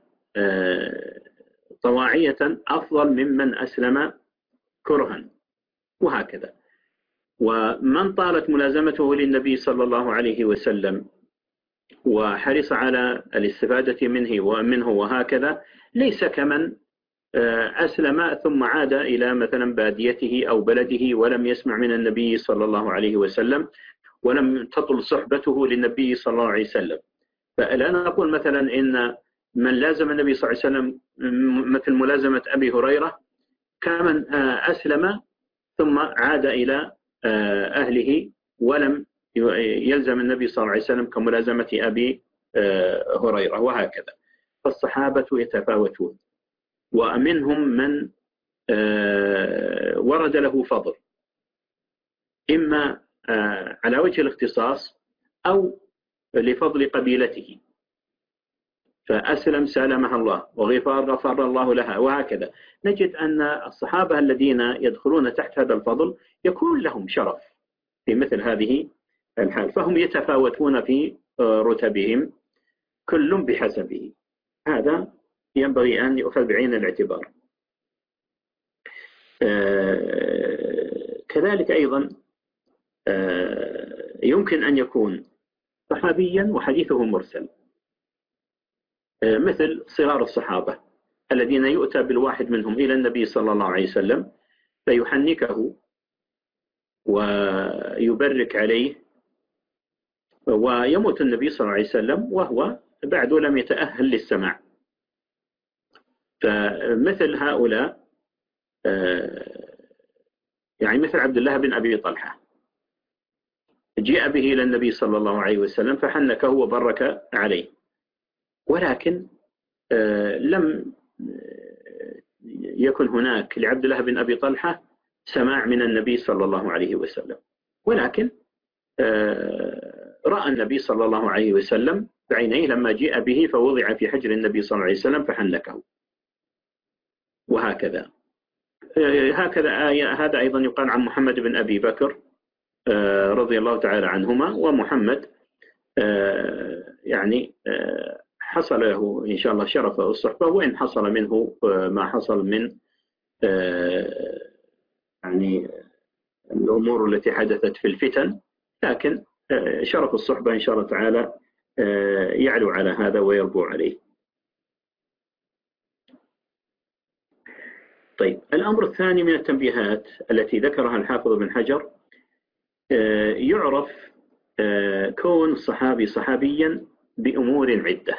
Speaker 2: طواعية أفضل ممن أسلم كرها، وهكذا. ومن طالت ملازمته للنبي صلى الله عليه وسلم وحرص على الاستفادة منه وهكذا، ليس كمن أسلم ثم عاد إلى مثلا باديته أو بلده ولم يسمع من النبي صلى الله عليه وسلم ولم تطل صحبته للنبي صلى الله عليه وسلم. فلا نقول مثلا إن من لازم النبي صلى الله عليه وسلم مثل ملازمة أبي هريرة كمن أسلم ثم عاد إلى أهله ولم يلزم النبي صلى الله عليه وسلم كملازمة أبي هريرة، وهكذا. فالصحابة يتفاوتون، ومنهم من ورد له فضل إما على وجه الاختصاص أو لفضل قبيلته، فأسلم سالمها الله، وغفار غفر الله لها، وهكذا. نجد أن الصحابة الذين يدخلون تحت هذا الفضل يكون لهم شرف في مثل هذه الحال، فهم يتفاوتون في رتبهم كل بحسبه. هذا ينبغي أن يؤخذ بعين الاعتبار. كذلك أيضا يمكن أن يكون صحابيا وحديثه مرسل، مثل صغار الصحابة الذين يؤتى بالواحد منهم إلى النبي صلى الله عليه وسلم فيحنكه ويبرك عليه، ويموت النبي صلى الله عليه وسلم وهو بعد لم يتأهل للسماع. فمثل هؤلاء يعني مثل عبد الله بن أبي طلحة جاء به إلى النبي صلى الله عليه وسلم فحنكه وبرك عليه، ولكن لم يكن هناك لعبد الله بن أبي طلحة سماع من النبي صلى الله عليه وسلم، ولكن رأى النبي صلى الله عليه وسلم بعينيه لما جاء به فوضع في حجر النبي صلى الله عليه وسلم فحنكه، وهكذا. هذا أيضا يقال عن محمد بن أبي بكر رضي الله تعالى عنهما. ومحمد يعني حصل له إن شاء الله شرف الصحبة، وإن حصل منه ما حصل من يعني الأمور التي حدثت في الفتن، لكن شرف الصحبة إن شاء الله تعالى يعلو على هذا ويربو عليه. طيب، الأمر الثاني من التنبيهات التي ذكرها الحافظ بن حجر، يعرف كون الصحابي صحابيا بأمور عدة،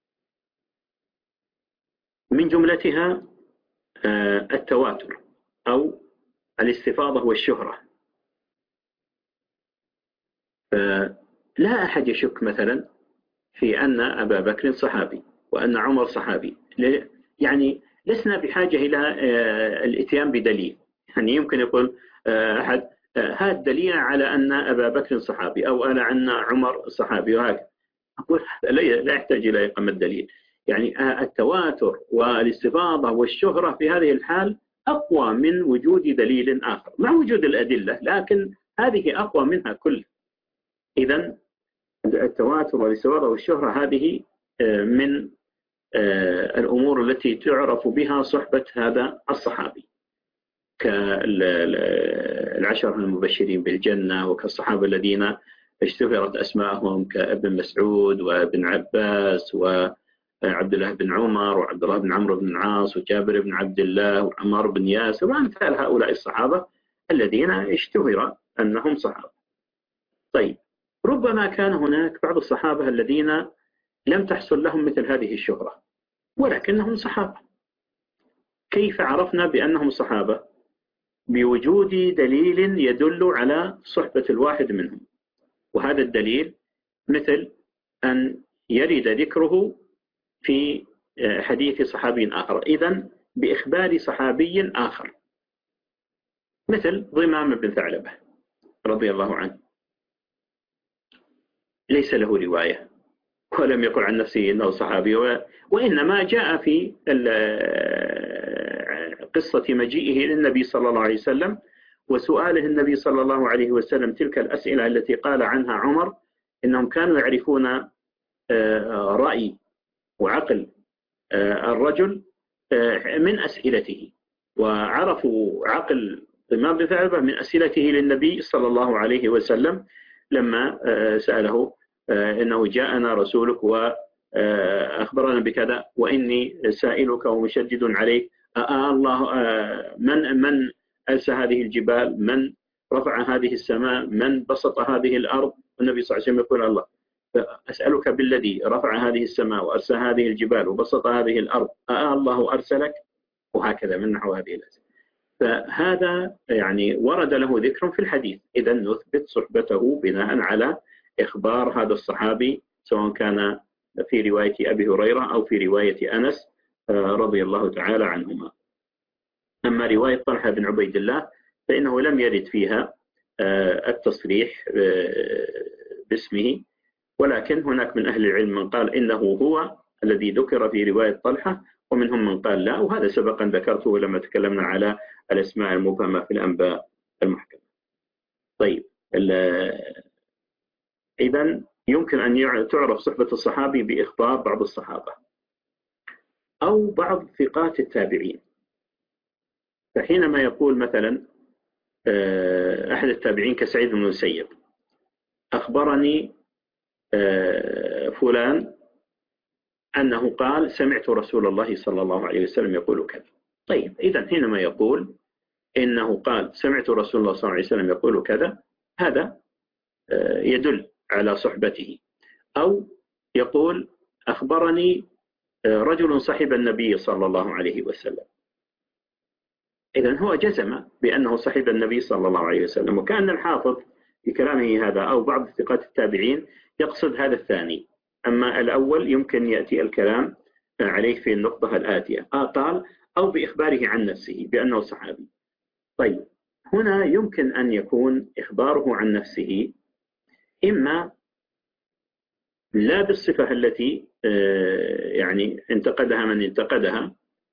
Speaker 2: من جملتها التواتر أو الاستفاضة والشهرة. لا أحد يشك مثلا في أن أبا بكر صحابي وأن عمر صحابي، يعني لسنا بحاجة إلى الاتيان بدليل. يعني يمكن يقول أحد هذا دليل على أن أبا بكر صحابي أو أنا أن عمر صحابي، وهكذا. أقول لا يحتاج إلى إقامة دليل. يعني التواتر والاستفاضة والشهرة في هذه الحال أقوى من وجود دليل آخر، مع وجود الأدلة، لكن هذه أقوى منها كل. إذن التواتر والاستفاضة والشهرة هذه من الأمور التي تعرف بها صحبة هذا الصحابي، كالعشر المبشرين بالجنة، وكالصحابة الذين اشتهرت أسماءهم كابن مسعود وابن عباس وعبد الله بن عمر وعبد الله بن عمرو بن العاص وجابر بن عبد الله وعمار بن ياسر وأمثال هؤلاء الصحابة الذين اشتهر أنهم صحابة. طيب، ربما كان هناك بعض الصحابة الذين لم تحصل لهم مثل هذه الشهرة ولكنهم صحابة. كيف عرفنا بأنهم صحابة؟ بوجود دليل يدل على صحبة الواحد منهم، وهذا الدليل مثل أن يرد ذكره في حديث صحابي آخر، إذن بإخبار صحابي آخر، مثل ضمام بن ثعلبة رضي الله عنه، ليس له رواية ولم يقل عن نفسه إنه صحابي، وإنما جاء في قصة مجيئه للنبي صلى الله عليه وسلم وسؤاله النبي صلى الله عليه وسلم تلك الأسئلة التي قال عنها عمر إنهم كانوا يعرفون رأي وعقل الرجل من أسئلته، وعرفوا عقل ضمام بن ثعلبة من أسئلته للنبي صلى الله عليه وسلم لما سأله إنه جاءنا رسولك وأخبرنا بكذا وإني سائلك ومشدد عليك، الله من ألسى هذه الجبال، من رفع هذه السماء، من بسط هذه الأرض؟ النبي صلى الله عليه وسلم يقول الله، أسألك بالذي رفع هذه السماء وأرسى هذه الجبال وبسط هذه الأرض، الله أرسلك؟ وهكذا من نحو هذه الأسئلة. فهذا يعني ورد له ذكر في الحديث، إذا نثبت صحبته بناء على إخبار هذا الصحابي، سواء كان في رواية أبي هريرة أو في رواية أنس رضي الله تعالى عنهما. أما رواية طلحة بن عبيد الله فإنه لم يرد فيها التصريح باسمه، ولكن هناك من أهل العلم من قال إنه هو الذي ذكر في رواية طلحة، ومنهم من قال لا، وهذا سبقا ذكرته لما تكلمنا على الأسماء المبهمة في الأنباء المحكمة. طيب، إذن يمكن أن تعرف صحبة الصحابي بإخبار بعض الصحابة أو بعض ثقات التابعين. فحينما يقول مثلا أحد التابعين كسعيد بن المسيب أخبرني فلان أنه قال سمعت رسول الله صلى الله عليه وسلم يقول كذا. طيب، إذن حينما يقول إنه قال سمعت رسول الله صلى الله عليه وسلم يقول كذا، هذا يدل على صحبته. أو يقول أخبرني رجل صحب النبي صلى الله عليه وسلم، إذن هو جزم بأنه صحب النبي صلى الله عليه وسلم. وكأن الحافظ في كلامه هذا أو بعض ثقات التابعين يقصد هذا الثاني، أما الأول يمكن يأتي الكلام عليه في النقطة الآتية، قال أو بإخباره عن نفسه بأنه صحابي. طيب، هنا يمكن أن يكون إخباره عن نفسه إما لا بالصفة التي يعني انتقدها من انتقدها،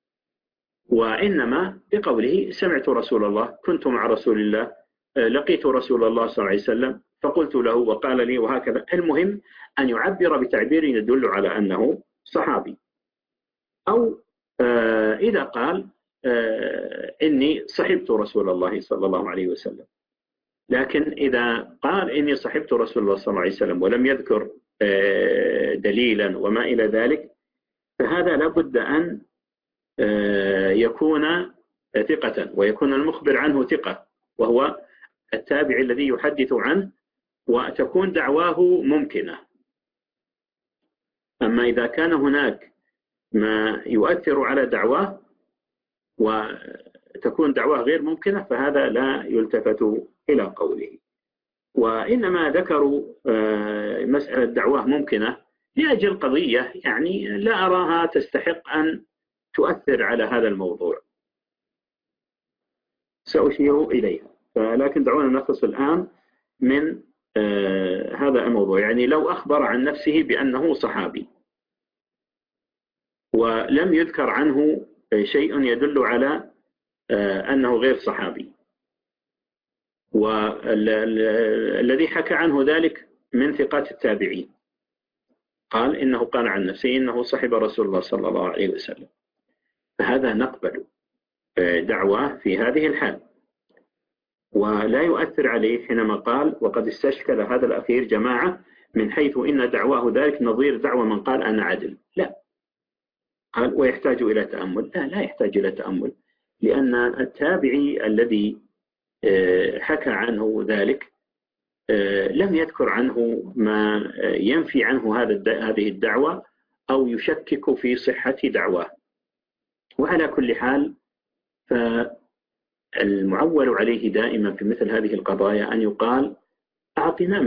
Speaker 2: وإنما بقوله سمعت رسول الله، كنت مع رسول الله، لقيت رسول الله صلى الله عليه وسلم فقلت له وقال لي، وهكذا. المهم أن يعبر بتعبير يدل على أنه صحابي. أو إذا قال إني صحبت رسول الله صلى الله عليه وسلم، لكن إذا قال إني صحبت رسول الله صلى الله عليه وسلم ولم يذكر دليلا وما إلى ذلك، فهذا لابد أن يكون ثقة، ويكون المخبر عنه ثقة، وهو التابع الذي يحدث عنه، وتكون دعواه ممكنة. أما إذا كان هناك ما يؤثر على دعواه وتكون دعواه غير ممكنة، فهذا لا يلتفت إلى قوله. وإنما ذكروا مسألة دعواه ممكنة لأجل قضية يعني لا أراها تستحق أن تؤثر على هذا الموضوع، سأشير إليها. لكن دعونا نخلص الآن من هذا الموضوع. يعني لو أخبر عن نفسه بأنه صحابي ولم يذكر عنه شيء يدل على أنه غير صحابي، والذي حكى عنه ذلك من ثقات التابعين، قال إنه قال عن نفسه إنه صحب رسول الله صلى الله عليه وسلم، فهذا نقبل دعواه في هذه الحال، ولا يؤثر عليه حينما قال وقد استشكل هذا الأخير جماعة من حيث إن دعواه ذلك نظير دعوة من قال أنا عدل. لا، قال ويحتاج إلى تأمل. لا يحتاج إلى تأمل، لأن التابعي الذي حكى عنه ذلك لم يذكر عنه ما ينفي عنه هذه الدعوة أو يشكك في صحة دعواه. وعلى كل حال فالمعول عليه دائما في مثل هذه القضايا أن يقال أعطنا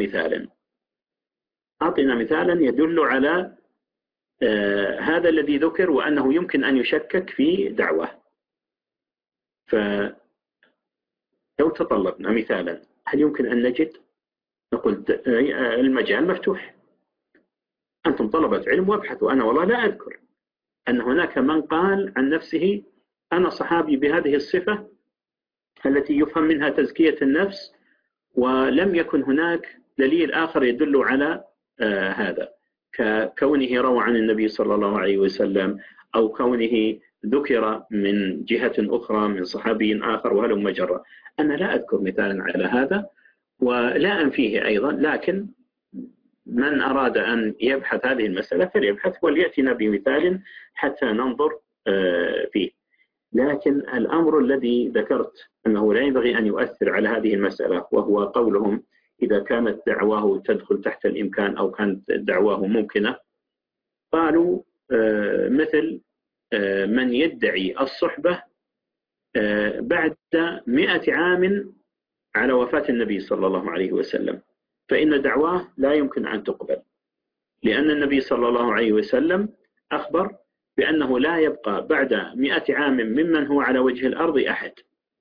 Speaker 2: مثالا يدل على هذا الذي ذكر وأنه يمكن أن يشكك في دعواه. فلو تطلبنا مثالا هل يمكن أن نجد؟ نقول المجال مفتوح، أنتم طلبة علم وابحثوا. أنا والله لا أذكر أن هناك من قال عن نفسه أنا صحابي بهذه الصفة التي يفهم منها تزكية النفس، ولم يكن هناك دليل آخر يدل على هذا، ككونه روى عن النبي صلى الله عليه وسلم، أو كونه ذكر من جهة أخرى من صحابي آخر وهلم جرى. أنا لا أذكر مثالا على هذا ولا أنفيه أيضا، لكن من أراد أن يبحث هذه المسألة فليبحث وليأتنا بمثال حتى ننظر فيه. لكن الأمر الذي ذكرت أنه لا ينبغي أن يؤثر على هذه المسألة، وهو قولهم إذا كانت دعواه تدخل تحت الإمكان أو كانت دعواه ممكنة، قالوا مثل من يدعي الصحبة بعد 100 عام على وفاة النبي صلى الله عليه وسلم، فإن دعواه لا يمكن أن تقبل، لأن النبي صلى الله عليه وسلم أخبر بأنه لا يبقى بعد 100 عام ممن هو على وجه الأرض أحد.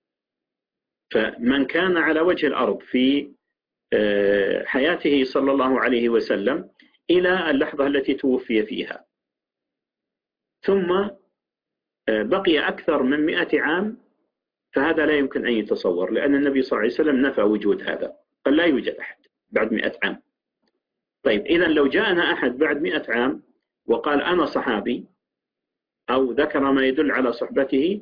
Speaker 2: فمن كان على وجه الأرض في حياته صلى الله عليه وسلم إلى اللحظة التي توفي فيها، ثم بقي أكثر من 100 عام، فهذا لا يمكن أن يتصور، لأن النبي صلى الله عليه وسلم نفى وجود هذا، قال لا يوجد أحد بعد 100 عام. طيب إذا لو جاءنا أحد بعد 100 عام وقال أنا صحابي أو ذكر ما يدل على صحبته،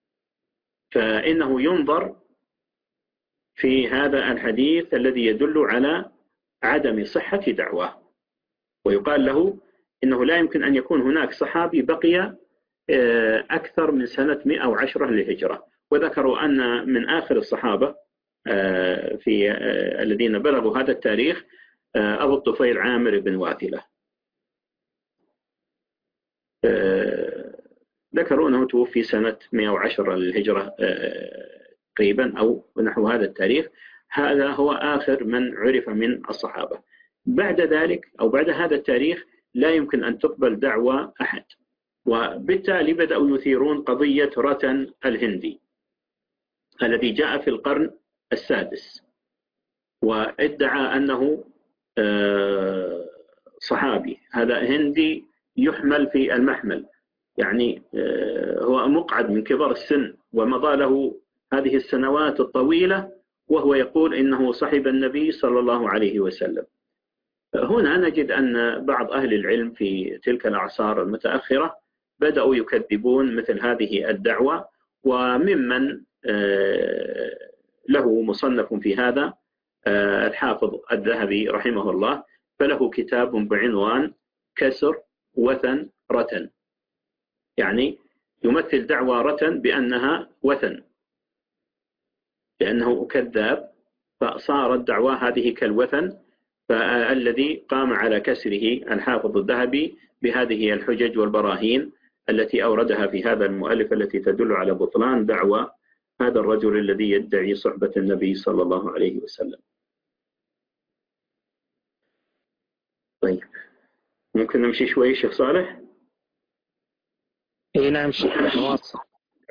Speaker 2: فإنه ينظر في هذا الحديث الذي يدل على عدم صحة دعواه، ويقال له إنه لا يمكن أن يكون هناك صحابي بقي أكثر من سنة 110 للهجرة. وذكروا أن من آخر الصحابة في الذين بلغوا هذا التاريخ أبو الطفيل عامر بن واثلة، ذكروا أنه توفي سنة 110 للهجرة تقريبا أو نحو هذا التاريخ. هذا هو آخر من عرف من الصحابة. بعد ذلك أو بعد هذا التاريخ لا يمكن أن تقبل دعوى أحد، وبالتالي بدأوا يثيرون قضية رتن الهندي الذي جاء في القرن السادس، وادعى أنه صحابي. هذا هندي يحمل في المحمل، يعني هو مقعد من كبار السن ومضى له هذه السنوات الطويلة وهو يقول إنه صحب النبي صلى الله عليه وسلم. هنا نجد أن بعض أهل العلم في تلك الأعصار المتأخرة بدأوا يكذبون مثل هذه الدعوة، وممن له مصنف في هذا الحافظ الذهبي رحمه الله، فله كتاب بعنوان كسر وثن رتن، يعني يمثل دعوى رتن بأنها وثن لأنه كذاب، فصارت دعوى هذه كالوثن، فالذي قام على كسره الحافظ الذهبي بهذه الحجج والبراهين التي أوردها في هذا المؤلف التي تدل على بطلان دعوى هذا الرجل الذي يدعي صحبة النبي صلى الله عليه وسلم. طيب ممكن نمشي شوي شيخ صالح؟
Speaker 1: اي نعم شيخ نواصل.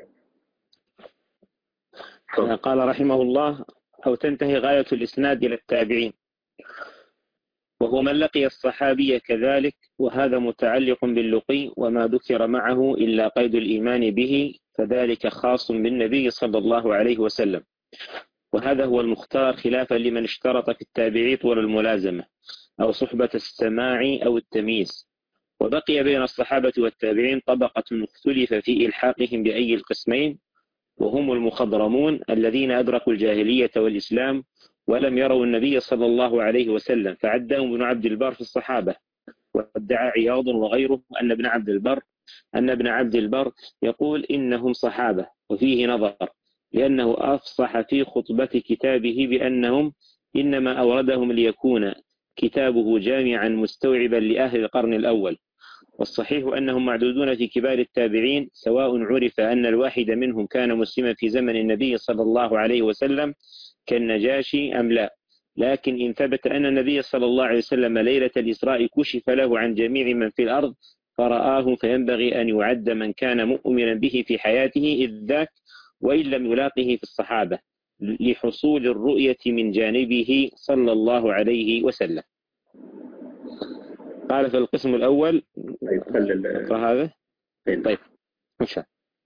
Speaker 1: قال رحمه الله أو تنتهي غاية الإسناد إلى التابعين، وهو من لقي الصحابي كذلك، وهذا متعلق باللقي وما ذكر معه إلا قيد الإيمان به، فذلك خاص بالنبي صلى الله عليه وسلم، وهذا هو المختار خلافا لمن اشترط في التابعي طول الملازمة، أو صحبة السماع أو التمييز. وبقي بين الصحابة والتابعين طبقة اختلف في إلحاقهم بأي القسمين، وهم المخضرمون الذين أدركوا الجاهلية والإسلام ولم يروا النبي صلى الله عليه وسلم، فعدهم ابن عبد البر في الصحابة. وادعى عياض وغيره أن ابن عبد البر يقول إنهم صحابة، وفيه نظر، لأنه أفصح في خطبة كتابه بأنهم إنما أوردهم ليكون كتابه جامعا مستوعبا لأهل القرن الأول. والصحيح أنهم معدودون في كبار التابعين، سواء عرف أن الواحد منهم كان مسلما في زمن النبي صلى الله عليه وسلم كالنجاشي أم لا. لكن إن ثبت أن النبي صلى الله عليه وسلم ليلة الإسراء كشف له عن جميع من في الأرض فرآه، فينبغي أن يعد من كان مؤمنا به في حياته إذ ذاك، وإن لم يلاقه في الصحابة، لحصول الرؤية من جانبه صلى الله عليه وسلم. قال في القسم الأول هذا. طيب مشاء.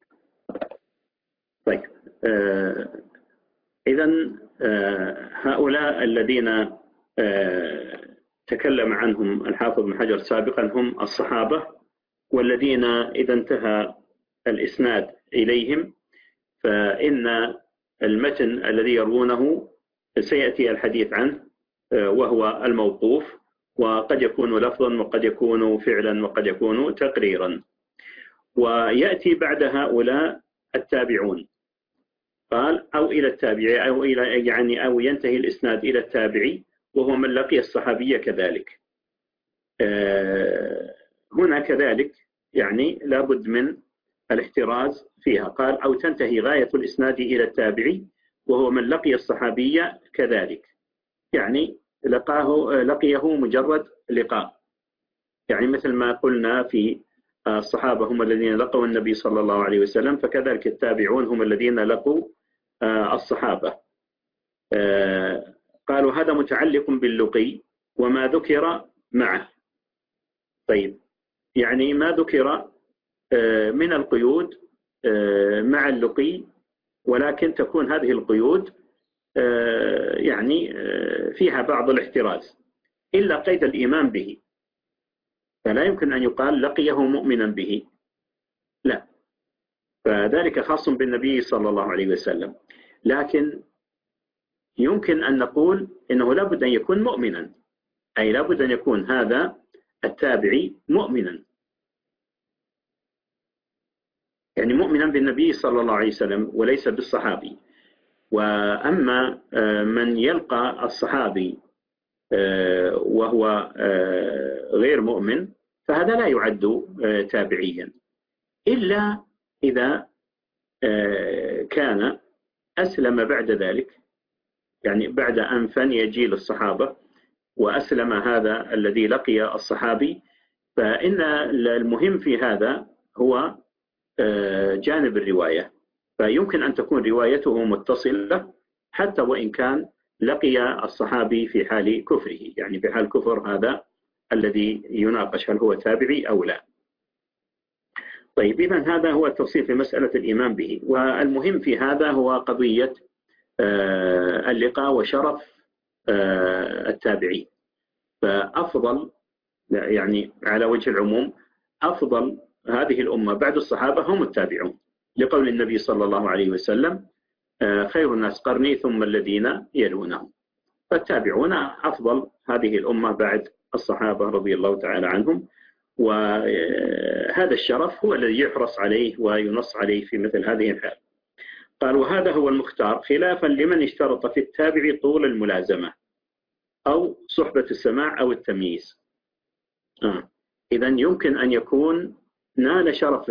Speaker 2: طيب إذن هؤلاء الذين تكلم عنهم الحافظ بن حجر سابقا هم الصحابة، والذين إذا انتهى الإسناد إليهم فإن المتن الذي يروونه سيأتي الحديث عنه، وهو الموقوف، وقد يكون لفظا وقد يكون فعلا وقد يكون تقريرا. ويأتي بعد هؤلاء التابعون، قال أو إلى التابعي أو ينتهي الإسناد إلى التابعي وهو من لقي الصحابية كذلك. هنا كذلك يعني لابد من الاحتراز فيها، قال أو تنتهي غاية الإسناد إلى التابعي وهو من لقي الصحابية كذلك، يعني لقيه مجرد لقاء، يعني مثل ما قلنا في الصحابة هم الذين لقوا النبي صلى الله عليه وسلم، فكذلك التابعون هم الذين لقوا الصحابة. قالوا هذا متعلق باللقي وما ذكر معه. طيب يعني ما ذكر من القيود مع اللقي، ولكن تكون هذه القيود يعني فيها بعض الاحتراز، إلا قيد الإيمان به، فلا يمكن أن يقال لقيه مؤمنا به، لا، فذلك خاص بالنبي صلى الله عليه وسلم. لكن يمكن أن نقول إنه لابد أن يكون مؤمنا، أي لابد أن يكون هذا التابعي مؤمنا، يعني مؤمنا بالنبي صلى الله عليه وسلم وليس بالصحابي. وأما من يلقى الصحابي وهو غير مؤمن فهذا لا يعد تابعيا، إلا إذا كان أسلم بعد ذلك، يعني بعد أن فني جيل الصحابة وأسلم هذا الذي لقي الصحابي، فإن المهم في هذا هو جانب الرواية، فيمكن أن تكون روايته متصلة حتى وإن كان لقي الصحابي في حال كفره، يعني في حال كفر هذا الذي يناقش هل هو تابعي أو لا. طيب إذن هذا هو التفصيل في مسألة الإيمان به. والمهم في هذا هو قضية اللقاء وشرف التابعي. فأفضل يعني على وجه العموم أفضل هذه الأمة بعد الصحابة هم التابعون، لقول النبي صلى الله عليه وسلم خير الناس قرني ثم الذين يلونهم، فالتابعون أفضل هذه الأمة بعد الصحابة رضي الله تعالى عنهم. وهذا الشرف هو الذي يحرص عليه وينص عليه في مثل هذه الحال. قال وهذا هو المختار خلافا لمن اشترط في التابع طول الملازمة أو صحبة السماع أو التمييز. إذن يمكن أن يكون نال شرف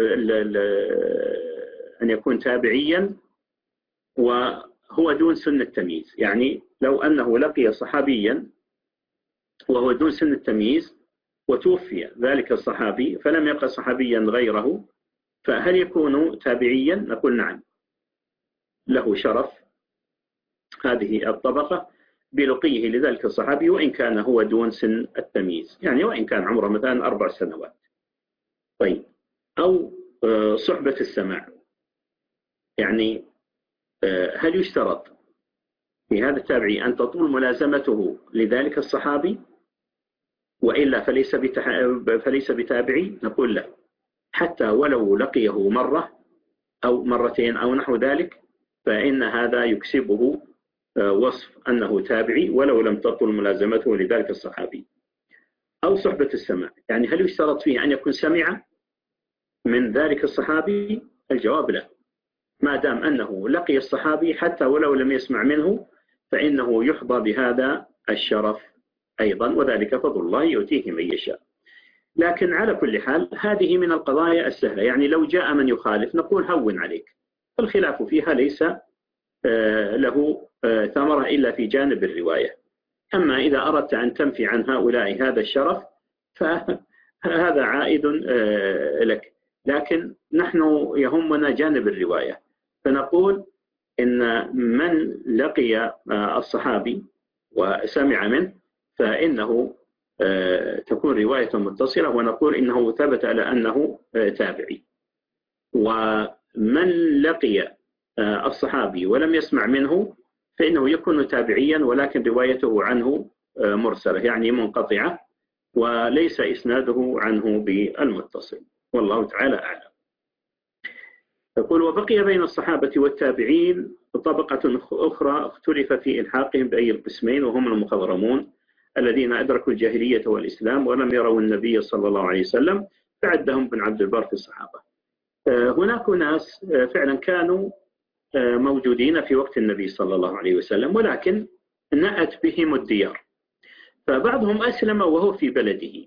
Speaker 2: أن يكون تابعيا وهو دون سن التمييز، يعني لو أنه لقي صحابيا وهو دون سن التمييز وتوفي ذلك الصحابي فلم يلقى صحابيا غيره، فهل يكون تابعيا؟ نقول نعم، له شرف هذه الطبقة بلقيه لذلك الصحابي وإن كان هو دون سن التمييز، يعني وإن كان عمره مثلا 4 سنوات. طيب أو صحبة السماع، يعني هل يشترط في هذا التابعي أن تطول ملازمته لذلك الصحابي وإلا فليس بتابعي، نقول لا، حتى ولو لقيه مرة أو مرتين أو نحو ذلك، فإن هذا يكسبه وصف أنه تابعي ولو لم تطل ملازمته لذلك الصحابي. أو صحبة السماع، يعني هل يشترط فيه أن يكون سمع من ذلك الصحابي؟ الجواب لا، ما دام أنه لقي الصحابي حتى ولو لم يسمع منه فإنه يحظى بهذا الشرف أيضا، وذلك فضل الله يؤتيه من يشاء. لكن على كل حال هذه من القضايا السهلة، يعني لو جاء من يخالف نقول هون عليك، الخلاف فيها ليس له ثمرة إلا في جانب الرواية. أما إذا أردت أن تنفي عن هؤلاء هذا الشرف فهذا عائد لك، لكن نحن يهمنا جانب الرواية، فنقول إن من لقي الصحابي وسمع منه فإنه تكون رواية متصلة، ونقول إنه ثبت على أنه تابعي. ومن لقي الصحابي ولم يسمع منه فإنه يكون تابعيا، ولكن روايته عنه مرسلة يعني منقطعة، وليس إسناده عنه بالمتصل، والله تعالى أعلم. يقول: وبقي بين الصحابة والتابعين طبقة أخرى اختلف في إلحاقهم بأي القسمين، وهم المخضرمون الذين أدركوا الجاهلية والإسلام ولم يروا النبي صلى الله عليه وسلم، فعدهم ابن عبد البر في الصحابة. هناك ناس فعلا كانوا موجودين في وقت النبي صلى الله عليه وسلم، ولكن نأت بهم الديار، فبعضهم أسلم وهو في بلده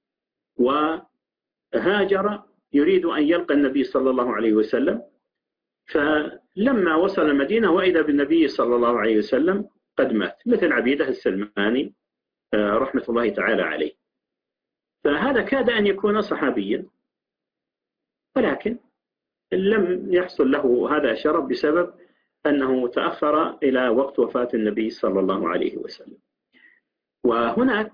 Speaker 2: وهاجر يريد أن يلقى النبي صلى الله عليه وسلم، فلما وصل المدينة وإذا بالنبي صلى الله عليه وسلم قد مات، مثل عبيدة السلماني رحمة الله تعالى عليه. فهذا كاد أن يكون صحابيا، ولكن لم يحصل له هذا الشرف بسبب أنه تأخر إلى وقت وفاة النبي صلى الله عليه وسلم. وهناك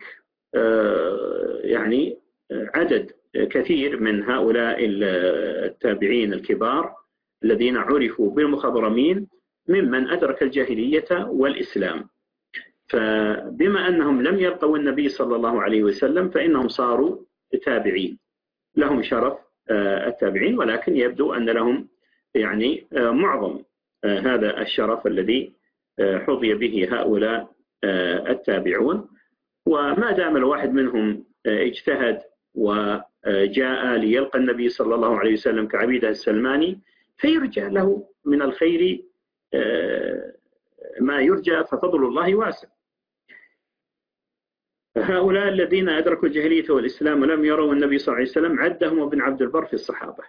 Speaker 2: يعني عدد كثير من هؤلاء التابعين الكبار الذين عرفوا بالمخضرمين ممن أدرك الجاهلية والإسلام، فبما أنهم لم يلقوا النبي صلى الله عليه وسلم فإنهم صاروا تابعين، لهم شرف التابعين، ولكن يبدو أن لهم يعني معظم هذا الشرف الذي حظي به هؤلاء التابعون. وما دام الواحد منهم اجتهد وجاء ليلقى النبي صلى الله عليه وسلم كعبيدة السلماني فيرجى له من الخير ما يرجى، ففضل الله واسع. هؤلاء الذين أدركوا الجاهلية والإسلام ولم يروا النبي صلى الله عليه وسلم عدهم ابن عبد البر في الصحابة.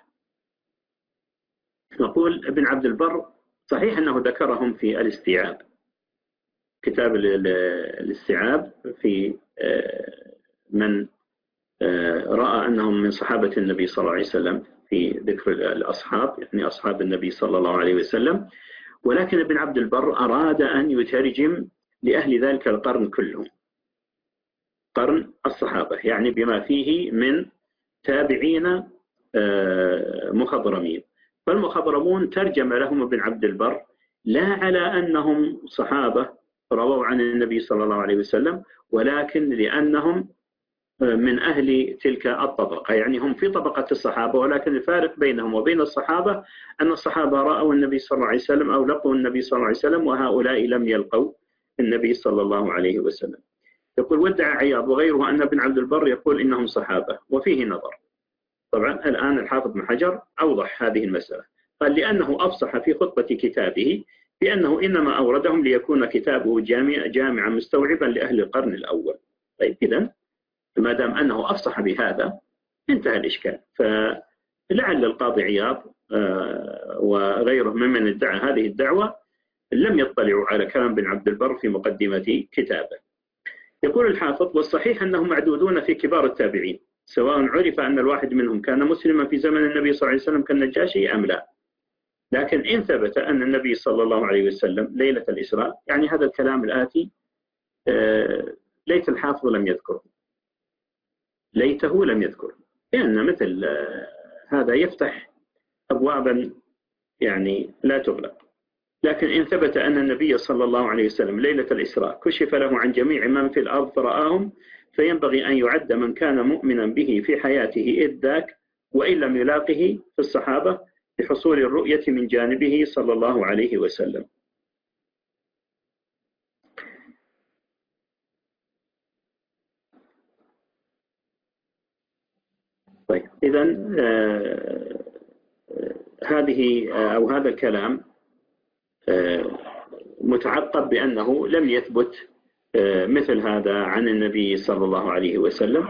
Speaker 2: نقول ابن عبد البر صحيح أنه ذكرهم في الاستيعاب، كتاب الاستيعاب في من رأى أنهم من صحابة النبي صلى الله عليه وسلم في ذكر الأصحاب، يعني أصحاب النبي صلى الله عليه وسلم، ولكن ابن عبد البر أراد أن يترجم لأهل ذلك القرن كلهم، قرن الصحابة، يعني بما فيه من تابعين مخضرمين. فالمخضرمون ترجم لهم ابن عبد البر لا على أنهم صحابة رووا عن النبي صلى الله عليه وسلم، ولكن لأنهم من أهل تلك الطبقة، يعني هم في طبقة الصحابة، ولكن الفارق بينهم وبين الصحابة أن الصحابة رأوا النبي صلى الله عليه وسلم أو لقوا النبي صلى الله عليه وسلم، وهؤلاء لم يلقوا النبي صلى الله عليه وسلم. يقول: وادعى عياض وغيره أن ابن عبد البر يقول إنهم صحابة، وفيه نظر. طبعا الآن الحافظ بن حجر أوضح هذه المسألة، قال: لأنه أفصح في خطبة كتابه بأنه إنما أوردهم ليكون كتابه جامعا مستوعبا لأهل القرن الأول. طيب إذن ما دام أنه أفصح بهذا انتهى الإشكال. فلعل القاضي عياض وغيره ممن ادعى هذه الدعوة لم يطلعوا على كلام بن عبد البر في مقدمة كتابه. يقول الحافظ: والصحيح أنهم معدودون في كبار التابعين، سواء عرف أن الواحد منهم كان مسلما في زمن النبي صلى الله عليه وسلم كالنجاشي أم لا. لكن إن ثبت أن النبي صلى الله عليه وسلم ليلة الإسراء، يعني هذا الكلام الآتي ليت الحافظ لم يذكره، ليته لم يذكره، لأن مثل هذا يفتح أبوابا يعني لا تغلق. لكن إن ثبت أن النبي صلى الله عليه وسلم ليلة الإسراء كشف له عن جميع من في الأرض فرآهم، فينبغي أن يعد من كان مؤمنا به في حياته إذ ذاك وإن لم يلاقه في الصحابة لحصول الرؤية من جانبه صلى الله عليه وسلم. طيب إذن هذه أو هذا الكلام متعقب بأنه لم يثبت مثل هذا عن النبي صلى الله عليه وسلم،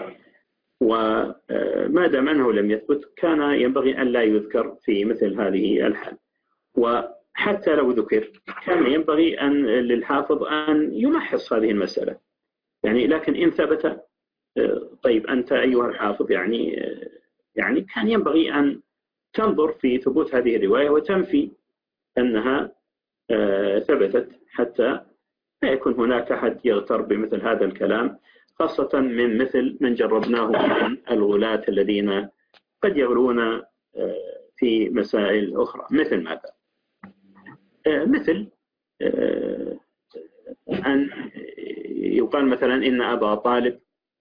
Speaker 2: وما دام أنه لم يثبت كان ينبغي أن لا يذكر في مثل هذه الحال. وحتى لو ذكر كان ينبغي أن للحافظ أن يمحص هذه المسألة، يعني لكن إن ثبت طيب أنت أيها الحافظ يعني كان ينبغي أن تنظر في ثبوت هذه الرواية وتنفي أنها ثبتت، حتى لا يكون هناك أحد يغتر بمثل هذا الكلام، خاصة من مثل من جربناه من الغلاة الذين قد يغلون في مسائل أخرى. مثل ماذا؟ مثل أن يقال مثلا إن أبا طالب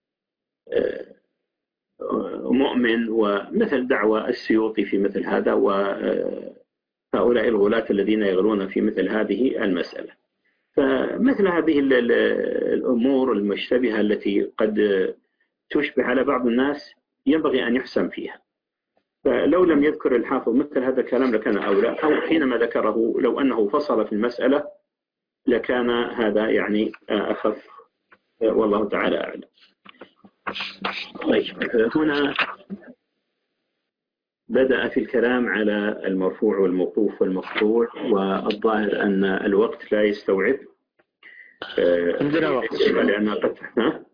Speaker 2: مؤمن، ومثل دعوى السيوطي في مثل هذا وهؤلاء الغلاة الذين يغلون في مثل هذه المسألة. فمثل هذه الأمور المشتبهة التي قد تشبه على بعض الناس ينبغي أن يحسم فيها. فلو لم يذكر الحافظ مثل هذا الكلام لكان أولى، أو حينما ذكره لو أنه فصل في المسألة لكان هذا يعني أخف، والله تعالى أعلم. طيب هنا بدأ في الكلام على المرفوع والموقوف والمقطوع، والظاهر أن الوقت لا يستوعب
Speaker 1: عندنا وقت
Speaker 2: لأن قد